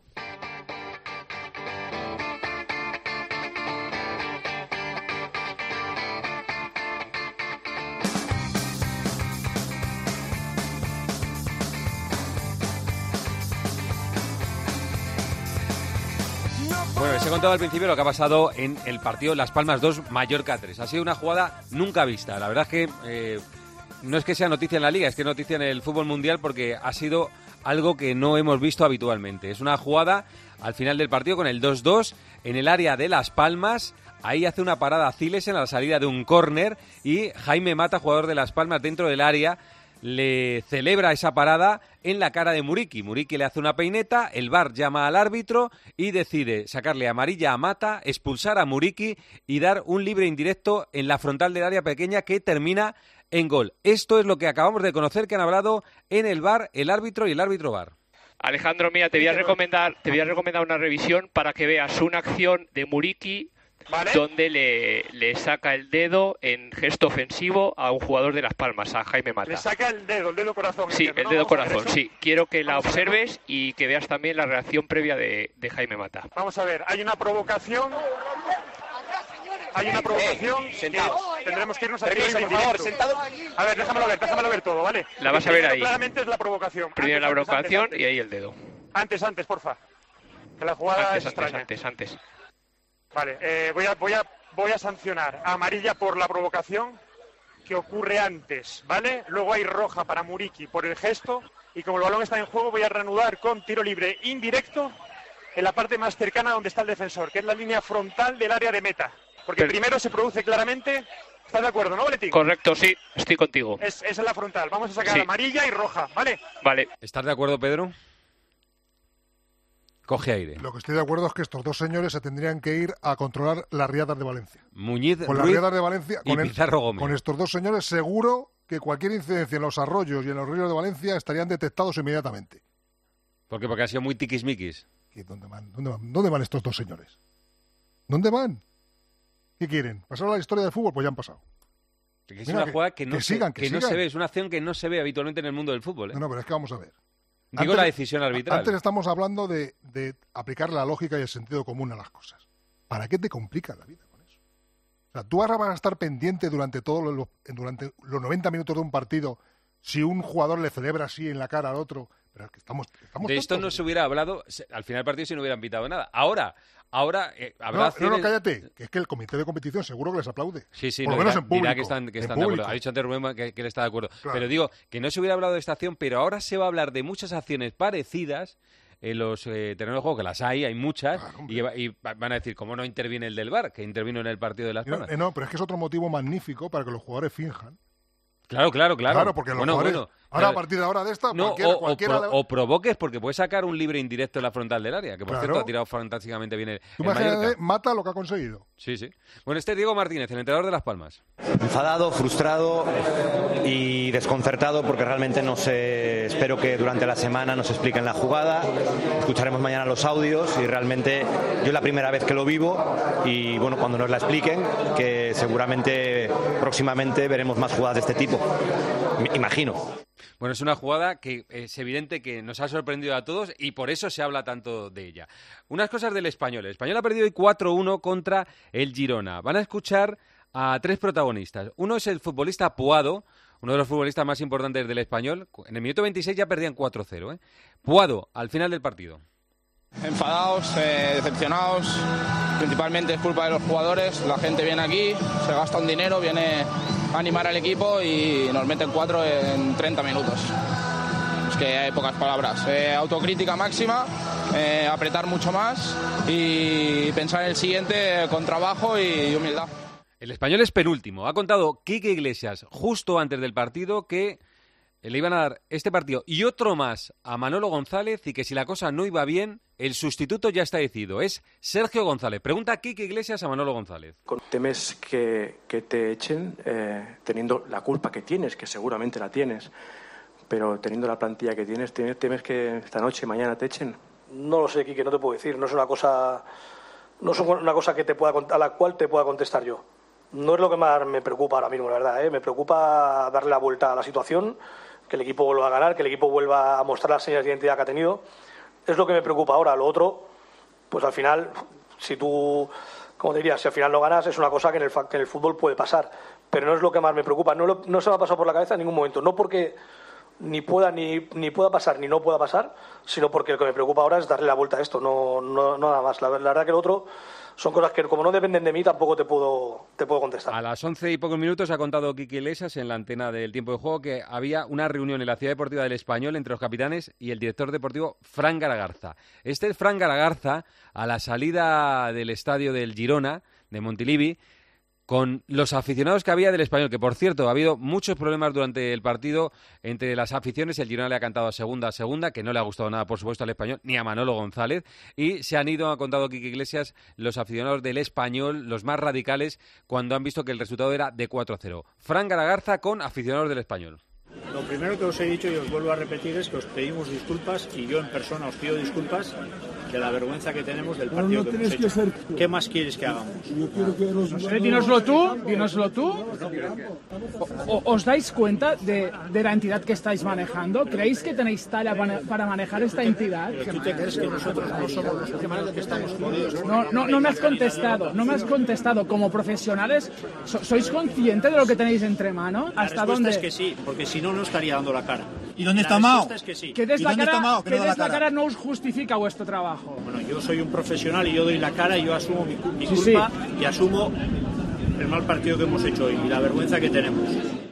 Bueno, les he contado al principio lo que ha pasado en el partido Las Palmas dos, Mallorca tres. Ha sido una jugada nunca vista. La verdad es que eh, no es que sea noticia en la Liga, es que noticia en el fútbol mundial, porque ha sido algo que no hemos visto habitualmente. Es una jugada al final del partido con el dos dos en el área de Las Palmas. Ahí hace una parada Zilesen a la salida de un córner y Jaime Mata, jugador de Las Palmas, dentro del área, le celebra esa parada en la cara de Muriqui. Muriqui le hace una peineta, el V A R llama al árbitro y decide sacarle amarilla a Mata, expulsar a Muriqui y dar un libre indirecto en la frontal del área pequeña que termina en gol. Esto es lo que acabamos de conocer, que han hablado en el V A R el árbitro y el árbitro V A R. Alejandro, mira, te voy a recomendar, te voy a recomendar una revisión para que veas una acción de Muriqui, ¿vale?, donde le, le saca el dedo en gesto ofensivo a un jugador de Las Palmas, a Jaime Mata. Le saca el dedo, el dedo corazón. Sí, entiendo, el ¿no? dedo Vamos corazón, sí. Quiero que la observes y que veas también la reacción previa de, de Jaime Mata. Vamos a ver, hay una provocación... Hay una provocación, eh, sentados. Que tendremos que irnos a Permiso, por favor, sentados. A ver, déjamelo ver, déjamelo ver todo, ¿vale? La vas a ver ahí. Claramente es la provocación. Primero antes, la antes, provocación antes, antes. y ahí el dedo. Antes, antes, porfa. Que la jugada Antes, es antes, extraña. antes, antes. Vale, eh, voy a, voy a, voy a sancionar. Amarilla por la provocación. que ocurre antes, ¿vale? Luego hay roja para Muriqui por el gesto y como el balón está en juego voy a reanudar con tiro libre indirecto en la parte más cercana donde está el defensor, que es la línea frontal del área de meta. Porque Pero... primero se produce claramente... ¿Estás de acuerdo, no, Boletín? Correcto, sí, estoy contigo. Es, esa es la frontal. Vamos a sacar sí. amarilla y roja, ¿vale? Vale. ¿Estás de acuerdo, Pedro? Coge aire. Lo que estoy de acuerdo es que estos dos señores se tendrían que ir a controlar las riadas de Valencia. Muñiz, con las Ruiz riadas de Valencia, y con, Pizarro el, Gómez. Con estos dos señores seguro que cualquier incidencia en los arroyos y en los ríos de Valencia estarían detectados inmediatamente. ¿Por qué? Porque ha sido muy tiquismiquis. ¿Dónde van? ¿Dónde van? ¿Dónde van estos dos señores? ¿Dónde van? ¿Qué quieren? ¿Pasar a la historia del fútbol? Pues ya han pasado. Que es Venga, una jugada que no, que se, sigan, que que no sigan. se ve, es una acción que no se ve habitualmente en el mundo del fútbol. ¿eh? No, no, pero es que vamos a ver. Digo antes, la decisión arbitral. Antes estamos hablando de, de aplicar la lógica y el sentido común a las cosas. ¿Para qué te complicas la vida con eso? O sea, tú ahora vas a estar pendiente durante todos los, durante los noventa minutos de un partido si un jugador le celebra así en la cara al otro. Pero es que estamos, estamos de esto tontos. no se hubiera hablado, al final del partido si no hubieran pitado nada. Ahora, ahora eh, habrá no, acciones... no, no, cállate, que es que el comité de competición seguro que les aplaude. Sí, sí, por no, lo menos dirá, en público. Dirá que están, que están de acuerdo. Ha dicho antes Rubén que, que él está de acuerdo. Claro. Pero digo, que no se hubiera hablado de esta acción, pero ahora se va a hablar de muchas acciones parecidas en los eh, terrenos de juego, que las hay, hay muchas, claro, y, y van a decir, ¿cómo no interviene el del V A R, que intervino en el partido de Las Palmas? No, no, pero es que es otro motivo magnífico para que los jugadores finjan. Claro, claro, claro. Claro, porque los bueno, jugadores, bueno, ahora claro. a partir de ahora de esta, no, cualquiera, o, cualquiera o, pro, o provoques, porque puedes sacar un libre indirecto en la frontal del área, que por claro. cierto ha tirado fantásticamente bien el, Tú el Mallorca. Mata lo que ha conseguido. Sí, sí. Bueno, este es Diego Martínez, el entrenador de Las Palmas. Enfadado, frustrado y desconcertado porque realmente no sé, espero que durante la semana nos expliquen la jugada, escucharemos mañana los audios y realmente yo es la primera vez que lo vivo y bueno, cuando nos la expliquen, que seguramente próximamente veremos más jugadas de este tipo, me imagino. Bueno, es una jugada que es evidente que nos ha sorprendido a todos y por eso se habla tanto de ella. Unas cosas del Español. El Español ha perdido hoy cuatro uno contra el Girona. Van a escuchar a tres protagonistas. Uno es el futbolista Puado, uno de los futbolistas más importantes del Español. En el minuto veintiséis ya perdían cuatro cero. ¿eh? Puado, al final del partido. Enfadados, eh, decepcionados, principalmente es culpa de los jugadores. La gente viene aquí, se gasta un dinero, viene a animar al equipo y nos meten cuatro en treinta minutos. Es que hay pocas palabras. Eh, autocrítica máxima, eh, apretar mucho más y pensar en el siguiente con trabajo y humildad. El Español es penúltimo. Ha contado Quique Iglesias justo antes del partido que le iban a dar este partido y otro más a Manolo González y que si la cosa no iba bien, el sustituto ya está decidido. Es Sergio González. Pregunta a Quique Iglesias a Manolo González. ¿Temes que, que te echen eh, teniendo la culpa que tienes, que seguramente la tienes, pero teniendo la plantilla que tienes, temes que esta noche, mañana te echen? No lo sé, Quique, no te puedo decir. No es una cosa, no es una cosa que te pueda, a la cual te pueda contestar yo. No es lo que más me preocupa ahora mismo, la verdad. ¿eh? Me preocupa darle la vuelta a la situación, que el equipo vuelva a ganar, que el equipo vuelva a mostrar las señas de identidad que ha tenido. Es lo que me preocupa ahora. Lo otro, pues al final, si tú, como dirías, si al final no ganas, es una cosa que en el, que en el fútbol puede pasar. Pero no es lo que más me preocupa. No, lo, no se me ha pasado por la cabeza en ningún momento. No porque ni pueda ni, ni pueda pasar ni no pueda pasar, sino porque lo que me preocupa ahora es darle la vuelta a esto. No, no, no nada más. La, la verdad que lo otro son cosas que como no dependen de mí tampoco te puedo te puedo contestar. A las once y pocos minutos ha contado Quique Iglesias en la antena del Tiempo de Juego que había una reunión en la Ciudad Deportiva del Español entre los capitanes y el director deportivo Fran Garagarza. Este es Fran Garagarza a la salida del estadio del Girona, de Montilivi, con los aficionados que había del Español, que por cierto ha habido muchos problemas durante el partido entre las aficiones. El Girona le ha cantado a segunda a segunda, que no le ha gustado nada por supuesto al Español, ni a Manolo González, y se han ido, ha contado Quique Iglesias, los aficionados del Español, los más radicales, cuando han visto que el resultado era de cuatro a cero. Fran Garagarza con aficionados del Español. Lo primero que os he dicho y os vuelvo a repetir es que os pedimos disculpas y yo en persona os pido disculpas de la vergüenza que tenemos del partido no, no que hemos hecho. Que ser... ¿Qué más quieres que hagamos? Yo quiero que nos... no sé, dínoslo tú, dínoslo tú. O, ¿Os dais cuenta de, de la entidad que estáis manejando? ¿Creéis que tenéis talla para, para manejar esta entidad? ¿Pero tú te crees que nosotros no somos los primeros que estamos jodidos? No, no, no me has contestado, no me has contestado. Como profesionales, so, ¿sois conscientes de lo que tenéis entre manos? La ¿Hasta respuesta dónde? es que sí, porque si no, no estaría dando la cara. ¿Y dónde está Mao? Es que sí. Que des la cara, Mao, que que no des la cara? cara no os justifica vuestro trabajo. Bueno, yo soy un profesional y yo doy la cara y yo asumo mi, mi sí, culpa sí. y asumo el mal partido que hemos hecho hoy y la vergüenza que tenemos.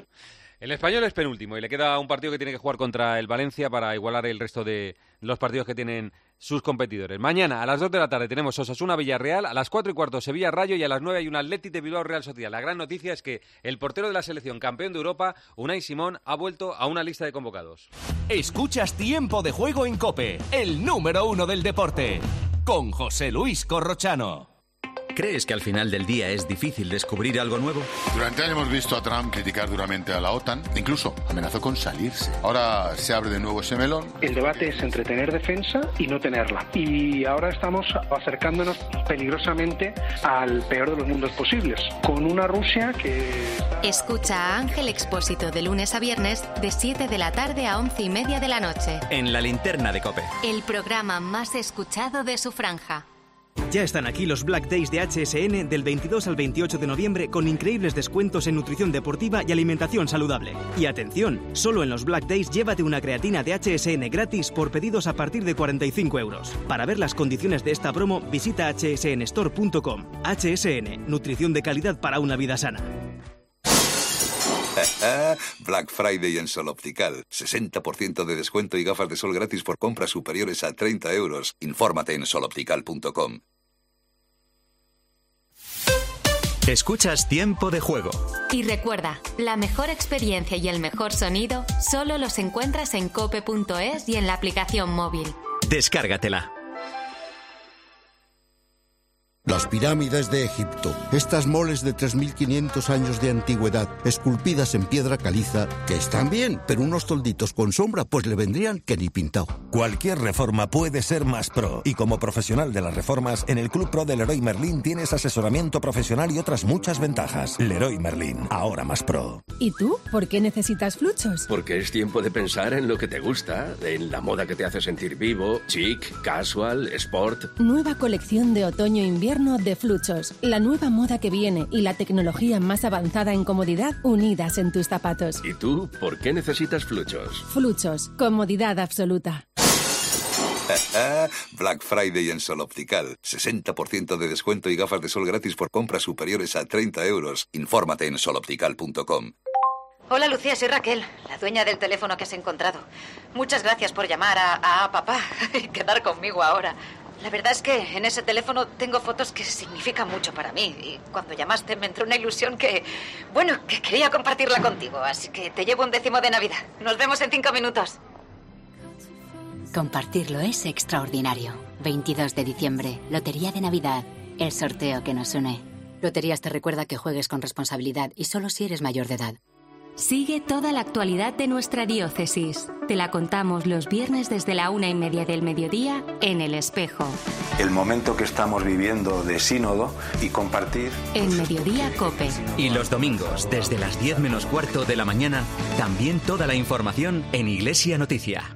El Español es penúltimo y le queda un partido que tiene que jugar contra el Valencia para igualar el resto de los partidos que tienen sus competidores. Mañana a las dos de la tarde tenemos Osasuna-Villarreal, a las cuatro y cuarto Sevilla-Rayo y a las nueve hay un Athletic de Bilbao-Real Sociedad. La gran noticia es que el portero de la selección campeón de Europa, Unai Simón, ha vuelto a una lista de convocados. Escuchas Tiempo de Juego en COPE, el número uno del deporte, con José Luis Corrochano. ¿Crees que al final del día es difícil descubrir algo nuevo? Durante años hemos visto a Trump criticar duramente a la OTAN, incluso amenazó con salirse. Ahora se abre de nuevo ese melón. El debate es entre tener defensa y no tenerla. Y ahora estamos acercándonos peligrosamente al peor de los mundos posibles, con una Rusia que... Escucha a Ángel Expósito de lunes a viernes de siete de la tarde a once y media de la noche. En la linterna de COPE. El programa más escuchado de su franja. Ya están aquí los Black Days de H S N del veintidós al veintiocho de noviembre con increíbles descuentos en nutrición deportiva y alimentación saludable. Y atención, solo en los Black Days llévate una creatina de H S N gratis por pedidos a partir de cuarenta y cinco euros. Para ver las condiciones de esta promo, visita h s n store punto com. H S N, nutrición de calidad para una vida sana. Black Friday en Sol Optical. sesenta por ciento de descuento y gafas de sol gratis por compras superiores a treinta euros. Infórmate en sol optical punto com. Escuchas Tiempo de Juego. Y recuerda, la mejor experiencia y el mejor sonido solo los encuentras en cope punto es y en la aplicación móvil. Descárgatela. Las pirámides de Egipto, estas moles de tres mil quinientos años de antigüedad, esculpidas en piedra caliza, que están bien, pero unos tolditos con sombra pues le vendrían que ni pintado. Cualquier reforma puede ser más pro, y como profesional de las reformas, en el Club Pro de Leroy Merlin tienes asesoramiento profesional y otras muchas ventajas. Leroy Merlin, ahora más pro. ¿Y tú? ¿Por qué necesitas Fluchos? Porque es tiempo de pensar en lo que te gusta, en la moda que te hace sentir vivo, chic, casual, sport. Nueva colección de otoño-invierno de Fluchos, la nueva moda que viene y la tecnología más avanzada en comodidad unidas en tus zapatos. ¿Y tú, por qué necesitas Fluchos? Fluchos, comodidad absoluta. Black Friday en Sol Optical. sesenta por ciento de descuento y gafas de sol gratis por compras superiores a treinta euros. Infórmate en sol optical punto com. Hola Lucía, soy Raquel, la dueña del teléfono que has encontrado. Muchas gracias por llamar a, a papá y quedar conmigo ahora. La verdad es que en ese teléfono tengo fotos que significan mucho para mí. Y cuando llamaste me entró una ilusión que, bueno, que quería compartirla contigo. Así que te llevo un décimo de Navidad. Nos vemos en cinco minutos. Compartirlo es extraordinario. veintidós de diciembre, Lotería de Navidad. El sorteo que nos une. Loterías te recuerda que juegues con responsabilidad y solo si eres mayor de edad. Sigue toda la actualidad de nuestra diócesis. Te la contamos los viernes desde la una y media del mediodía en El Espejo. El momento que estamos viviendo de sínodo y compartir... En Mediodía Cope. Y los domingos, desde las diez menos cuarto de la mañana, también toda la información en Iglesia Noticia.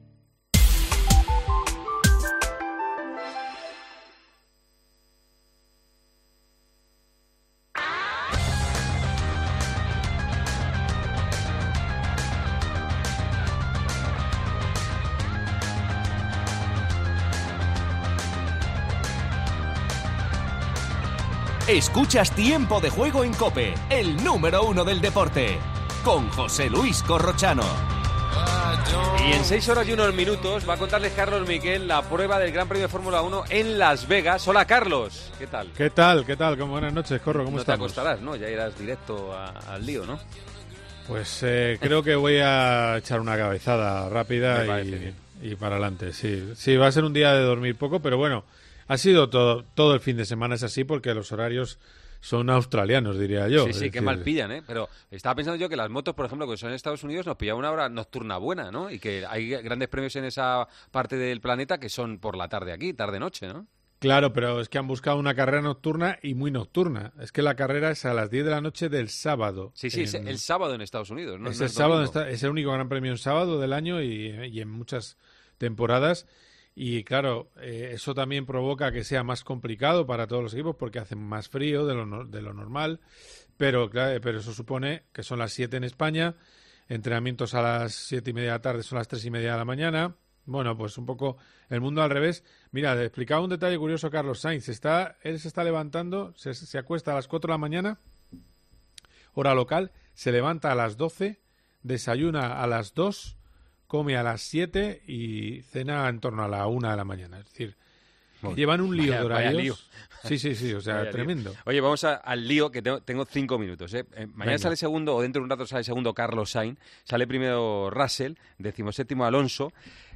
Escuchas Tiempo de Juego en COPE, el número uno del deporte, con José Luis Corrochano. Y en seis horas y unos minutos va a contarles Carlos Miquel la prueba del Gran Premio de Fórmula uno en Las Vegas. Hola Carlos, ¿qué tal? ¿Qué tal? ¿Qué tal? Buenas noches, Corro, ¿cómo no estamos? No te acostarás, ¿no? Ya irás directo a, al lío, ¿no? Pues eh, creo que voy a echar una cabezada rápida y, y para adelante, sí. Sí, va a ser un día de dormir poco, pero bueno... Ha sido todo, todo el fin de semana es así porque los horarios son australianos, diría yo. Sí, sí, es qué decir... mal pillan, ¿eh? Pero estaba pensando yo que las motos, por ejemplo, que son en Estados Unidos, nos pillaba una hora nocturna buena, ¿no? Y que hay grandes premios en esa parte del planeta que son por la tarde aquí, tarde-noche, ¿no? Claro, pero es que han buscado una carrera nocturna y muy nocturna. Es que la carrera es a las diez de la noche del sábado. Sí, sí, en... es el sábado en Estados Unidos, ¿no? Es no el es sábado, domingo. es el único gran premio en sábado del año y, y en muchas temporadas. Y claro, eh, eso también provoca que sea más complicado para todos los equipos porque hace más frío de lo, de lo normal, pero, claro, pero eso supone que son las siete en España, entrenamientos a las siete y media de la tarde son las tres y media de la mañana. Bueno, pues un poco el mundo al revés. Mira, te explicaba un detalle curioso Carlos Sainz. Está, él se está levantando, se, se acuesta a las cuatro de la mañana, hora local, se levanta a las doce desayuna a las dos, come a las siete y cena en torno a la una de la mañana. Es decir, que llevan un lío vaya, de horarios. vaya lío. Sí, sí, sí, o sea, Vaya tremendo. lío. Oye, vamos a, al lío, que tengo, tengo cinco minutos. ¿eh? Eh, mañana Venga. sale segundo, o dentro de un rato sale segundo Carlos Sainz, sale primero Russell, decimoséptimo Alonso.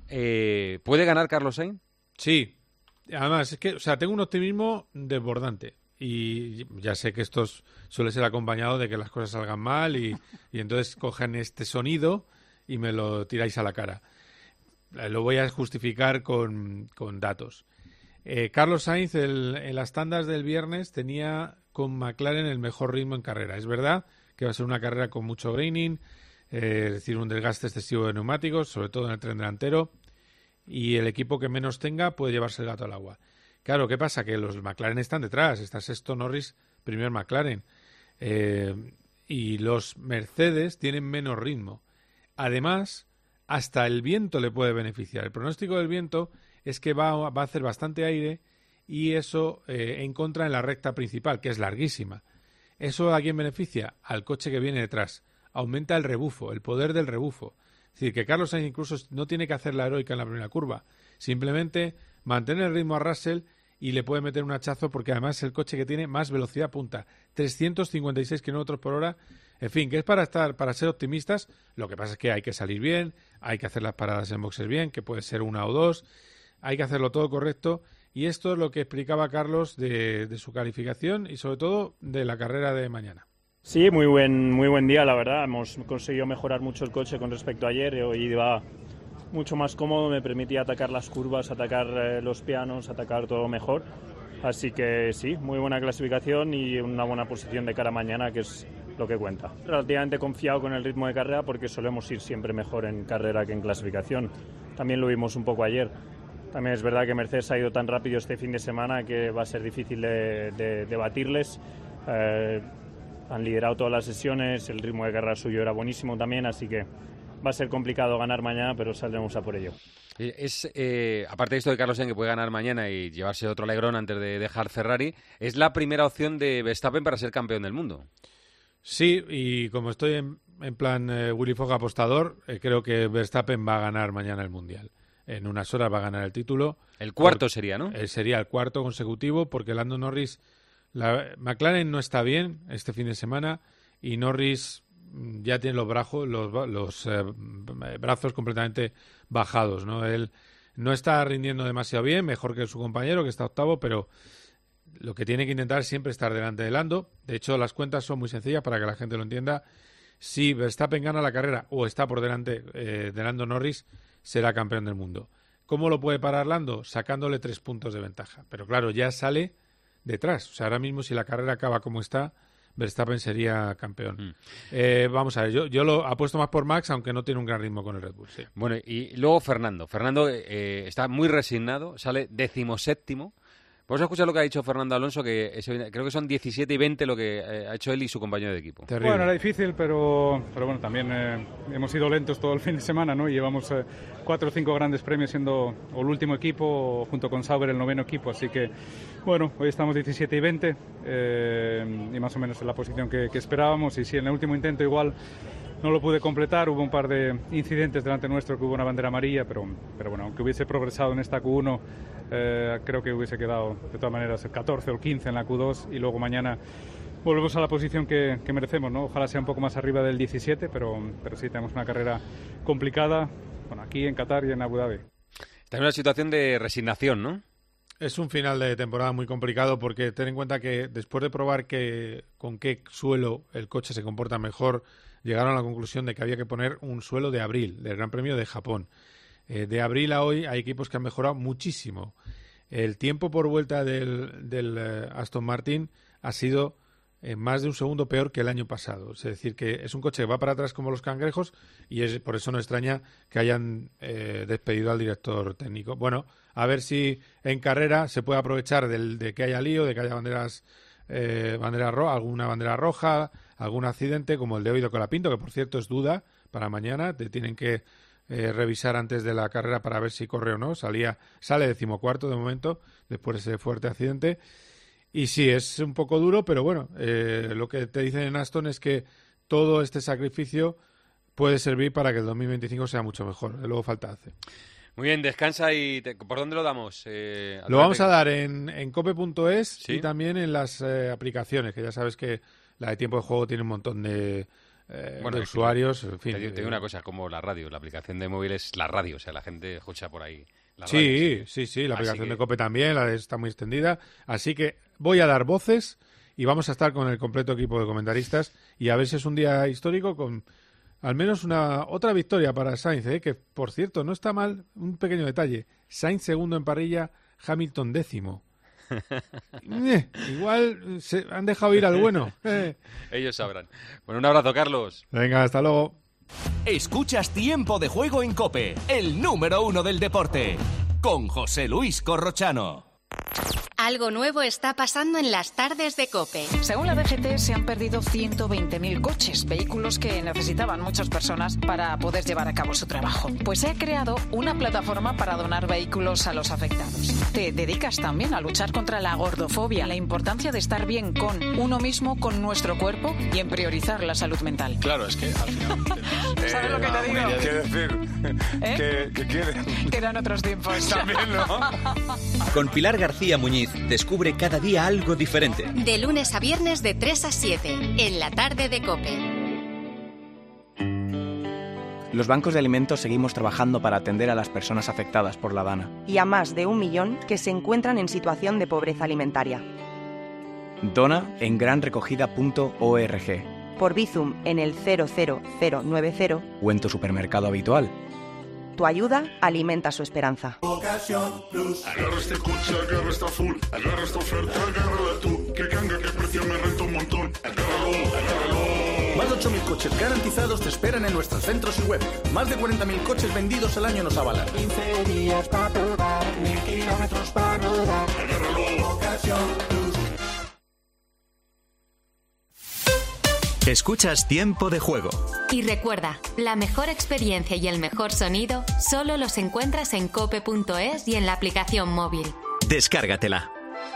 Eh, ¿Puede ganar Carlos Sainz? Sí, además, es que, o sea, tengo un optimismo desbordante. Y ya sé que esto suele ser acompañado de que las cosas salgan mal y, y entonces cogen este sonido y me lo tiráis a la cara. Lo voy a justificar con, con datos. Eh, Carlos Sainz el, en las tandas del viernes tenía con McLaren el mejor ritmo en carrera. Es verdad que va a ser una carrera con mucho graining, eh, es decir, un desgaste excesivo de neumáticos, sobre todo en el tren delantero, y el equipo que menos tenga puede llevarse el gato al agua. Claro, ¿qué pasa? Que los McLaren están detrás, está sexto Norris, primer McLaren, eh, y los Mercedes tienen menos ritmo. Además, hasta el viento le puede beneficiar. El pronóstico del viento es que va, va a hacer bastante aire y eso eh, en contra en la recta principal, que es larguísima. ¿Eso a quién beneficia? Al coche que viene detrás. Aumenta el rebufo, el poder del rebufo. Es decir, que Carlos Sainz incluso no tiene que hacer la heroica en la primera curva. Simplemente mantener el ritmo a Russell y le puede meter un hachazo porque además es el coche que tiene más velocidad punta. trescientos cincuenta y seis kilómetros por hora. En fin, que es para estar, para ser optimistas. Lo que pasa es que hay que salir bien, hay que hacer las paradas en boxes bien, que puede ser una o dos. Hay que hacerlo todo correcto. Y esto es lo que explicaba Carlos de, de su calificación y sobre todo de la carrera de mañana. Sí, muy buen, muy buen día, la verdad. Hemos conseguido mejorar mucho el coche con respecto a ayer. Hoy iba mucho más cómodo, me permitía atacar las curvas, atacar eh, los pianos, atacar todo mejor. Así que sí, muy buena clasificación y una buena posición de cara a mañana, que es lo que cuenta. Relativamente confiado con el ritmo de carrera porque solemos ir siempre mejor en carrera que en clasificación. También lo vimos un poco ayer. También es verdad que Mercedes ha ido tan rápido este fin de semana que va a ser difícil de, de, de batirles. Eh, han liderado todas las sesiones, el ritmo de carrera suyo era buenísimo también, así que va a ser complicado ganar mañana, pero saldremos a por ello. Es, eh, aparte de esto de Carlos Sainz, que puede ganar mañana y llevarse otro alegrón antes de dejar Ferrari, es la primera opción de Verstappen para ser campeón del mundo. Sí, y como estoy en, en plan eh, Willy Fogg apostador, eh, creo que Verstappen va a ganar mañana el Mundial. En unas horas va a ganar el título. El cuarto por, sería, ¿no? Eh, sería el cuarto consecutivo, porque Lando Norris... La, McLaren no está bien este fin de semana y Norris ya tiene los, brazos, los, los eh, brazos completamente bajados, ¿no? Él no está rindiendo demasiado bien, mejor que su compañero, que está octavo, pero lo que tiene que intentar es siempre estar delante de Lando. De hecho, las cuentas son muy sencillas para que la gente lo entienda. Si Verstappen gana la carrera o está por delante eh, de Lando Norris, será campeón del mundo. ¿Cómo lo puede parar Lando? Sacándole tres puntos de ventaja. Pero claro, ya sale detrás. O sea, ahora mismo si la carrera acaba como está, Verstappen sería campeón. Mm. Eh, vamos a ver, yo, yo lo apuesto más por Max, aunque no tiene un gran ritmo con el Red Bull. Sí. Bueno, y luego Fernando. Fernando eh, está muy resignado, sale decimoséptimo. Vamos a escuchar lo que ha dicho Fernando Alonso, que es, creo que son diecisiete y veinte lo que eh, ha hecho él y su compañero de equipo. Terrible. Bueno, era difícil, pero, pero bueno, también eh, hemos sido lentos todo el fin de semana, ¿no? Y llevamos eh, cuatro o cinco grandes premios siendo o el último equipo, o junto con Sauber el noveno equipo, así que bueno, hoy estamos diecisiete y veinte eh, y más o menos en la posición que, que esperábamos, y sí, en el último intento igual no lo pude completar, hubo un par de incidentes delante nuestro que hubo una bandera amarilla, pero, pero bueno, aunque hubiese progresado en esta Q uno, eh, creo que hubiese quedado de todas maneras el catorce o el quince en la Q dos, y luego mañana volvemos a la posición que, que merecemos, ¿no? Ojalá sea un poco más arriba del diecisiete, pero, pero sí, tenemos una carrera complicada, bueno, aquí en Qatar y en Abu Dhabi. Está en una situación de resignación, ¿no? Es un final de temporada muy complicado porque ten en cuenta que después de probar que con qué suelo el coche se comporta mejor, llegaron a la conclusión de que había que poner un suelo de abril, del Gran Premio de Japón. Eh, de abril a hoy hay equipos que han mejorado muchísimo. El tiempo por vuelta del, del uh, Aston Martin ha sido eh, más de un segundo peor que el año pasado. Es decir, que es un coche que va para atrás como los cangrejos y es, por eso no extraña que hayan eh, despedido al director técnico. Bueno, a ver si en carrera se puede aprovechar del, de que haya lío, de que haya banderas, eh, bandera ro- alguna bandera roja, algún accidente como el de hoy de Colapinto, que por cierto es duda para mañana, te tienen que eh, revisar antes de la carrera para ver si corre o no. Salía, sale decimocuarto de momento, después de ese fuerte accidente. Y sí, es un poco duro, pero bueno, eh, lo que te dicen en Aston es que todo este sacrificio puede servir para que el dos mil veinticinco sea mucho mejor. Luego falta hace. Muy bien, descansa y... Te, ¿por dónde lo damos? Eh, lo vamos a dar en, en cope punto es, ¿sí? Y también en las eh, aplicaciones, que ya sabes que la de Tiempo de Juego tiene un montón de, eh, bueno, de usuarios. En fin, te, te digo una cosa, como la radio, la aplicación de móvil es la radio, o sea, la gente escucha por ahí. La sí, radio, sí, sí, sí, la aplicación que... de Cope también, la de, está muy extendida. Así que voy a dar voces y vamos a estar con el completo equipo de comentaristas y a ver si es un día histórico con... Al menos una otra victoria para Sainz, ¿eh? Que por cierto no está mal, un pequeño detalle. Sainz segundo en parrilla, Hamilton décimo. eh, igual se han dejado ir al bueno. Eh. Ellos sabrán. Bueno, un abrazo, Carlos. Venga, hasta luego. Escuchas Tiempo de Juego en COPE, el número uno del deporte, con José Luis Corrochano. Algo nuevo está pasando en las tardes de COPE. Según la D G T, se han perdido ciento veinte mil coches, vehículos que necesitaban muchas personas para poder llevar a cabo su trabajo. Pues se ha creado una plataforma para donar vehículos a los afectados. Te dedicas también a luchar contra la gordofobia, la importancia de estar bien con uno mismo, con nuestro cuerpo y en priorizar la salud mental. Claro, es que al final... ¿Sabes eh, lo que te digo? Quiere decir ¿Eh? que, que quiere... Que eran otros tiempos. También, ¿no? Con Pilar García Muñiz, descubre cada día algo diferente. De lunes a viernes de tres a siete, en la tarde de COPE. Los bancos de alimentos seguimos trabajando para atender a las personas afectadas por la DANA. Y a más de un millón que se encuentran en situación de pobreza alimentaria. Dona en gran recogida punto org. Por Bizum en el cero cero cero nueve cero. O en tu supermercado habitual. Tu ayuda alimenta su esperanza. Ocasión Plus. Agarra este coche, agarra esta full, agarra esta oferta, agárrala tú. Que canga, que precio me renta un montón. Agárralo, agárralo. Más de ocho mil coches garantizados te esperan en nuestros centros y web. Más de cuarenta mil coches vendidos al año nos avalan. quince días para probar, mil kilómetros para rodar. Agárralo. Ocasión Plus. Escuchas Tiempo de Juego. Y recuerda, la mejor experiencia y el mejor sonido solo los encuentras en cope punto es y en la aplicación móvil. Descárgatela.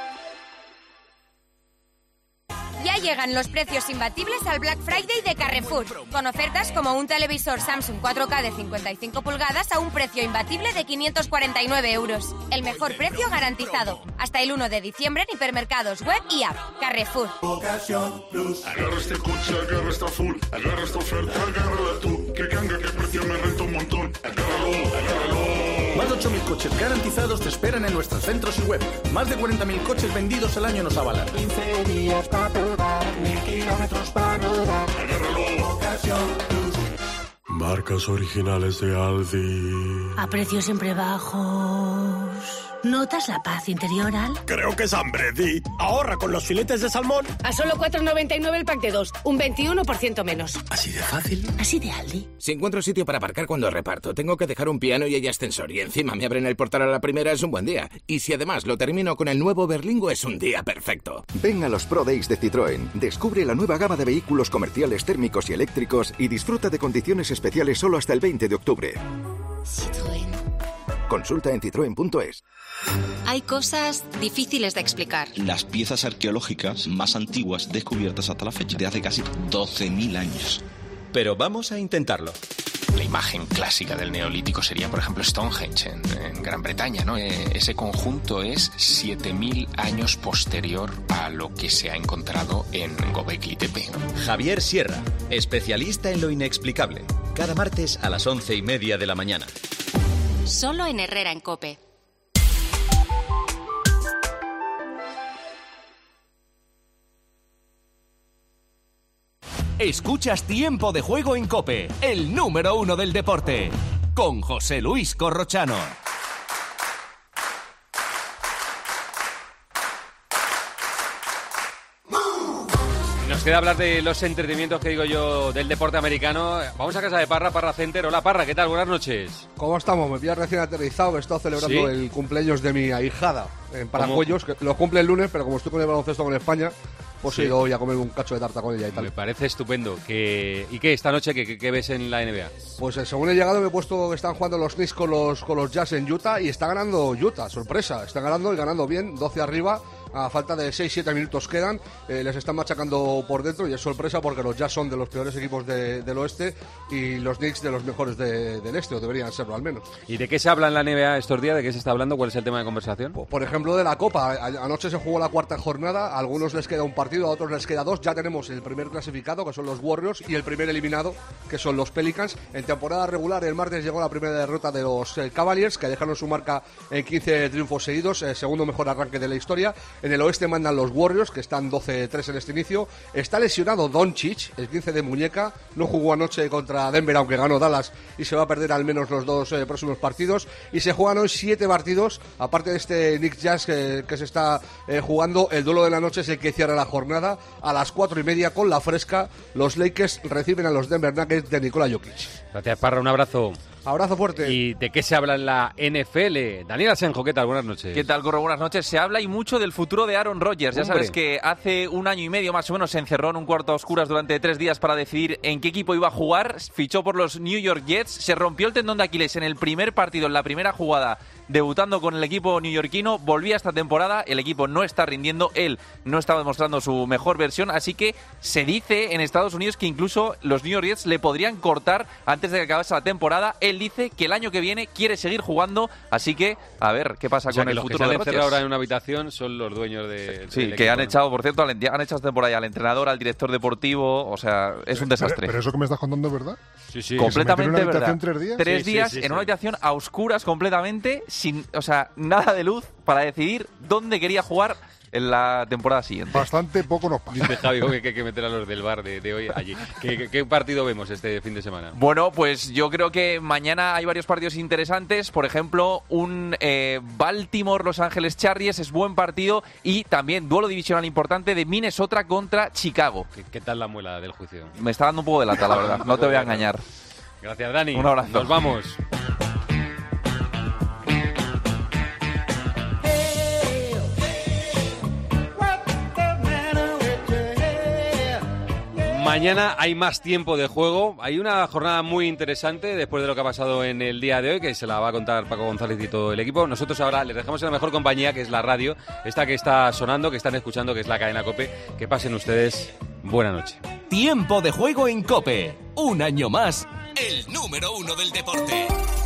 Ya llegan los precios imbatibles al Black Friday de Carrefour, con ofertas como un televisor Samsung cuatro K de cincuenta y cinco pulgadas a un precio imbatible de quinientos cuarenta y nueve euros. El mejor precio garantizado. Hasta el uno de diciembre en hipermercados web y app. Carrefour. Ocasión Plus. Agarra este coche, agarra esta full, agarra esta oferta, agárrala tú. Que canga, que precio me renta un montón. Agárralo, agárralo. Más de ocho mil coches garantizados te esperan en nuestros centros y web. Más de cuarenta mil coches vendidos al año nos avalan. quince días para probar, mil kilómetros para rodar. Agárralo. Ocasión Plus. Marcas originales de Aldi. A precios siempre bajos. ¿Notas la paz interior, Al? Creo que es hambre, Di. Ahorra con los filetes de salmón. A solo cuatro noventa y nueve el pack de dos. Un veintiuno por ciento menos. ¿Así de fácil? Así de Aldi. Si encuentro sitio para aparcar cuando reparto, tengo que dejar un piano y hay ascensor y encima me abren el portal a la primera, es un buen día. Y si además lo termino con el nuevo Berlingo, es un día perfecto. Ven a los Pro Days de Citroën. Descubre la nueva gama de vehículos comerciales térmicos y eléctricos y disfruta de condiciones especiales solo hasta el veinte de octubre. Citroën. Consulta en citroen punto es. Hay cosas difíciles de explicar. Las piezas arqueológicas más antiguas descubiertas hasta la fecha, de hace casi doce mil años. Pero vamos a intentarlo. La imagen clásica del Neolítico sería, por ejemplo, Stonehenge en, en Gran Bretaña, ¿no? E- ese conjunto es siete mil años posterior a lo que se ha encontrado en Göbekli Tepe, ¿no? Javier Sierra, especialista en lo inexplicable. Cada martes a las once y media de la mañana. Solo en Herrera en COPE. Escuchas Tiempo de Juego en COPE, el número uno del deporte, con José Luis Corrochano. Nos queda hablar de los entretenimientos que digo yo del deporte americano. Vamos a casa de Parra, Parra Center. Hola Parra, ¿qué tal? Buenas noches. ¿Cómo estamos? Me pillas recién aterrizado. He estado celebrando ¿Sí? el cumpleaños de mi ahijada en Paracuellos, que lo cumple el lunes, pero como estoy con el baloncesto con España, pues he ido hoy a comer un cacho de tarta con ella y tal. Me parece estupendo. Que... ¿Y qué? ¿Esta noche qué, qué ves en la N B A? Pues eh, según he llegado me he puesto que están jugando los Knicks con los, con los Jazz en Utah y está ganando Utah, sorpresa. Están ganando y ganando bien, doce arriba. a falta de seis siete minutos quedan, eh, les están machacando por dentro y es sorpresa porque los Jazz son de los peores equipos de, del oeste y los Knicks de los mejores de, del este, o deberían serlo al menos. ¿Y de qué se habla en la N B A estos días? ¿De qué se está hablando? ¿Cuál es el tema de conversación? Por ejemplo, de la Copa. A, anoche se jugó la cuarta jornada, a algunos les queda un partido, a otros les queda dos. Ya tenemos el primer clasificado, que son los Warriors, y el primer eliminado, que son los Pelicans. En temporada regular, el martes llegó la primera derrota de los eh, Cavaliers, que dejaron su marca en quince triunfos seguidos, eh, segundo mejor arranque de la historia. En el oeste mandan los Warriors, que están doce tres en este inicio. Está lesionado Doncic, el quince de muñeca, no jugó anoche contra Denver, aunque ganó Dallas, y se va a perder al menos los dos eh, próximos partidos. Y se juegan hoy siete partidos, aparte de este Knicks Jazz que, que se está eh, jugando. El duelo de la noche es el que cierra la jornada a las cuatro y media con la fresca. Los Lakers reciben a los Denver Nuggets de Nikola Jokic. Gracias, Parra, un abrazo. Abrazo fuerte. ¿Y de qué se habla en la N F L? Daniel Asenjo, ¿qué tal? Buenas noches. ¿Qué tal, Corro? Buenas noches. Se habla y mucho del futuro de Aaron Rodgers. Ya Hombre. sabes que hace un año y medio más o menos se encerró en un cuarto a oscuras durante tres días para decidir en qué equipo iba a jugar. Fichó por los New York Jets. Se rompió el tendón de Aquiles en el primer partido, en la primera jugada, debutando con el equipo neoyorquino. Volvía esta temporada, el equipo no está rindiendo, él no estaba demostrando su mejor versión, así que se dice en Estados Unidos que incluso los New York Jets le podrían cortar antes de que acabase la temporada. Él dice que el año que viene quiere seguir jugando, así que a ver qué pasa o sea, con que el los futuro que se de han Rodgers. encerrado ahora en una habitación son los dueños de Sí, del que equipo, han ¿no? echado, por cierto, al, han echado esta temporada ya al entrenador, al director deportivo, o sea, es un desastre. Pero, pero eso que me estás contando es verdad. Sí, sí. Completamente ¿Que se metió en una verdad. habitación tres días? Tres Sí, sí, días sí, en sí. una habitación a oscuras completamente, sin, o sea, nada de luz para decidir dónde quería jugar en la temporada siguiente. Bastante poco nos pasa. Dice Javi que hay que meter a los del bar de, de hoy allí. ¿Qué, qué, qué partido vemos este fin de semana? Bueno, pues yo creo que mañana hay varios partidos interesantes. Por ejemplo, un eh, Baltimore-Los Ángeles Chargers es buen partido, y también duelo divisional importante de Minnesota contra Chicago. ¿Qué, qué tal la muela del juicio? Me está dando un poco de lata, la verdad. No te voy a engañar. Gracias, Dani. Un abrazo. Nos vamos. Mañana hay más tiempo de juego. Hay una jornada muy interesante después de lo que ha pasado en el día de hoy, que se la va a contar Paco González y todo el equipo. Nosotros ahora les dejamos en la mejor compañía, que es la radio, esta que está sonando, que están escuchando, que es la cadena COPE. Que pasen ustedes buena noche. Tiempo de juego en COPE. Un año más, el número uno del deporte.